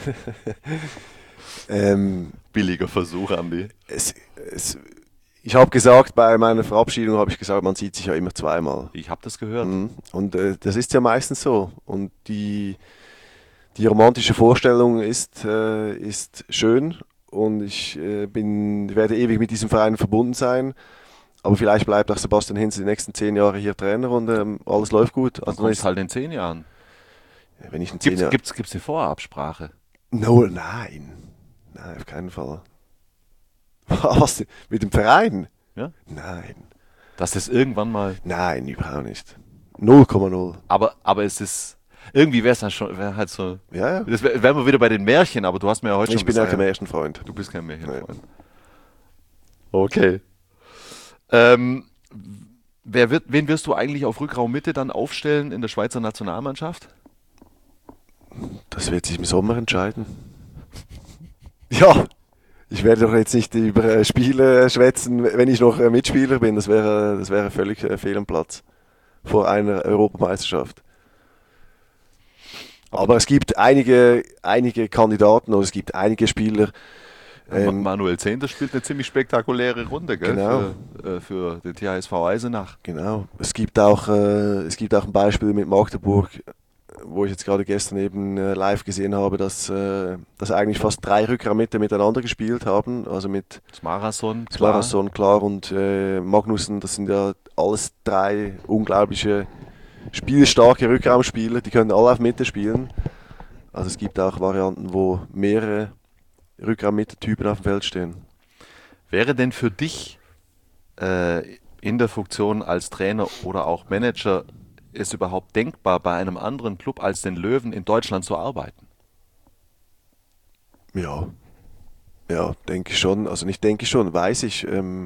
Billiger Versuch, Andi. Ich habe gesagt, bei meiner Verabschiedung habe ich gesagt, man sieht sich ja immer zweimal. Ich habe das gehört. Mhm. Und das ist ja meistens so. Und die romantische Vorstellung ist schön und ich werde ewig mit diesem Verein verbunden sein. Aber vielleicht bleibt auch Sebastian Hinz die nächsten 10 Jahre hier Trainer und alles läuft gut. Dann Also kommt halt in 10 Jahren. wenn ich in 10 Jahren... Gibt's eine Vorabsprache? Nein, auf keinen Fall. Was? Mit dem Verein? Ja? Nein. Dass das irgendwann mal... Nein, überhaupt nicht. 0,0. Aber es ist... Irgendwie wäre es dann schon... Wär halt so... Ja, ja. Das wären wir wieder bei den Märchen, aber du hast mir ja heute Ich schon bin ja gesagt... kein Märchenfreund. Du bist kein Märchenfreund. Nein. Okay. Wen wirst du eigentlich auf Rückraummitte dann aufstellen in der Schweizer Nationalmannschaft? Das wird sich im Sommer entscheiden. Ja, ich werde doch jetzt nicht über Spiele schwätzen, wenn ich noch Mitspieler bin. Das wäre völlig fehl am Platz vor einer Europameisterschaft. Aber es gibt einige Kandidaten oder es gibt einige Spieler. Manuel Zehnder spielt eine ziemlich spektakuläre Runde, gell? Genau. Für den THSV Eisenach. Genau. Es gibt auch ein Beispiel mit Magdeburg, wo ich jetzt gerade gestern eben live gesehen habe, dass eigentlich fast 3 Rückraummitte miteinander gespielt haben. Also mit Smarason, klar. Smarason, klar, und Magnussen, das sind ja alles 3 unglaubliche spielstarke Rückraumspieler, die können alle auf Mitte spielen. Also es gibt auch Varianten, wo mehrere Rückraummitte-Typen auf dem Feld stehen. Wäre denn für dich in der Funktion als Trainer oder auch Manager es überhaupt denkbar, bei einem anderen Club als den Löwen in Deutschland zu arbeiten? Ja, denke ich schon. Also nicht denke ich schon, weiß ich.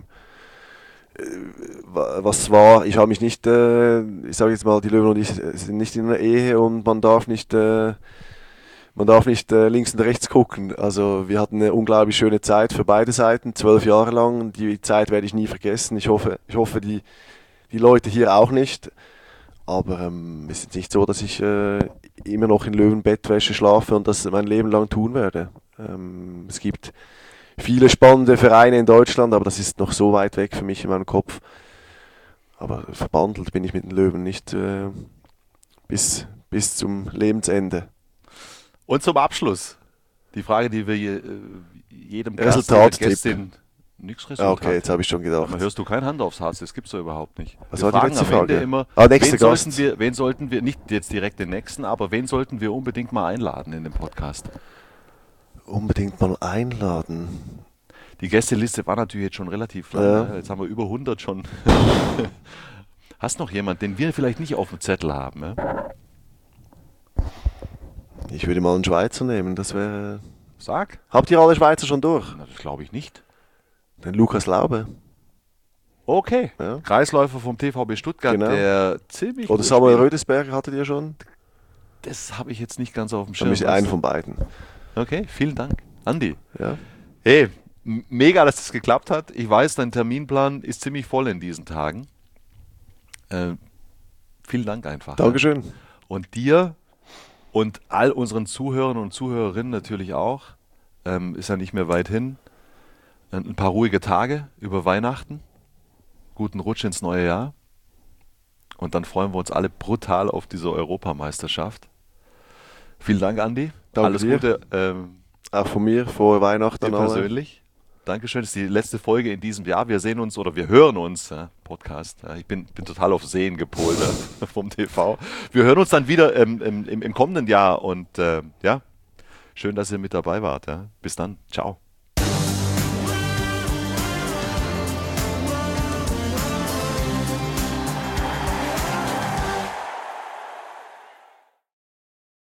Was war, ich habe mich nicht, ich sage jetzt mal, die Löwen und ich sind nicht in einer Ehe und man darf nicht links und rechts gucken. Also wir hatten eine unglaublich schöne Zeit für beide Seiten, 12 Jahre lang. Die Zeit werde ich nie vergessen. Ich hoffe die Leute hier auch nicht. Aber es ist nicht so, dass ich immer noch in Löwenbettwäsche schlafe und das mein Leben lang tun werde. Es gibt viele spannende Vereine in Deutschland, aber das ist noch so weit weg für mich in meinem Kopf. Aber verbandelt bin ich mit den Löwen nicht bis zum Lebensende. Und zum Abschluss die Frage, die wir jedem Resultattipp. Gästin... Nix Resultat. Okay, jetzt habe ich schon gedacht. Aber hörst du kein Hand aufs Herz, das gibt's ja überhaupt nicht. Was Wir war die fragen letzte am Ende Frage? immer, Nächster Gast. wen sollten wir, nicht jetzt direkt den nächsten, aber wen sollten wir unbedingt mal einladen in den Podcast? Unbedingt mal einladen. Die Gästeliste war natürlich jetzt schon relativ lang. Ja. Ne? Jetzt haben wir über 100 schon. Hast noch jemand, den wir vielleicht nicht auf dem Zettel haben? Ne? Ich würde mal einen Schweizer nehmen, das wäre... Sag. Habt ihr alle Schweizer schon durch? Na, das glaube ich nicht. Den Lukas Laube. Okay, Ja. Kreisläufer vom TVB Stuttgart, Genau. der ziemlich Oder gut Samuel spielt. Rödesberger hattet ihr schon? Das habe ich jetzt nicht ganz auf dem Dann Schirm. ist einen von beiden. Okay, vielen Dank. Andi. Ja. Hey, mega, dass das geklappt hat. Ich weiß, dein Terminplan ist ziemlich voll in diesen Tagen. Vielen Dank einfach. Dankeschön. Und dir und all unseren Zuhörern und Zuhörerinnen natürlich auch. Ist ja nicht mehr weit hin. Ein paar ruhige Tage über Weihnachten. Guten Rutsch ins neue Jahr. Und dann freuen wir uns alle brutal auf diese Europameisterschaft. Vielen Dank, Andi. Danke Alles dir. Gute Auch von mir, frohe Weihnachten dir an alle. persönlich. Dankeschön. Das ist die letzte Folge in diesem Jahr. Wir sehen uns oder wir hören uns, Podcast. Ich bin total auf Sehen gepolt vom TV. Wir hören uns dann wieder im kommenden Jahr und schön, dass ihr mit dabei wart. Bis dann. Ciao.